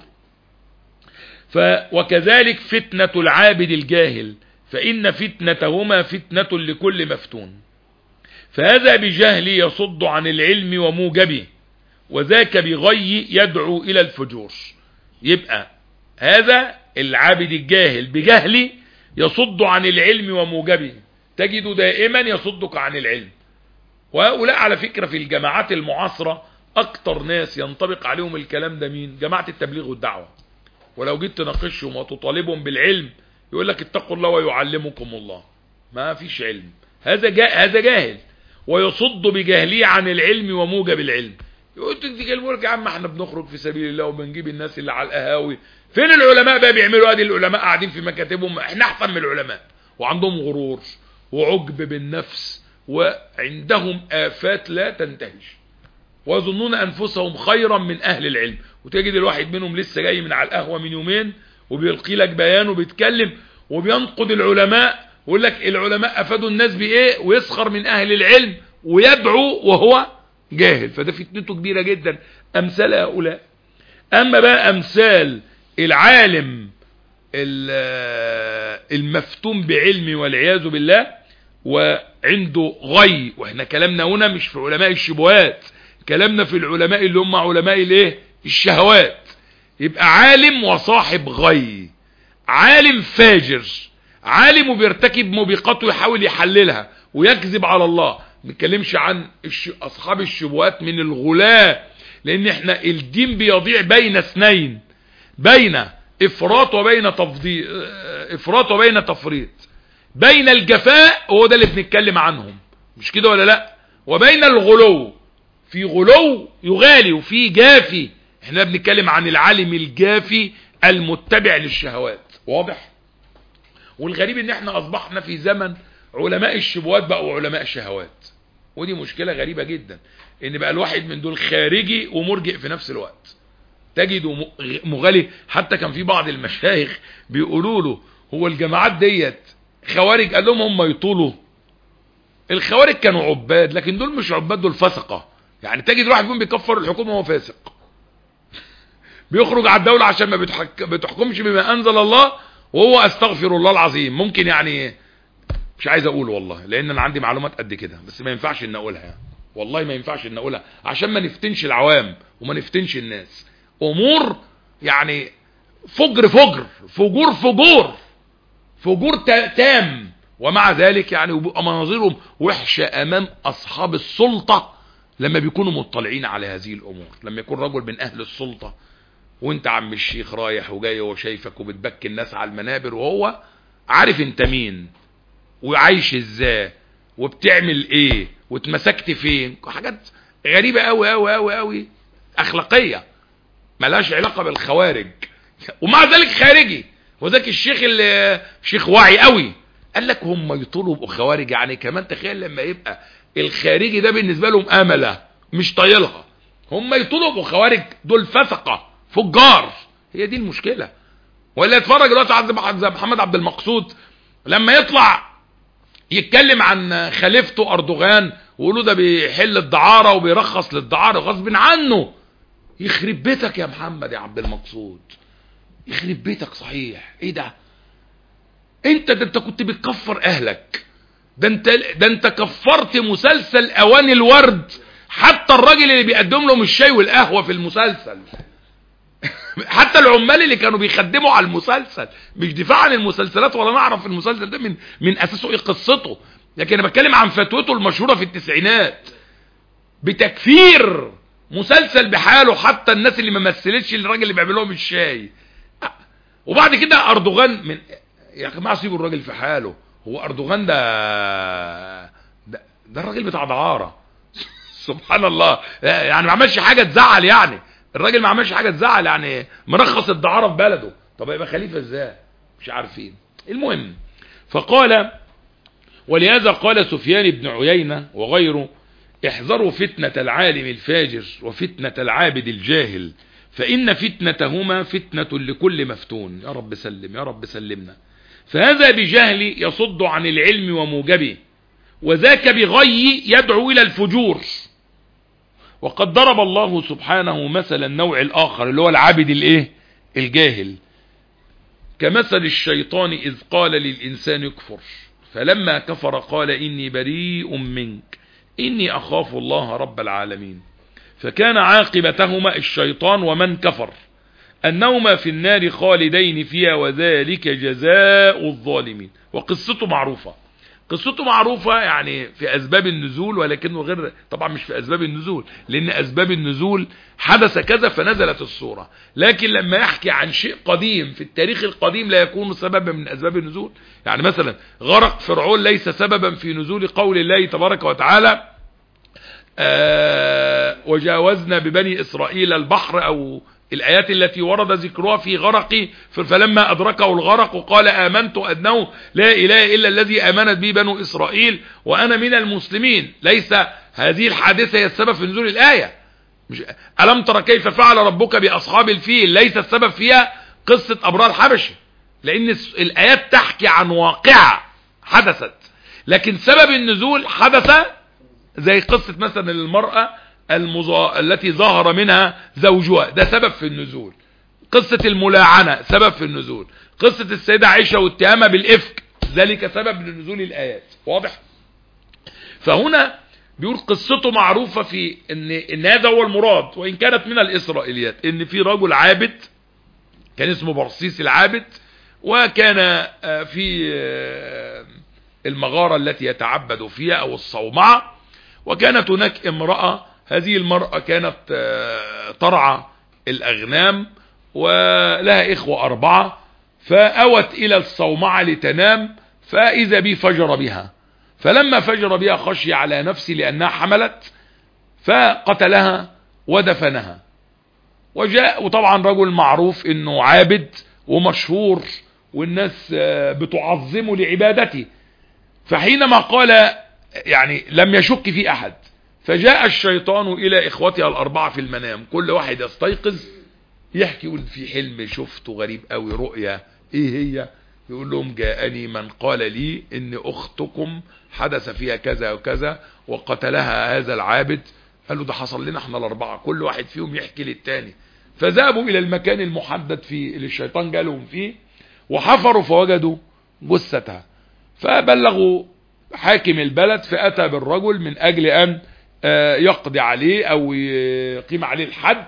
وكذلك فتنة العابد الجاهل، فإن فتنتهما فتنة لكل مفتون. فهذا بجهل يصد عن العلم وموجبه، وذاك بغي يدعو إلى الفجور. يبقى هذا العابد الجاهل بجهل يصد عن العلم وموجبه، تجد دائما يصدك عن العلم. وهؤلاء على فكرة في الجماعات المعاصرة أكتر ناس ينطبق عليهم الكلام ده مين؟ جماعة التبليغ والدعوة. ولو جيت تناقشهم وتطالبهم بالعلم يقول لك اتقوا الله ويعلمكم الله. ما فيش علم، هذا جاهل ويصد بجهله عن العلم وموجب العلم. يقول لك يا عم احنا بنخرج في سبيل الله وبنجيب الناس اللي على القهاوي. فين العلماء بقى بيعملوا؟ ادي العلماء قاعدين في مكاتبهم، احنا احسن من العلماء، وعندهم غرور وعجب بالنفس وعندهم آفات لا تنتهي، ويظنون أنفسهم خيرا من أهل العلم. وتجد الواحد منهم لسه جاي من على القهوة من يومين وبيلقي لك بيان وبيتكلم وبينقد العلماء ويقول لك العلماء افادوا الناس بايه، ويسخر من اهل العلم ويدعو وهو جاهل. فده فتنته كبيرة جدا امثال هؤلاء. اما بقى امثال العالم المفتون بعلمه والعياذ بالله وعنده غي، واحنا كلامنا هنا مش في علماء الشبهات، كلامنا في العلماء اللي هم علماء الايه، الشهوات. يبقى عالم وصاحب غي، عالم فاجر، عالم وبيرتكب موبقات ويحاول يحللها ويكذب على الله. ما بنتكلمش عن اصحاب الشبهات من الغلاة، لان احنا الدين بيضيع بين اثنين، بين افراط وبين تفضيل، افراط وبين تفريط، بين الجفاء هو ده اللي بنتكلم عنهم، مش كده ولا لا، وبين الغلو، في غلو يغالي وفي جافي. احنا بنتكلم عن العالم الجافي المتبع للشهوات، واضح. والغريب ان احنا اصبحنا في زمن علماء الشبهات بقوا علماء شهوات، ودي مشكلة غريبة جدا، ان بقى الواحد من دول خارجي ومرجئ في نفس الوقت، تجده مغالي. حتى كان في بعض المشايخ بيقولوا له هو الجماعات ديت خوارج، قال لهم هم يطولوا. الخوارج كانوا عباد، لكن دول مش عباد، دول فسقة. يعني تجد واحد فيهم بيكفر الحكومة وهو فاسق، بيخرج على الدولة عشان ما بتحكمش بما انزل الله، وهو استغفر الله العظيم. ممكن يعني مش عايز اقول والله، لان انا عندي معلومات قد كده، بس ما ينفعش ان اقولها يعني. والله ما ينفعش ان اقولها عشان ما نفتنش العوام وما نفتنش الناس. امور يعني فجر فجر، فجور فجور، فجور تام. ومع ذلك يعني وبقى مناظرهم وحشة امام اصحاب السلطة لما بيكونوا مطلعين على هذه الامور. لما يكون رجل من اهل السلطة وانت عم الشيخ رايح وجاي وهو شايفك وبتبكي الناس على المنابر، وهو عارف انت مين وعايش ازاي وبتعمل ايه واتمسكت فين، حاجات غريبة قوي قوي قوي قوي، اخلاقية ملهاش علاقة بالخوارج، ومع ذلك خارجي. وذاك الشيخ اللي شيخ واعي قوي قال لك هم يطولوا بقوا خوارج. يعني كمان تخيل لما يبقى الخارجي ده بالنسبة لهم املة مش طايلها، هم يطولوا بقوا خوارج، دول فسقة فجار. هي دي المشكلة. ولا اتفرج دلوقتي على محمد عبد المقصود لما يطلع يتكلم عن خليفته اردوغان ويقولوا ده بيحل الدعارة وبيرخص للدعارة غصب عنه. يخرب بيتك يا محمد يا عبد المقصود، يخرب بيتك صحيح. ايه ده؟ انت كنت بتكفر اهلك، ده انت كفرت مسلسل اواني الورد، حتى الراجل اللي بيقدم لهم الشاي والقهوة في المسلسل حتى العمال اللي كانوا بيخدموا على المسلسل، مش دفاع عن المسلسلات ولا نعرف المسلسل ده من اساسه ايه قصته، لكن انا بتكلم عن فتوته المشهورة في التسعينات بتكفير مسلسل بحاله، حتى الناس اللي ما مثلتش الراجل اللي بيعمل لهم الشاي. وبعد كده اردوغان من يا جماعه سيبوا الراجل في حاله. هو اردوغان ده الراجل بتاع دعاره سبحان الله، يعني ما عملش حاجه تزعل، يعني الراجل ما عملش حاجه تزعل، يعني مرخص الدعاره في بلده. طب يبقى خليفه ازاي؟ مش عارفين. المهم فقال، ولهذا قال سفيان بن عيينة وغيره: احذروا فتنة العالم الفاجر وفتنة العابد الجاهل، فإن فتنتهما فتنة لكل مفتون. يا رب سلم يا رب سلمنا. فهذا بجهل يصد عن العلم وموجبه، وذاك بغي يدعو إلى الفجور. وقد ضرب الله سبحانه مثل النوع الآخر اللي هو العابد الايه الجاهل، كمثل الشيطان إذ قال للإنسان اكفر فلما كفر قال إني بريء منك إني أخاف الله رب العالمين. فكان عاقبتهما الشيطان ومن كفر أنهما في النار خالدين فيها وذلك جزاء الظالمين. وقصته معروفة، قصته معروفة يعني في أسباب النزول، ولكنه غير طبعا مش في أسباب النزول، لأن أسباب النزول حدث كذا فنزلت السورة. لكن لما يحكي عن شيء قديم في التاريخ القديم لا يكون سببا من أسباب النزول. يعني مثلا غرق فرعون ليس سببا في نزول قول الله تبارك وتعالى وجاوزنا ببني إسرائيل البحر، أو الآيات التي ورد ذكرها في غرق فلما أدركه الغرق قال آمنت أنه لا إله إلا الذي آمنت به بنو إسرائيل وأنا من المسلمين. ليس هذه الحادثة هي السبب في نزول الآية، مش ألم ترى كيف فعل ربك بأصحاب الفيل، ليس السبب فيها قصة أبرار الحبشة، لأن الآيات تحكي عن واقعة حدثت، لكن سبب النزول حدث زي قصة مثلا المرأة التي ظهر منها زوجها، ده سبب في النزول. قصة الملاعنة سبب في النزول. قصة السيدة عائشة واتهامها بالإفك ذلك سبب لنزول الآيات. واضح؟ فهنا بيقول قصته معروفة في إن هذا هو المراد، وإن كانت من الإسرائيليات، إن في رجل عابد كان اسمه برسيس العابد، وكان في المغارة التي يتعبد فيها أو الصومعة، وكانت هناك امرأة، هذه المرأة كانت ترعى الأغنام ولها إخوة 4، فأوت إلى الصومعة لتنام، فإذا بي فجر بها، فلما فجر بها خشي على نفسي لأنها حملت، فقتلها ودفنها. وجاء، وطبعا رجل معروف انه عابد ومشهور والناس بتعظمه لعبادته، فحينما قال يعني لم يشك في احد، فجاء الشيطان الى اخوتها 4 في المنام، كل واحد يستيقظ يحكي يقول في حلم شفته غريب قوي، رؤيا ايه هي؟ يقول لهم جاءني من قال لي ان اختكم حدث فيها كذا وكذا وقتلها هذا العابد. قال له ده حصل لنا احنا 4، كل واحد فيهم يحكي للتاني. فذهبوا الى المكان المحدد فيه اللي الشيطان جالهم فيه، وحفروا فوجدوا جثتها، فبلغوا حاكم البلد، فاتى بالرجل من اجل ان يقضي عليه او يقيم عليه الحد.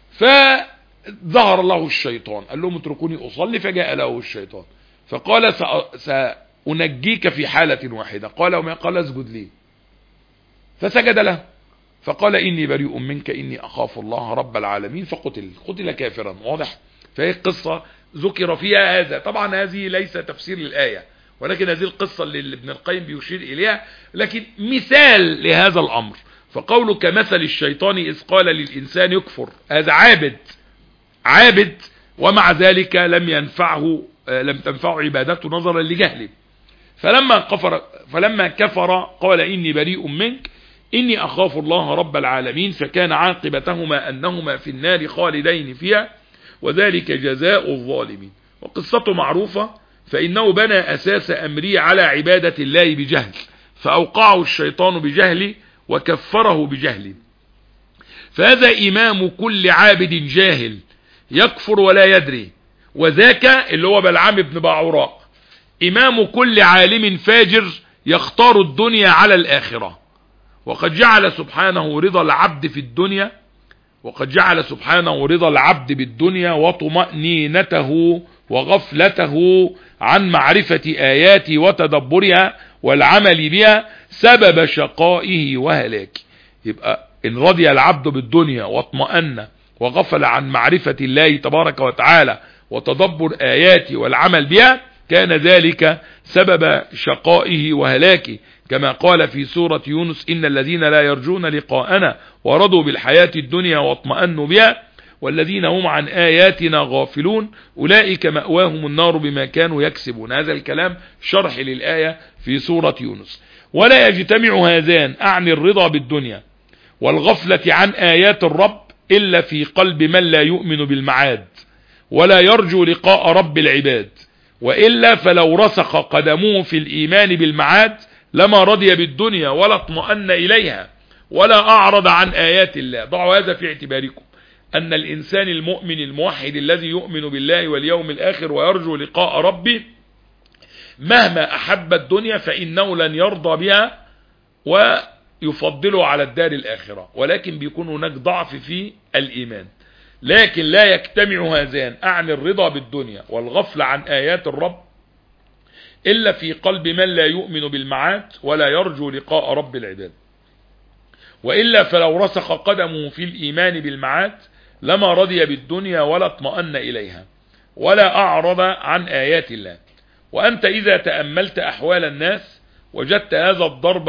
فظهر له الشيطان، قال لهم اتركوني اصلي، فجاء له الشيطان فقال سأنجيك في حالة واحدة. قال وما؟ قال اسجد لي، فسجد له، فقال إني بريء منك إني أخاف الله رب العالمين، قتل كافرا. واضح؟ فهي القصة ذكر فيها هذا. طبعا هذه ليس تفسير للآية، ولكن هذه القصة اللي ابن القيم بيشير إليها، لكن مثال لهذا الأمر. فقوله كمثل الشيطان إذ قال للإنسان يكفر، هذا عابد ومع ذلك لم تنفعه عبادته نظرا لجهله، فلما كفر قال إني بريء منك إني أخاف الله رب العالمين، فكان عاقبتهما أنهما في النار خالدين فيها وذلك جزاء الظالمين. وقصته معروفة، فإنه بنى أساس أمره على عبادة الله بجهل، فأوقعه الشيطان بجهله وكفره بجهله. فهذا إمام كل عابد جاهل يكفر ولا يدري، وذاك اللي هو بلعام بن باعوراء إمام كل عالم فاجر يختار الدنيا على الآخرة. وقد جعل سبحانه رضا العبد بالدنيا وطمأنينته وغفلته عن معرفة آياته وتدبرها والعمل بها سبب شقائه وهلاكه. يبقى إن رضي العبد بالدنيا واطمأن وغفل عن معرفة الله تبارك وتعالى وتدبر آياته والعمل بها، كان ذلك سبب شقائه وهلاكه، كما قال في سورة يونس إن الذين لا يرجون لقاءنا ورضوا بالحياة الدنيا واطمأنوا بها والذين هم عن آياتنا غافلون أولئك مأواهم النار بما كانوا يكسبون. هذا الكلام شرح للآية في سورة يونس. ولا يجتمع هذان، أعني الرضا بالدنيا والغفلة عن آيات الرب، إلا في قلب من لا يؤمن بالمعاد ولا يرجو لقاء رب العباد، وإلا فلو رسخ قدمه في الإيمان بالمعاد لما رضي بالدنيا ولا اطمأن إليها ولا أعرض عن آيات الله. ضعوا هذا في اعتباركم، أن الإنسان المؤمن الموحد الذي يؤمن بالله واليوم الآخر ويرجو لقاء ربه مهما أحب الدنيا فإنه لن يرضى بها ويفضله على الدار الآخرة، ولكن بيكون هناك ضعف في الإيمان. لكن لا يجتمع هذان، أعني الرضا بالدنيا والغفل عن آيات الرب، إلا في قلب من لا يؤمن بالمعاد ولا يرجو لقاء رب العباد، وإلا فلو رسخ قدمه في الإيمان بالمعاد لما رضي بالدنيا ولا اطمأن إليها ولا أعرض عن آيات الله. وأنت إذا تأملت أحوال الناس وجدت هذا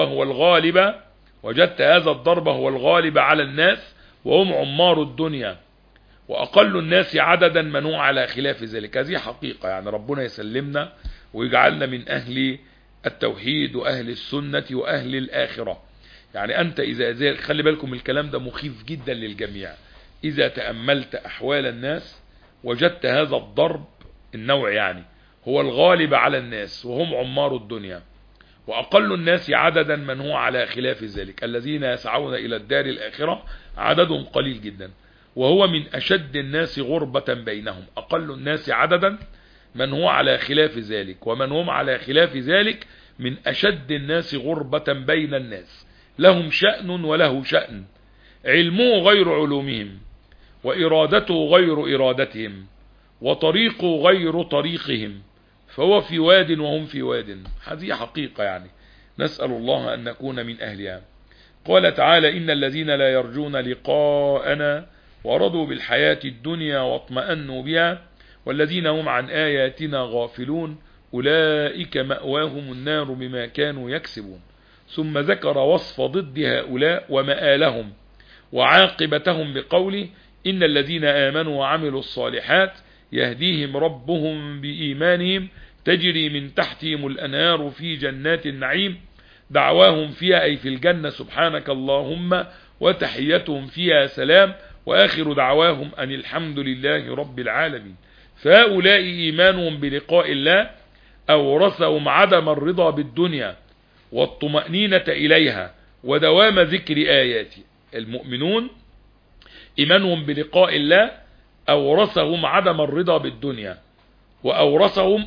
الضرب هو الغالب على الناس، وهم عمار الدنيا وأقل الناس عددا منوع على خلاف ذلك. هذه حقيقة، يعني ربنا يسلمنا ويجعلنا من أهل التوحيد وأهل السنة وأهل الآخرة. يعني أنت إذا خلي بالكم الكلام ده مخيف جدا للجميع. إذا تأملت أحوال الناس وجدت هذا الضرب النوع، يعني هو الغالب على الناس وهم عمار الدنيا، وأقل الناس عددا من هو على خلاف ذلك. الذين يسعون إلى الدار الآخرة عددهم قليل جدا، وهو من أشد الناس غربة بينهم. أقل الناس عددا من هو على خلاف ذلك، ومن هم على خلاف ذلك من أشد الناس غربة بين الناس. لهم شأن وله شأن، علمه غير علومهم، وإرادته غير إرادتهم، وطريقه غير طريقهم، فهو في واد وهم في واد. هذه حقيقة يعني، نسأل الله أن نكون من أهلها. قال تعالى: إن الذين لا يرجون لقاءنا ورضوا بالحياة الدنيا واطمأنوا بها والذين هم عن آياتنا غافلون أولئك مأواهم النار بما كانوا يكسبون. ثم ذكر وصف ضد هؤلاء ومآلهم وعاقبتهم بقوله: إن الذين آمنوا وعملوا الصالحات يهديهم ربهم بإيمانهم تجري من تحتهم الأنهار في جنات النعيم دعواهم فيها، أي في الجنة، سبحانك اللهم، وتحيتهم فيها سلام، وآخر دعواهم أن الحمد لله رب العالمين. فهؤلاء إيمانهم بلقاء الله أورثهم عدم الرضا بالدنيا والطمأنينة إليها ودوام ذكر آياته. المؤمنون إيمانهم بلقاء الله أورثهم عدم الرضا بالدنيا، وأورثهم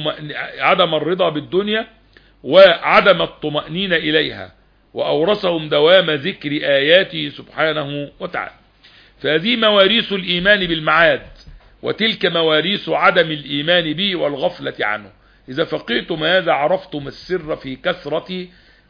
عدم الرضا بالدنيا وعدم الطمأنينة إليها، وأورثهم دوام ذكر آياته سبحانه وتعالى. فهذه مواريث الإيمان بالمعاد، وتلك مواريث عدم الإيمان به والغفلة عنه. إذا فقهتم هذا عرفتم السر في كثرة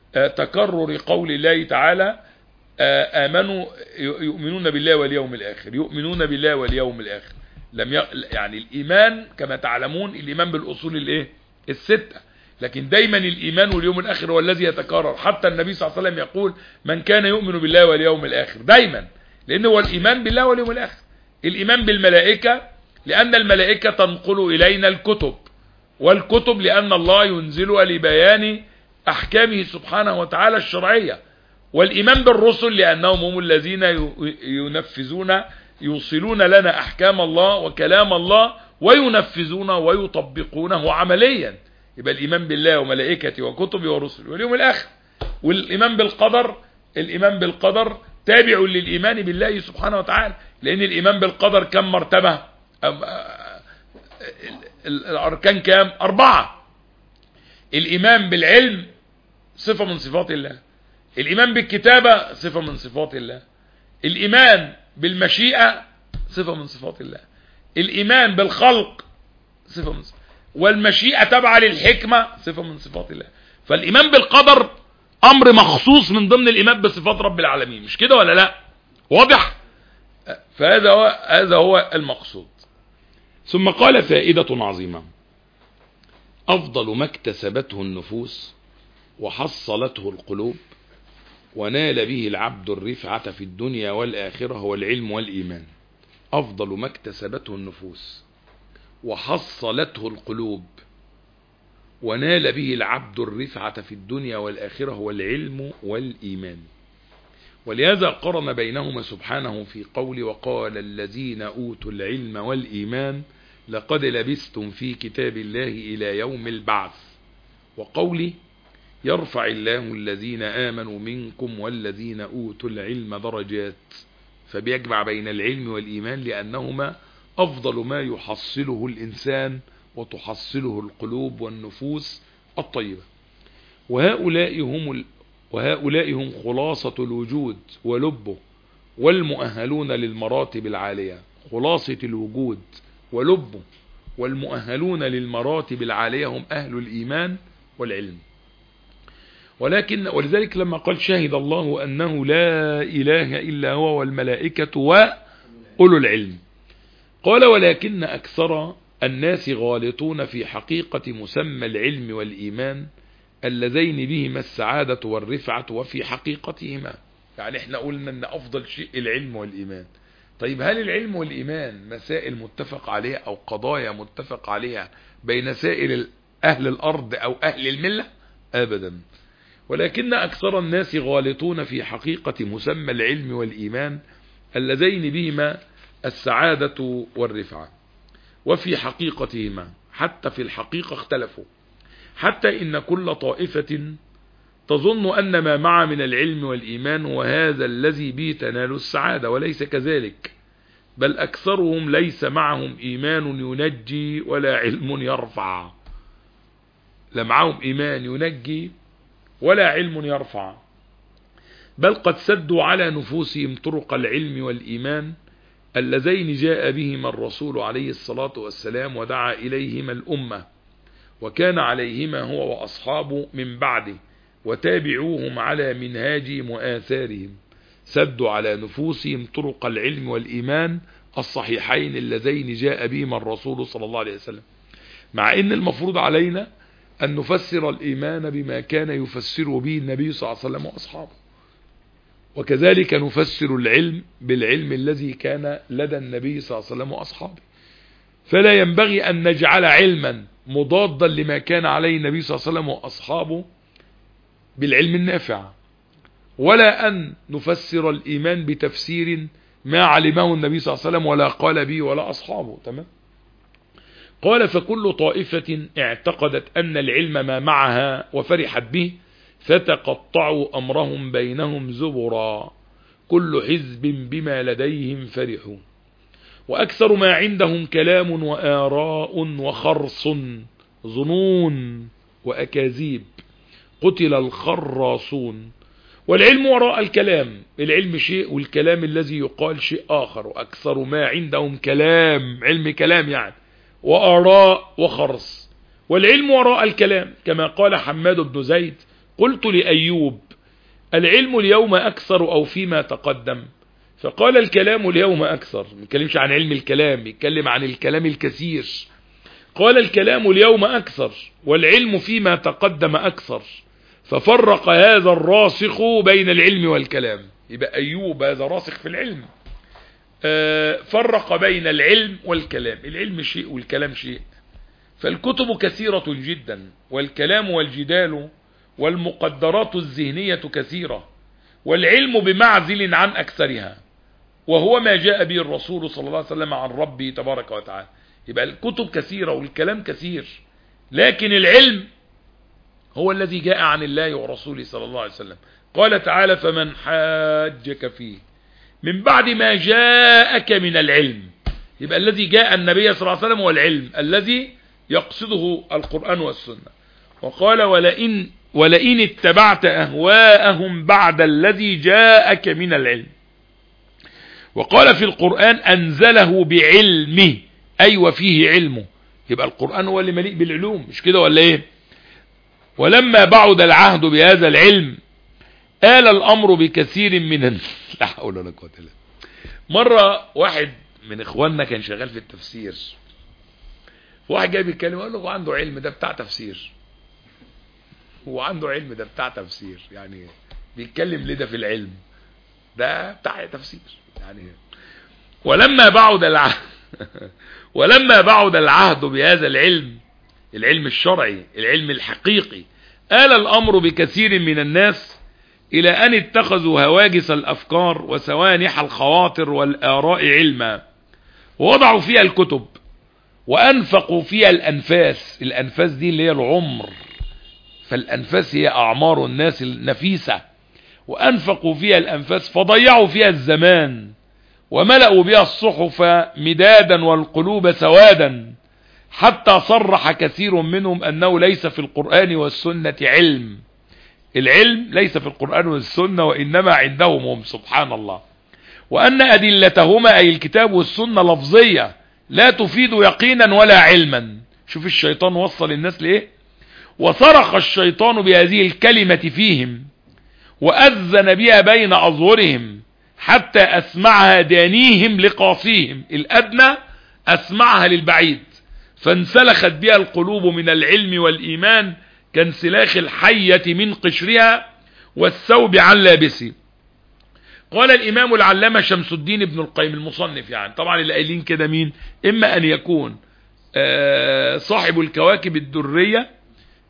تكرر قول الله تعالى: آمنوا يؤمنون بالله واليوم الآخر، يؤمنون بالله واليوم الآخر. يعني الإيمان كما تعلمون الإيمان بالأصول الستة، لكن دايما الإيمان واليوم الآخر هو الذي يتكرر. حتى النبي صلى الله عليه وسلم يقول: من كان يؤمن بالله واليوم الآخر، دايما، لأنه هو الإيمان بالله واليوم الآخر. الإيمان بالملائكة لأن الملائكة تنقل إلينا الكتب، والكتب لأن الله ينزلها لبيان أحكامه سبحانه وتعالى الشرعية. والإيمان بالرسل لأنهم هم الذين يوصلون لنا أحكام الله وكلام الله وينفذونه ويطبقونه عمليا. يبقى الإيمان بالله وملائكته وكتبه ورسله واليوم الآخر. والإيمان بالقدر، الإيمان بالقدر تابع للإيمان بالله سبحانه وتعالى، لأن الإيمان بالقدر كم مرتبة؟ الأركان كام؟ 4. الإيمان بالعلم صفة من صفات الله، الإيمان بالكتابة صفة من صفات الله، الإيمان بالمشيئة صفة من صفات الله، الإيمان بالخلق صفة من صفات، والمشيئة تبع للحكمة صفة من صفات الله. فالإيمان بالقدر أمر مخصوص من ضمن الإيمان بصفات رب العالمين، مش كده ولا لا؟ واضح؟ فهذا هو المقصود. ثم قال: فائدة عظيمة: أفضل ما اكتسبته النفوس وحصلته القلوب ونال به العبد الرفعة في الدنيا والآخرة هو العلم والإيمان. أفضل ما اكتسبته النفوس وحصلته القلوب ونال به العبد الرفعة في الدنيا والآخرة هو العلم والإيمان. ولهذا قرن بينهما سبحانه في قول: وقال الذين أوتوا العلم والإيمان لقد لبثتم في كتاب الله إلى يوم البعث، وقوله: يرفع الله الذين آمنوا منكم والذين أوتوا العلم درجات. فبيجمع بين العلم والإيمان لأنهما أفضل ما يحصله الإنسان وتحصله القلوب والنفوس الطيبة. وهؤلاء هم خلاصة الوجود ولبه والمؤهلون للمراتب العالية. خلاصة الوجود ولبه والمؤهلون للمراتب العالية هم أهل الإيمان والعلم. ولذلك لما قال: شهد الله أنه لا إله إلا هو والملائكة وأولو العلم، قال: ولكن أكثر الناس غالطون في حقيقة مسمى العلم والإيمان اللذين بهما السعادة والرفعة وفي حقيقتهما. يعني احنا قلنا ان أفضل شيء العلم والإيمان. طيب هل العلم والإيمان مسائل متفق عليها أو قضايا متفق عليها بين سائر أهل الأرض أو أهل الملة؟ أبدا. ولكن أكثر الناس غالطون في حقيقة مسمى العلم والإيمان اللذين بهما السعادة والرفعة، وفي حقيقتهما حتى في الحقيقة اختلفوا، حتى إن كل طائفة تظن أن ما مع من العلم والإيمان وهذا الذي به تنال السعادة، وليس كذلك، بل أكثرهم ليس معهم إيمان ينجي ولا علم يرفع. لا معهم إيمان ينجي ولا علم يرفع، بل قد سدوا على نفوسهم طرق العلم والإيمان اللذين جاء بهما الرسول عليه الصلاة والسلام ودعا إليهما الأمة، وكان عليهما هو وأصحابه من بعده وتابعوهم على منهاجهم وآثارهم. سدوا على نفوسهم طرق العلم والإيمان الصحيحين اللذين جاء بهما الرسول صلى الله عليه وسلم، مع ان المفروض علينا أن نفسر الإيمان بما كان يفسر به النبي صلى الله عليه وسلم وأصحابه، وكذلك نفسر العلم بالعلم الذي كان لدى النبي صلى الله عليه وسلم وأصحابه. فلا ينبغي أن نجعل علما مضادا لما كان عليه النبي صلى الله عليه وسلم وأصحابه بالعلم النافع، ولا أن نفسر الإيمان بتفسير ما علمه النبي صلى الله عليه وسلم ولا قال به ولا أصحابه. تمام. قال فكل طائفة اعتقدت أن العلم ما معها وفرحت به فتقطعوا أمرهم بينهم زبرا، كل حزب بما لديهم فرحوا، وأكثر ما عندهم كلام وآراء وخرص ظنون وأكاذيب، قتل الخراصون. والعلم وراء الكلام، العلم شيء والكلام الذي يقال شيء آخر، وأكثر ما عندهم كلام، علم كلام يعني، وآراء وخرص. والعلم وراء الكلام كما قال حماد بن زيد قلت لأيوب العلم اليوم أكثر أو فيما تقدم؟ فقال الكلام اليوم أكثر. ما يتكلمش عن علم الكلام، يتكلم عن الكلام الكثير. قال الكلام اليوم أكثر والعلم فيما تقدم أكثر، ففرق هذا الراسخ بين العلم والكلام. يبقى أيوب هذا راسخ في العلم، فرق بين العلم والكلام، العلم شيء والكلام شيء. فالكتب كثيرة جدا، والكلام والجدال والمقدرات الذهنية كثيرة، والعلم بمعزل عن أكثرها، وهو ما جاء به الرسول صلى الله عليه وسلم عن ربه تبارك وتعالى. يبقى الكتب كثيرة والكلام كثير، لكن العلم هو الذي جاء عن الله ورسوله صلى الله عليه وسلم. قال تعالى فمن حاجك فيه من بعد ما جاءك من العلم. يبقى الذي جاء النبي صلى الله عليه وسلم هو العلم الذي يقصده القرآن والسنة. وقال ولئن اتبعت أهواءهم بعد الذي جاءك من العلم. وقال في القرآن أنزله بعلمه، أي وفيه علمه. يبقى القرآن هو اللي مليء بالعلوم، مش كده ولا ايه؟ ولما بعد العهد بهذا العلم آل الأمر بكثير من لا حول ولا قوة إلا بالله. مرة واحد من إخواننا كان شغال في التفسير، واحد جاي بيتكلم قال له هو عنده علم ده بتاع تفسير، هو عنده علم ده بتاع تفسير، يعني بيتكلم ليه ده في العلم ده بتاع تفسير يعني. ولما بعد العهد بهذا العلم، العلم الشرعي العلم الحقيقي، آل الأمر بكثير من الناس إلى أن اتخذوا هواجس الأفكار وسوانح الخواطر والآراء علما، ووضعوا فيها الكتب وأنفقوا فيها الأنفاس. الأنفاس دي اللي هي العمر، فالأنفاس هي أعمار الناس النفيسة، وأنفقوا فيها الأنفاس فضيعوا فيها الزمان، وملأوا بها الصحف مدادا والقلوب سوادا، حتى صرح كثير منهم أنه ليس في القرآن والسنة علم. العلم ليس في القرآن والسنة وإنما عندهم هم، سبحان الله. وأن أدلتهما أي الكتاب والسنة لفظية لا تفيد يقينا ولا علما. شوف الشيطان وصل الناس ليه. وصرخ الشيطان بهذه الكلمة فيهم وأذن بها بين أظهرهم حتى أسمعها دانيهم لقاصيهم، الأدنى أسمعها للبعيد، فانسلخت بها القلوب من العلم والإيمان كانسلاخ الحية من قشرها والثوب عن لابسه. قال الإمام العلامة شمس الدين ابن القيم المصنف، يعني طبعا اللي قايلين كده مين؟ إما أن يكون صاحب الكواكب الدرية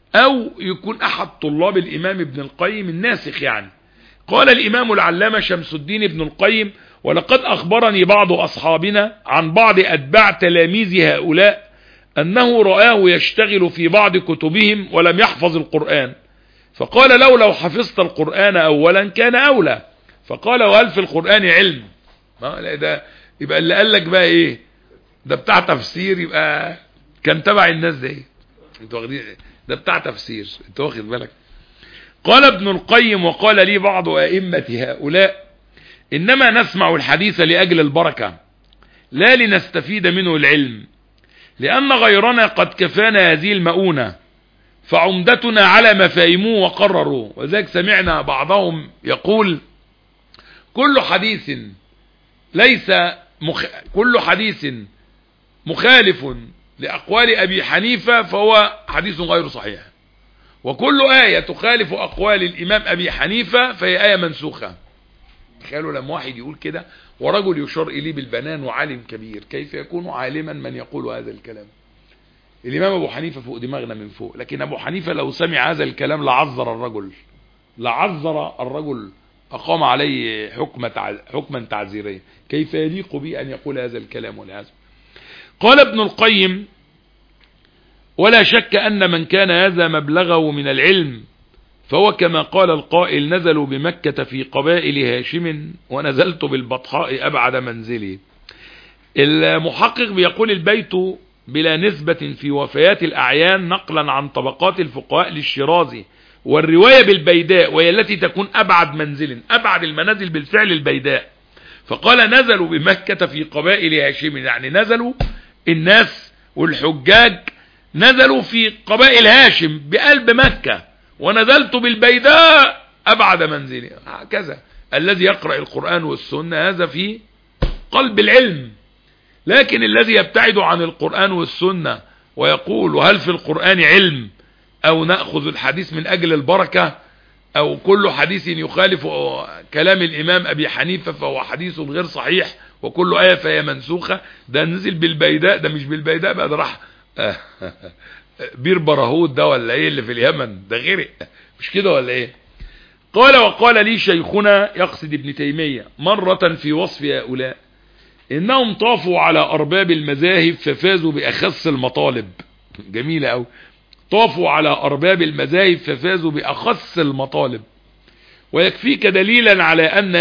او يكون احد طلاب الامام ابن القيم الناسخ يعني. قال الامام العلامة شمس الدين ابن القيم: ولقد اخبرني بعض اصحابنا عن بعض اتباع تلاميذ هؤلاء انه رآه يشتغل في بعض كتبهم ولم يحفظ القرآن، فقال: لو حفظت القرآن اولا كان اولى. فقال: وهل في القرآن علم؟ لا، ده يبقى اللي قال لك بقى ايه ده بتاع تفسير، يبقى كان تبع الناس ده ايه انتوا واخدين، ده بتاع تفسير انت واخد بالك. قال ابن القيم: وقال لي بعض ائمة هؤلاء: انما نسمع الحديث لاجل البركة لا لنستفيد منه العلم، لان غيرنا قد كفانا هذه المؤونة، فعمدتنا على ما فهموه وقرروا. وذلك سمعنا بعضهم يقول: كل حديث كل حديث مخالف لأقوال أبي حنيفة فهو حديث غير صحيح، وكل آية تخالف أقوال الإمام أبي حنيفة فهي آية منسوخة. تخيلوا لما واحد يقول كده ورجل يشار إليه بالبنان وعالم كبير، كيف يكون عالما من يقول هذا الكلام؟ الإمام أبو حنيفة فوق دماغنا من فوق، لكن أبو حنيفة لو سمع هذا الكلام لعذر الرجل أقام عليه حكما تعزيريا. كيف يليق به أن يقول هذا الكلام والعياذ. قال ابن القيم: ولا شك أن من كان هذا مبلغه من العلم فهو كما قال القائل: نزلوا بمكة في قبائل هاشم ونزلت بالبطحاء أبعد منزلي. المحقق بيقول: البيت بلا نسبة في وفيات الأعيان نقلا عن طبقات الفقهاء للشيرازي، والرواية بالبيداء وهي التي تكون أبعد منزل، أبعد المنازل بالفعل البيداء. فقال: نزلوا بمكة في قبائل هاشم، يعني نزلوا الناس والحجاج نزلوا في قبائل هاشم بقلب مكة، ونزلت بالبيداء أبعد منزلي. هكذا الذي يقرأ القرآن والسنة هذا في قلب العلم، لكن الذي يبتعد عن القرآن والسنة ويقول: وهل في القرآن علم؟ أو نأخذ الحديث من أجل البركة، أو كل حديث يخالف كلام الإمام أبي حنيفة فهو حديث غير صحيح، وكل آية فهي منسوخة. ده نزل بالبيداء، ده مش بالبيداء بقى، ده راح بير براهود ده ولا ايه اللي في اليمن ده غرق، مش كده ولا ايه؟ قال: وقال لي شيخنا، يقصد ابن تيمية، مرة في وصف هؤلاء: انهم طافوا على ارباب المذاهب ففازوا باخص المطالب. جميلة اوي، طافوا على ارباب المذاهب ففازوا باخص المطالب. ويكفيك دليلا على ان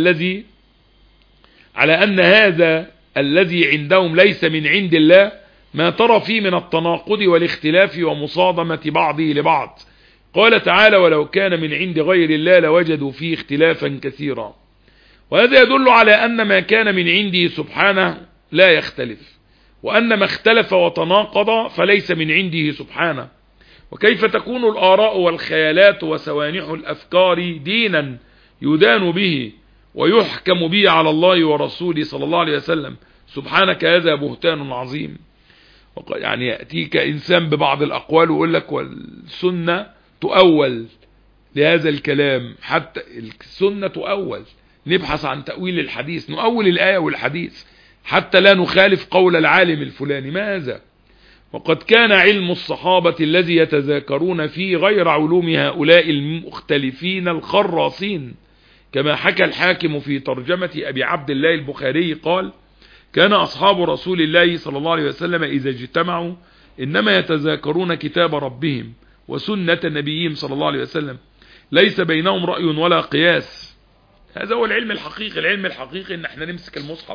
هذا الذي عندهم ليس من عند الله ما ترى فيه من التناقض والاختلاف ومصادمة بعضه لبعض. قال تعالى: ولو كان من عند غير الله لوجدوا فيه اختلافا كثيرا. وهذا يدل على أن ما كان من عنده سبحانه لا يختلف، وأن ما اختلف وتناقض فليس من عنده سبحانه. وكيف تكون الآراء والخيالات وسوانح الأفكار دينا يدان به ويحكم به على الله ورسوله صلى الله عليه وسلم؟ سبحانك، هذا بهتان عظيم. يعني يأتيك إنسان ببعض الأقوال ويقول لك والسنة تؤول لهذا الكلام، حتى السنة تؤول، نبحث عن تأويل الحديث، نؤول الآية والحديث حتى لا نخالف قول العالم الفلاني. ما هذا؟ وقد كان علم الصحابة الذي يتذاكرون فيه غير علوم هؤلاء المختلفين الخراصين، كما حكى الحاكم في ترجمة أبي عبد الله البخاري قال: كان أصحاب رسول الله صلى الله عليه وسلم إذا اجتمعوا إنما يتذاكرون كتاب ربهم وسنة نبيهم صلى الله عليه وسلم، ليس بينهم رأي ولا قياس. هذا هو العلم الحقيقي. العلم الحقيقي إن احنا نمسك المصحف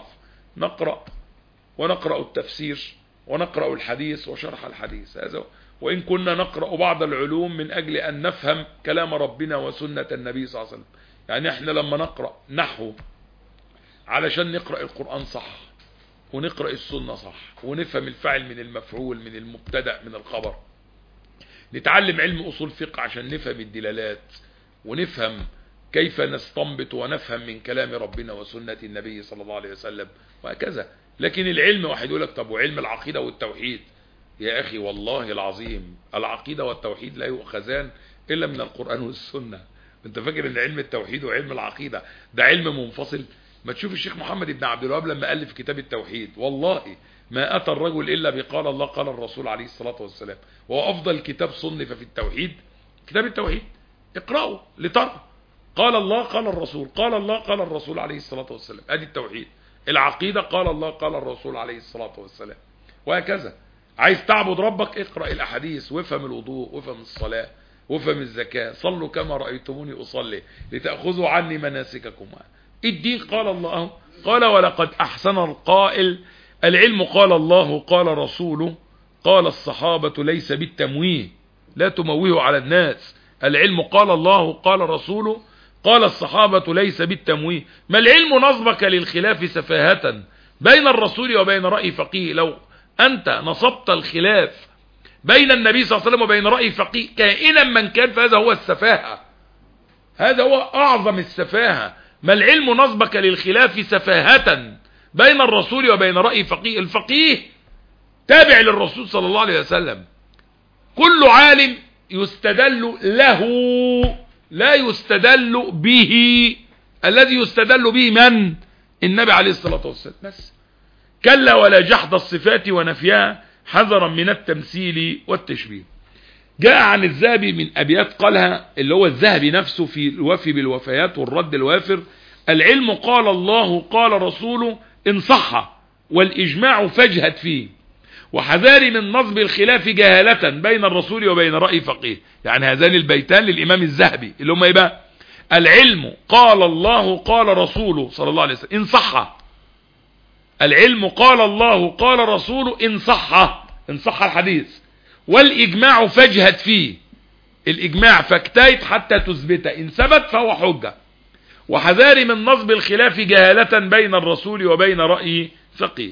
ونقرأ التفسير ونقرأ الحديث وشرح الحديث. هذا وإن كنا نقرأ بعض العلوم من أجل أن نفهم كلام ربنا وسنة النبي صلى الله عليه وسلم. يعني احنا لما نقرأ نحو علشان نقرأ القرآن صح، ونقرأ السنة صح، ونفهم الفاعل من المفعول، من المبتدأ، من الخبر. نتعلم علم أصول فقه عشان نفهم الدلالات، ونفهم كيف نستنبط ونفهم من كلام ربنا وسنة النبي صلى الله عليه وسلم، وهكذا. لكن العلم واحد يقول لك: طب وعلم العقيدة والتوحيد؟ يا أخي والله العظيم العقيدة والتوحيد لا يؤخذان إلا من القرآن والسنة. انت فاكر ان علم التوحيد وعلم العقيدة ده علم منفصل؟ ما تشوف الشيخ محمد بن عبد الوهاب لما ألف كتاب التوحيد، والله ما أتى الرجل إلا بقال الله قال الرسول عليه الصلاة والسلام، وهو أفضل كتاب صنف في التوحيد كتاب التوحيد، اقرأوا لترى قال الله قال الرسول، قال الله قال الرسول عليه الصلاة والسلام، ادي التوحيد. العقيدة قال الله قال الرسول عليه الصلاة والسلام، وهكذا. عايز تعبد ربك اقرأ الأحاديث وافهم الوضوء وافهم الصلاة وافهم الزكاة، صلوا كما رأيتموني أصلي لتأخذوا عني مناسككم. الدين قال الله قال ولقد أحسن القائل العلم قال الله قال رسوله قال الصحابة ليس بالتمويه، لا تمويه على الناس. العلم قال الله قال رسوله قال الصحابة ليس بالتمويه. ما العلم نصبك للخلاف سفاهة بين الرسول وبين رأي فقيه. لو أنت نصبت الخلاف بين النبي صلى الله عليه وسلم وبين رأي فقيه كائنا من كان فهذا هو السفاهة، هذا هو أعظم السفاهة. ما العلم نصبك للخلاف سفاهة بين الرسول وبين رأي فقيه. الفقيه تابع للرسول صلى الله عليه وسلم، كل عالم يستدل له لا يستدل به. الذي يستدل به من؟ النبي عليه الصلاة والسلام بس. كلا ولا جحد الصفات ونفيها حذرا من التمثيل والتشبيه. جاء عن الذهبي من أبيات قالها اللي هو الذهبي نفسه في الوفي بالوفيات والرد الوافر: العلم قال الله قال رسوله إن صح والإجماع فاجهد فيه، وحذاري من نصب الخلاف جهالة بين الرسول وبين رأي فقيه. يعني هذان البيتان للإمام الذهبي اللي هم يبقى العلم قال الله قال رسوله صلى الله عليه وسلم إن صح، العلم قال الله قال رسوله إن صح الحديث، والإجماع فاجهد فيه. الإجماع فاجتهد حتى تثبته، إن ثبت فهو حجة. وحذاري من نصب الخلاف جهالة بين الرسول وبين رأي فقيه.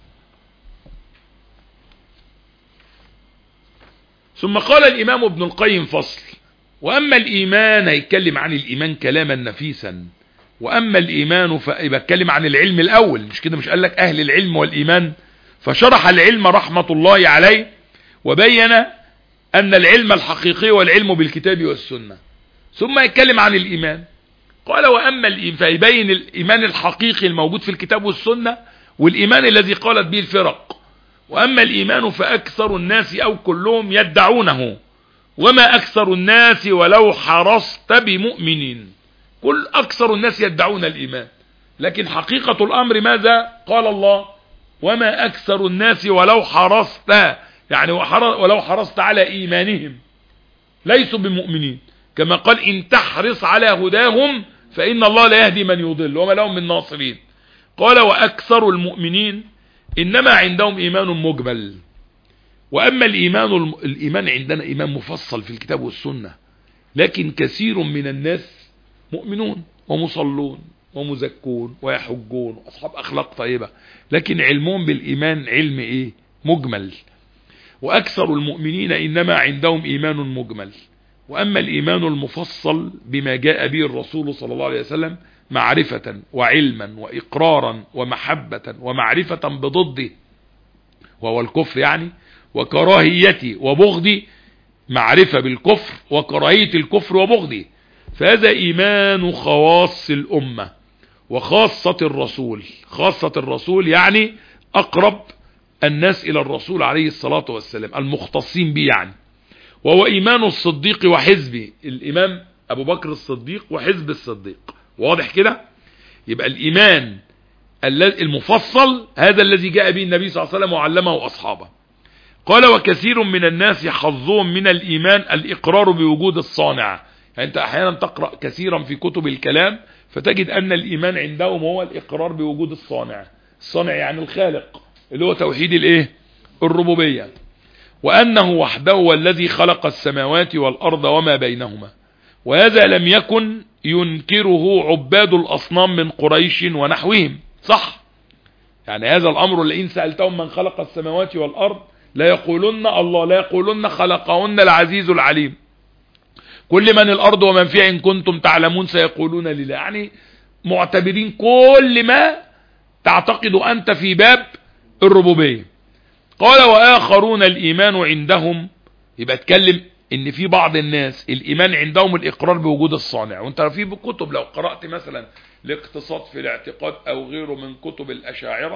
ثم قال الإمام ابن القيم فصل: وأما الإيمان، هيتكلم عن الإيمان كلاما نفيسا. وأما الإيمان فيتكلم عن العلم الأول، مش كده؟ مش قال لك أهل العلم والإيمان؟ فشرح العلم رحمة الله عليه وبين أن العلم الحقيقي والعلم بالكتاب والسنة. ثم يتكلم عن الإيمان، قال وأما الإيمان فيبين الإيمان الحقيقي الموجود في الكتاب والسنة، والإيمان الذي قالت به الفرق. وأما الإيمان فأكثر الناس أو كلهم يدعونه، وما أكثر الناس ولو حرصت بمؤمنين. كل أكثر الناس يدعون الإيمان، لكن حقيقة الأمر ماذا؟ قال الله وما أكثر الناس ولو حرصت، يعني ولو حرصت على إيمانهم ليسوا بمؤمنين، كما قال إن تحرص على هداهم فإن الله لا يهدي من يضل وما لهم من ناصرين. قال وأكثر المؤمنين إنما عندهم إيمان مجمل. وأما الإيمان عندنا إيمان مفصل في الكتاب والسنة، لكن كثير من الناس مؤمنون ومصلون ومزكون ويحجون وأصحاب أخلاق طيبة، لكن علمهم بالإيمان علم إيه؟ مجمل. وأكثر المؤمنين إنما عندهم إيمان مجمل. وأما الإيمان المفصل بما جاء به الرسول صلى الله عليه وسلم معرفة وعلما وإقرارا ومحبة ومعرفة بضده وهو الكفر يعني، وكراهية وبغض، معرفة بالكفر وكراهية الكفر وبغضه، فهذا إيمان خواص الأمة وخاصة الرسول. خاصة الرسول يعني أقرب الناس إلى الرسول عليه الصلاة والسلام، المختصين به يعني. وهو إيمان الصديق وحزبه، الإمام أبو بكر الصديق وحزب الصديق. واضح كده؟ يبقى الإيمان المفصل هذا الذي جاء به النبي صلى الله عليه وسلم وعلمه أصحابه. قال وكثير من الناس حظهم من الإيمان الإقرار بوجود الصانع. يعني أنت أحيانا تقرأ كثيرا في كتب الكلام فتجد أن الإيمان عندهم هو الإقرار بوجود الصانع. الصانع يعني الخالق، اللي هو توحيد الإيه؟ الربوبية. وأنه وحده هو الذي خلق السماوات والأرض وما بينهما. وهذا لم يكن ينكره عباد الأصنام من قريش ونحوهم. صح؟ يعني هذا الأمر لئن سألتهم من خلق السماوات والأرض لا يقولن الله، لا يقولن خلقهن العزيز العليم. كل من الأرض ومن فيها إن كنتم تعلمون سيقولون لله. يعني معتبرين كل ما تعتقد أنت في باب الربوبية. قال وآخرون الإيمان عندهم، يبقى اتكلم ان في بعض الناس الإيمان عندهم الإقرار بوجود الصانع. وانت في كتب لو قرأت مثلا الاقتصاد في الاعتقاد أو غيره من كتب الأشاعرة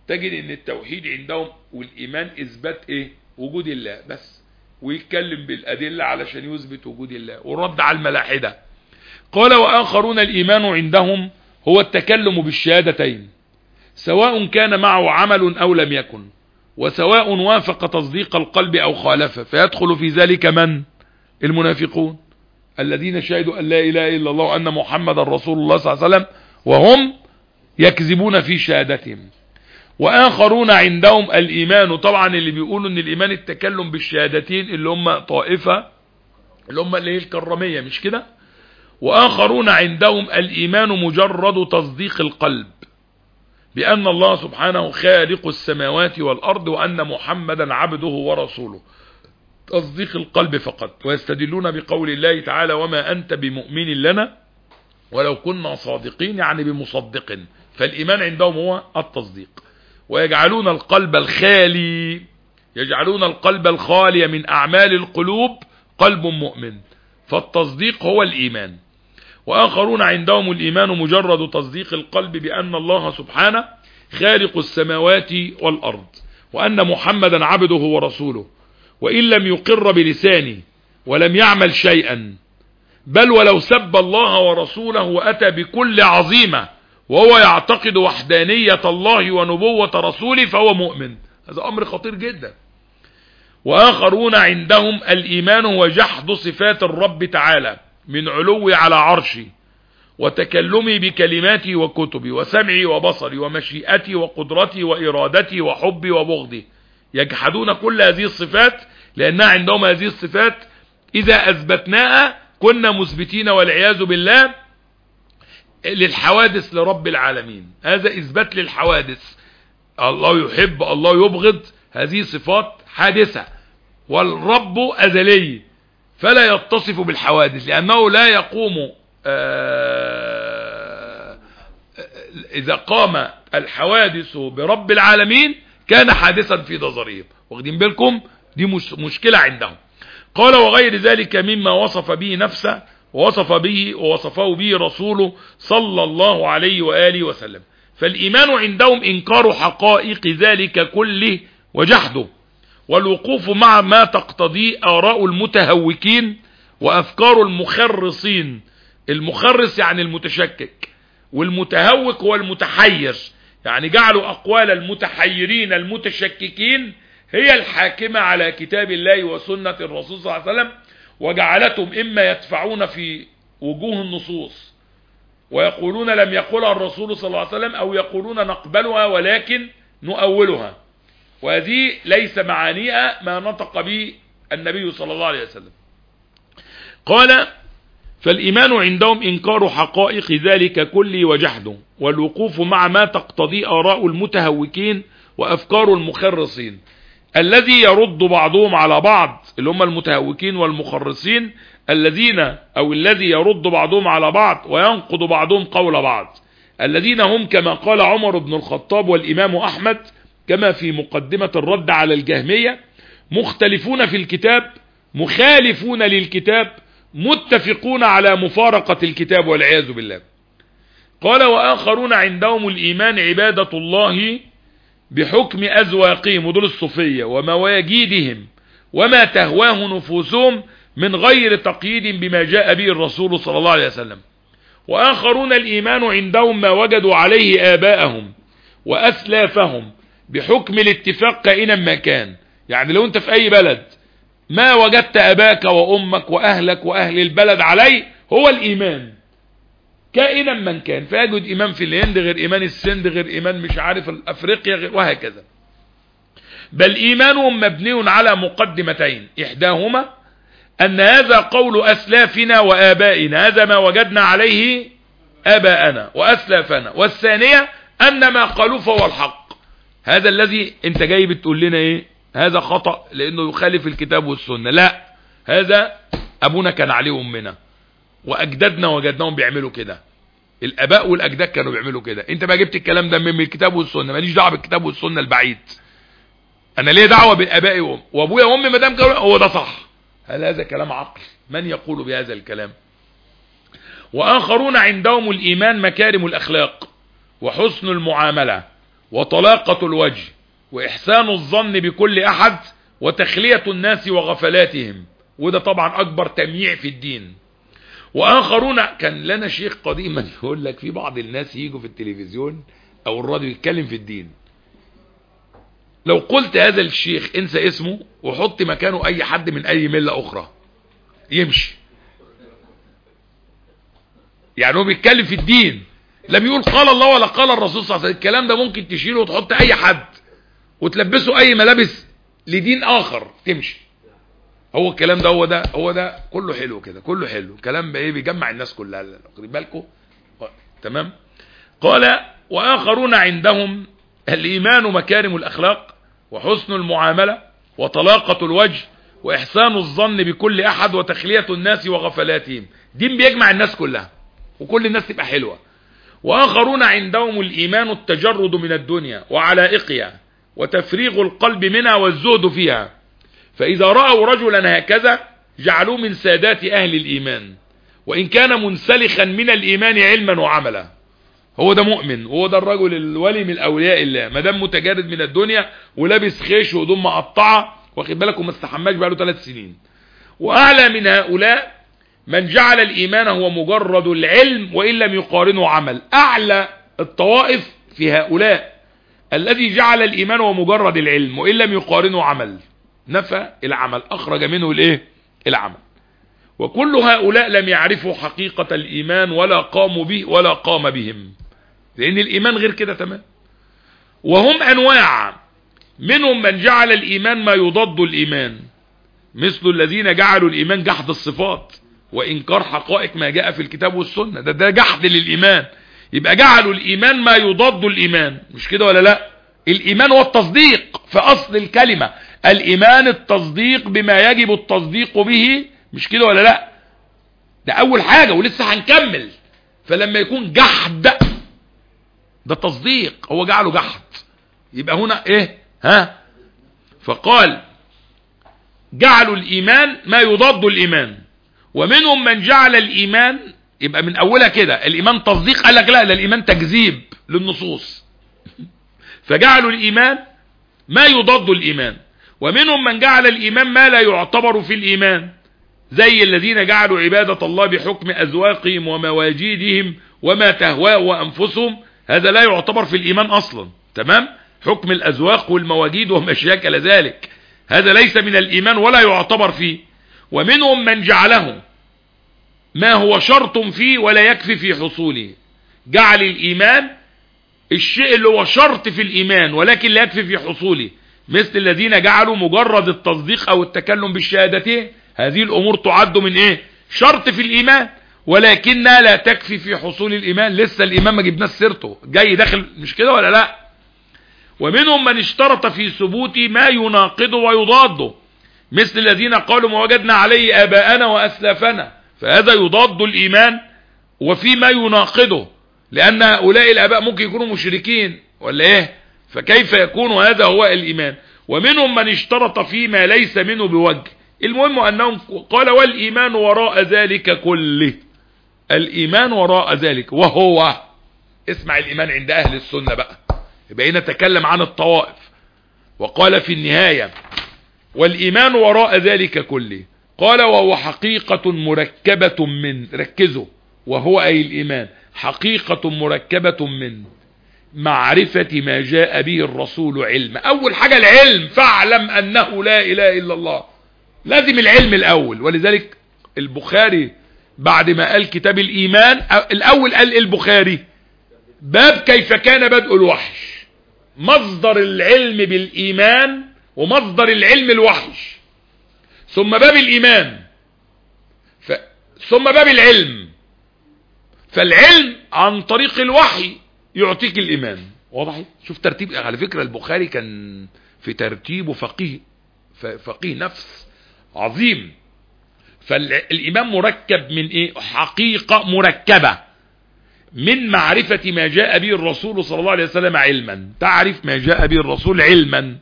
تجد ان التوحيد عندهم والايمان اثبات ايه؟ وجود الله بس، ويتكلم بالادله علشان يثبت وجود الله، ورد على الملاحده. قال واخرون الايمان عندهم هو التكلم بالشهادتين سواء كان معه عمل او لم يكن، وسواء وافق تصديق القلب او خالفه، فيدخل في ذلك من؟ المنافقون الذين شهدوا ان لا اله الا الله وان محمد رسول الله صلى الله عليه وسلم وهم يكذبون في شهادتهم. واخرون عندهم الايمان، طبعا اللي بيقولوا ان الايمان التكلم بالشهادتين اللي هم طائفة اللي هي الكرامية، مش كده؟ واخرون عندهم الايمان مجرد تصديق القلب بان الله سبحانه خالق السماوات والارض وان محمدا عبده ورسوله، تصديق القلب فقط. ويستدلون بقول الله تعالى وما انت بمؤمن لنا ولو كنا صادقين، يعني بمصدق. فالايمان عندهم هو التصديق. ويجعلون القلب الخالي، يجعلون القلب الخالي من اعمال القلوب قلب مؤمن، فالتصديق هو الايمان. واخرون عندهم الايمان مجرد تصديق القلب بان الله سبحانه خالق السماوات والارض وان محمدا عبده ورسوله، وان لم يقر بلسانه ولم يعمل شيئا، بل ولو سب الله ورسوله واتى بكل عظيمة وهو يعتقد وحدانية الله ونبوة رسوله فهو مؤمن. هذا امر خطير جدا. واخرون عندهم الايمان وجحد صفات الرب تعالى من علوي على عرشي وتكلمي بكلماتي وكتبي وسمعي وبصري ومشيئتي وقدرتي وارادتي وحبي وبغضي. يجحدون كل هذه الصفات لانها عندهم هذه الصفات اذا اثبتناها كنا مثبتين والعياذ بالله للحوادث لرب العالمين. هذا اثبات للحوادث، الله يحب الله يبغض، هذه صفات حادثة، والرب ازلي فلا يتصف بالحوادث لانه لا يقوم اذا قام الحوادث برب العالمين كان حادثا في نظرهم. واخدين بالكم؟ دي مشكلة عندهم. قال وغير ذلك مما وصف به نفسه ووصفه به رسوله صلى الله عليه وآله وسلم. فالإيمان عندهم إنكار حقائق ذلك كله وجحده، والوقوف مع ما تقتضيه آراء المتهوكين وأفكار المخرصين. المخرص يعني المتشكك، والمتهوك هو المتحير، يعني جعلوا أقوال المتحيرين المتشككين هي الحاكمة على كتاب الله وسنة الرسول صلى الله عليه وسلم، وجعلتهم إما يدفعون في وجوه النصوص ويقولون لم يقولها الرسول صلى الله عليه وسلم، أو يقولون نقبلها ولكن نؤولها، وهذه ليس معانيها ما نطق به النبي صلى الله عليه وسلم. قال فالإيمان عندهم إنكار حقائق ذلك كله وجحده، والوقوف مع ما تقتضي آراء المتهوكين وأفكار المخرصين، الذي يرد بعضهم على بعض، اللي هم المتهوكين والمخرصين، الذي يرد بعضهم على بعض وينقض بعضهم قول بعض، الذين هم كما قال عمر بن الخطاب والإمام أحمد كما في مقدمة الرد على الجهمية مختلفون في الكتاب مخالفون للكتاب متفقون على مفارقة الكتاب والعياذ بالله. قال وآخرون عندهم الإيمان عبادة الله بحكم أذواقهم، ودول الصوفية، ومواجيدهم وما تهواه نفوسهم من غير تقييد بما جاء به الرسول صلى الله عليه وسلم. وآخرون الإيمان عندهم ما وجدوا عليه آباءهم وأسلافهم بحكم الاتفاق كائنا ما كان. يعني لو انت في أي بلد ما وجدت أباك وأمك وأهلك وأهل البلد عليه هو الإيمان كائنا من كان، فيجد إيمان في الهند غير إيمان السند غير إيمان مش عارف أفريقيا غير، وهكذا. بل إيمانهم مبني على مقدمتين، إحداهما أن هذا قول أسلافنا وآبائنا، هذا ما وجدنا عليه آباءنا وأسلافنا، والثانية أن ما قالوا فهو الحق. هذا الذي انت جاي بتقول لنا ايه؟ هذا خطأ لأنه يخالف الكتاب والسنة. لا، هذا أبونا كان عليه أمنا وأجدادنا وجدناهم بيعملوا كده، الآباء والأجداد كانوا بيعملوا كده. انت بقى جبت الكلام ده من الكتاب والسنة، ماليش دعوه بالكتاب والسنة البعيد، انا ليه دعوه بآبائي وابويا وامي ما دام هو ده صح. هل هذا كلام عقل؟ من يقول بهذا الكلام؟ وآخرون عندهم الإيمان مكارم الأخلاق وحسن المعاملة وطلاقة الوجه وإحسان الظن بكل أحد وتخلية الناس وغفلاتهم، وده طبعا أكبر تمييع في الدين. وآخرون، كان لنا شيخ قديما يقول لك في بعض الناس يجوا في التلفزيون أو الراديو يتكلم في الدين، لو قلت هذا الشيخ انسى اسمه وحط مكانه أي حد من أي ملة أخرى يمشي. يعني هو بيتكلم في الدين، لم يقول قال الله ولا قال الرسول صلى الله عليه وسلم. الكلام ده ممكن تشيله وتحط أي حد وتلبسه أي ملابس لدين آخر تمشي. هو الكلام ده هو ده كله حلو كده، كله حلو، كلام بيجمع الناس كلها، واخدين بالكم؟ تمام. قال وآخرون عندهم الإيمان مكارم الأخلاق وحسن المعاملة وطلاقة الوجه وإحسان الظن بكل أحد وتخلية الناس وغفلاتهم. دين بيجمع الناس كلها وكل الناس تبقى حلوة. وآخرون عندهم الإيمان التجرد من الدنيا وعلائقها وتفريغ القلب منها والزهد فيها، فإذا رأوا رجلا هكذا جعلوه من سادات أهل الإيمان، وإن كان منسلخا من الإيمان علما وعملا. هو ده مؤمن، وهو ده الرجل الولي من أولياء الله، ما دام متجرد من الدنيا ولابس خيش وهدوم مقطعة، واخد بالك، وما استحماش بقاله 3 سنين. وأعلى من هؤلاء من جعل الإيمان هو مجرد العلم وإن لم يقارنه عمل. أعلى الطوائف في هؤلاء الذي جعل الإيمان هو مجرد العلم وإن لم يقارنه عمل، نفى العمل، أخرج منه العمل. وكل هؤلاء لم يعرفوا حقيقة الإيمان ولا قاموا به ولا قام بهم، لأن الإيمان غير كده تمام. وهم أنواع، منهم من جعل الإيمان ما يضاد الإيمان، مثل الذين جعلوا الإيمان جحد الصفات وإنكار حقائق ما جاء في الكتاب والسنة. ده جحد للإيمان، يبقى جعلوا الإيمان ما يضاد الإيمان، مش كده ولا لا؟ الإيمان هو التصديق في أصل الكلمة، الإيمان التصديق بما يجب التصديق به، مش كده ولا لا؟ ده أول حاجة ولسه هنكمل. فلما يكون جحد ده تصديق، هو جعله جحد، يبقى هنا إيه؟ فقال جعلوا الإيمان ما يضاد الإيمان. ومنهم من جعل الإيمان، يبقى من أولها كده الإيمان تصديق، قال لك لا، ده الإيمان تكذيب للنصوص فجعلوا الإيمان ما يضاد الإيمان. ومنهم من جعل الإيمان ما لا يعتبر في الإيمان، زي الذين جعلوا عبادة الله بحكم أذواقهم ومواجيدهم وما تهواه أنفسهم، هذا لا يعتبر في الإيمان أصلا. تمام؟ حكم الأذواق والمواجيد وما شاكل ذلك، هذا ليس من الإيمان ولا يعتبر فيه. ومنهم من جعله ما هو شرط فيه ولا يكفي في حصوله، جعل الإيمان الشيء اللي هو شرط في الإيمان ولكن لا يكفي في حصوله، مثل الذين جعلوا مجرد التصديق أو التكلم بالشهادتين، هذه الأمور تعد من إيه؟ شرط في الإيمان ولكنها لا تكفي في حصول الإيمان. لسه الإيمان ما جبناش سيرته، جاي داخل، مش كده ولا لا؟ ومنهم من اشترط في ثبوت ما يناقضه ويضاده، مثل الذين قالوا ما وجدنا عليه آباءنا وأسلافنا، فهذا يضاد الإيمان وفيما يناقضه، لأن هؤلاء الآباء ممكن يكونوا مشركين ولا إيه؟ فكيف يكون هذا هو الإيمان؟ ومنهم من اشترط فيما ليس منه بوجه. المهم أنهم قال والإيمان وراء ذلك كله، الإيمان وراء ذلك، وهو اسمع الإيمان عند أهل السنة بقى، يبقى هنا تكلم عن الطوائف. وقال في النهاية والإيمان وراء ذلك كله، قال وهو حقيقة مركبة من، ركزوا، وهو أي الإيمان حقيقة مركبة من معرفة ما جاء به الرسول علما. أول حاجة العلم، فاعلم أنه لا إله إلا الله، لازم العلم الأول. ولذلك البخاري بعد ما قال كتاب الإيمان الأول قال البخاري باب كيف كان بدء الوحي، مصدر العلم بالإيمان ومصدر العلم الوحي، ثم باب الإيمان، ثم باب العلم. فالعلم عن طريق الوحي يعطيك الإيمان. واضح؟ شوف ترتيب، على فكرة البخاري كان في ترتيبه فقيه نفس عظيم. فالإيمان مركب من إيه؟ حقيقة مركبة من معرفة ما جاء به الرسول صلى الله عليه وسلم علما، تعرف ما جاء به الرسول علما،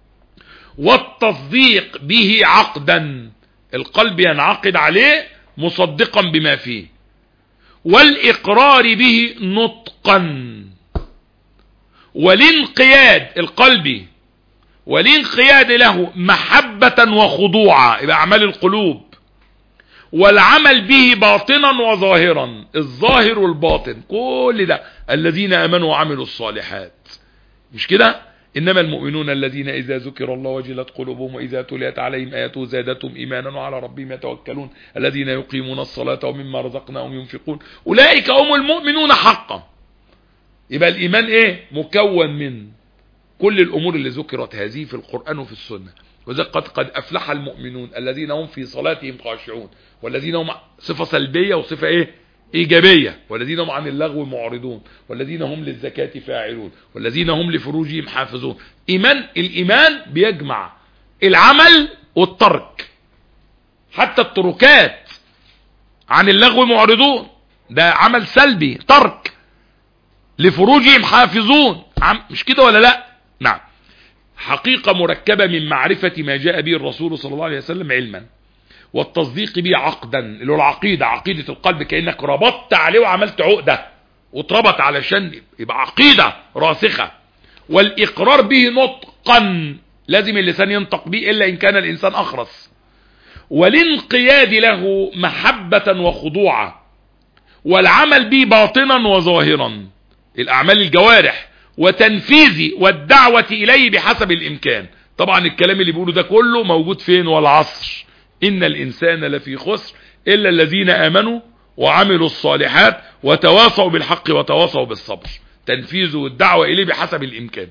والتصديق به عقدا، القلب ينعقد عليه مصدقا بما فيه، والإقرار به نطقا، والانقياد القلبي، والانقياد له محبة وخضوعا، يبقى أعمال القلوب، والعمل به باطنا وظاهرا، الظاهر والباطن كل ده، الذين آمنوا وعملوا الصالحات، مش كده؟ إنما المؤمنون الذين إذا ذكر الله وجلت قلوبهم وإذا تليت عليهم آياته زادتهم إيمانا وعلى ربهم يتوكلون الذين يقيمون الصلاة ومما رزقناهم ينفقون أولئك هم المؤمنون حقا. يبقى الإيمان إيه؟ مكون من كل الأمور اللي ذكرت هذه في القرآن وفي السنة. وذلك قد أفلح المؤمنون الذين هم في صلاتهم خاشعون، والذين هم صفة سلبية وصفة إيه؟ إيجابية، والذين هم عن اللغو معرضون، والذين هم للزكاة فاعلون، والذين هم لفروجهم حافظون. الإيمان بيجمع العمل والترك، حتى التركات عن اللغو معرضون ده عمل سلبي، ترك. لفروجهم حافظون، مش كده ولا لا؟ نعم. حقيقة مركبة من معرفة ما جاء به الرسول صلى الله عليه وسلم علما، والتصديق به عقدا، اللي هو العقيدة، عقيدة القلب، كأنك ربطت عليه وعملت عقدة واتربط علشان يبقى عقيدة راسخة. والإقرار به نطقا، لازم اللسان ينطق به إلا إن كان الإنسان أخرس. والانقياد له محبة وخضوعا، والعمل به باطنا وظاهرا، الأعمال الجوارح، وتنفيذ والدعوة إليه بحسب الإمكان. طبعا الكلام اللي بيقوله ده كله موجود فين؟ والعصر إن الإنسان لفي خسر إلا الذين آمنوا وعملوا الصالحات وتواصوا بالحق وتواصوا بالصبر. تنفيذه والدعوة إليه بحسب الإمكان.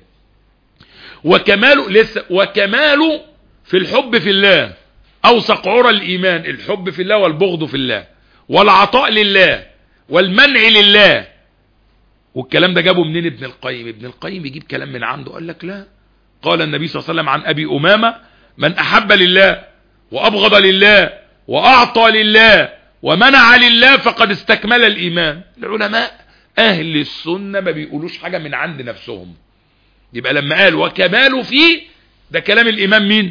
وكماله في الحب في الله، أوثق عرى الإيمان الحب في الله والبغض في الله، والعطاء لله والمنع لله. والكلام ده جابه منين ابن القيم؟ ابن القيم يجيب كلام من عنده، قال لك لا، قال النبي صلى الله عليه وسلم عن أبي أمامة: من أحب لله وأبغض لله وأعطى لله ومنع لله فقد استكمل الإيمان. العلماء أهل السنة ما بيقولوش حاجة من عند نفسهم. يبقى لما قال وكماله فيه، ده كلام الإمام مين؟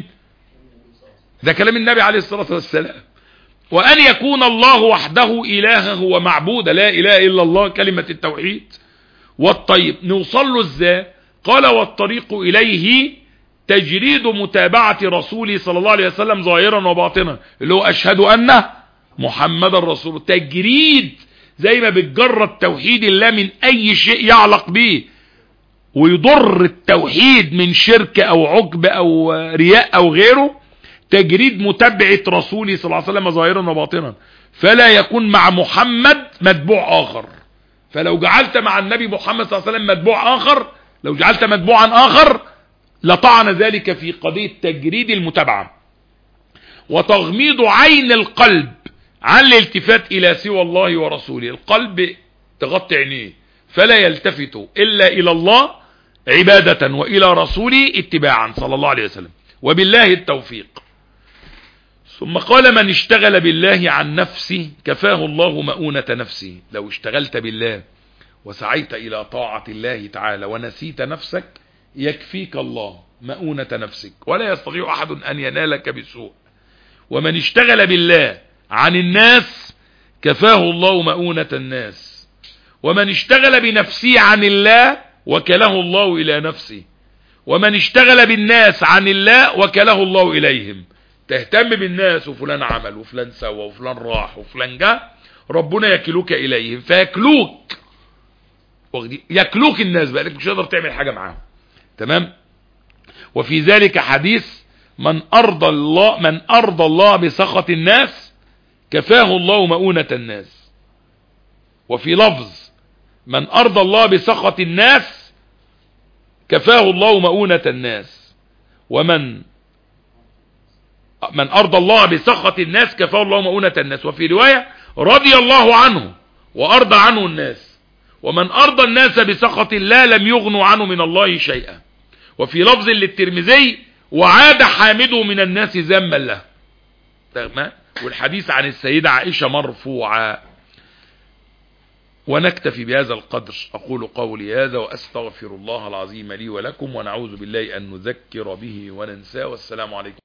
ده كلام النبي عليه الصلاة والسلام. وأن يكون الله وحده إلهه ومعبودا، لا إله إلا الله، كلمة التوحيد. والطيب نوصل له ازاي؟ قال: والطريق إليه تجريد متابعة رسوله صلى الله عليه وسلم ظاهرا وباطنا، اللي هو أشهد أن محمد رسول. تجريد زي ما بتجرد توحيد الله من أي شيء يعلق به ويضر التوحيد من شرك أو عجب أو رياء أو غيره، تجريد متابعة رسوله صلى الله عليه وسلم ظاهرا وباطنا، فلا يكون مع محمد متبوع آخر. فلو جعلت مع النبي محمد صلى الله عليه وسلم متبوع آخر، لو جعلت متبوعا آخر لطعن ذلك في قضية تجريد المتابعة. وتغميض عين القلب عن الالتفات إلى سوى الله ورسوله، القلب تغطي عينيه فلا يلتفت إلا إلى الله عبادة وإلى رسوله اتباعا صلى الله عليه وسلم، وبالله التوفيق. ثم قال: من اشتغل بالله عن نفسه كفاه الله مؤونة نفسه. لو اشتغلت بالله وسعيت إلى طاعة الله تعالى ونسيت نفسك، يكفيك الله مؤونة نفسك، ولا يستطيع أحد أن ينالك بسوء. ومن اشتغل بالله عن الناس كفاه الله مؤونة الناس. ومن اشتغل بنفسه عن الله وكله الله إلى نفسه. ومن اشتغل بالناس عن الله وكله الله إليهم. تهتم بالناس، وفلان عمل وفلان سوى وفلان راح وفلان جاء، ربنا يكلوك إليهم فيكلوك، يكلوك الناس بقى، مش هتقدر تعمل حاجة معاهم. تمام. وفي ذلك حديث: من أرضى الله بسخط الناس كفاه الله مؤونة الناس. وفي لفظ: من أرضى الله بسخط الناس كفاه الله مؤونة الناس. ومن أرضى الله بسخط الناس كفاه الله مؤونة الناس. وفي رواية: رضي الله عنه وأرضى عنه الناس. ومن أرضى الناس بسخط الله لم يغنوا عنه من الله شيئا. وفي لفظ للترمذي: وعاد حامده من الناس ذما له. تمام. والحديث عن السيدة عائشة مرفوعا. ونكتفي بهذا القدر. أقول قولي هذا وأستغفر الله العظيم لي ولكم، ونعوذ بالله أن نذكر به وننساه. والسلام عليكم.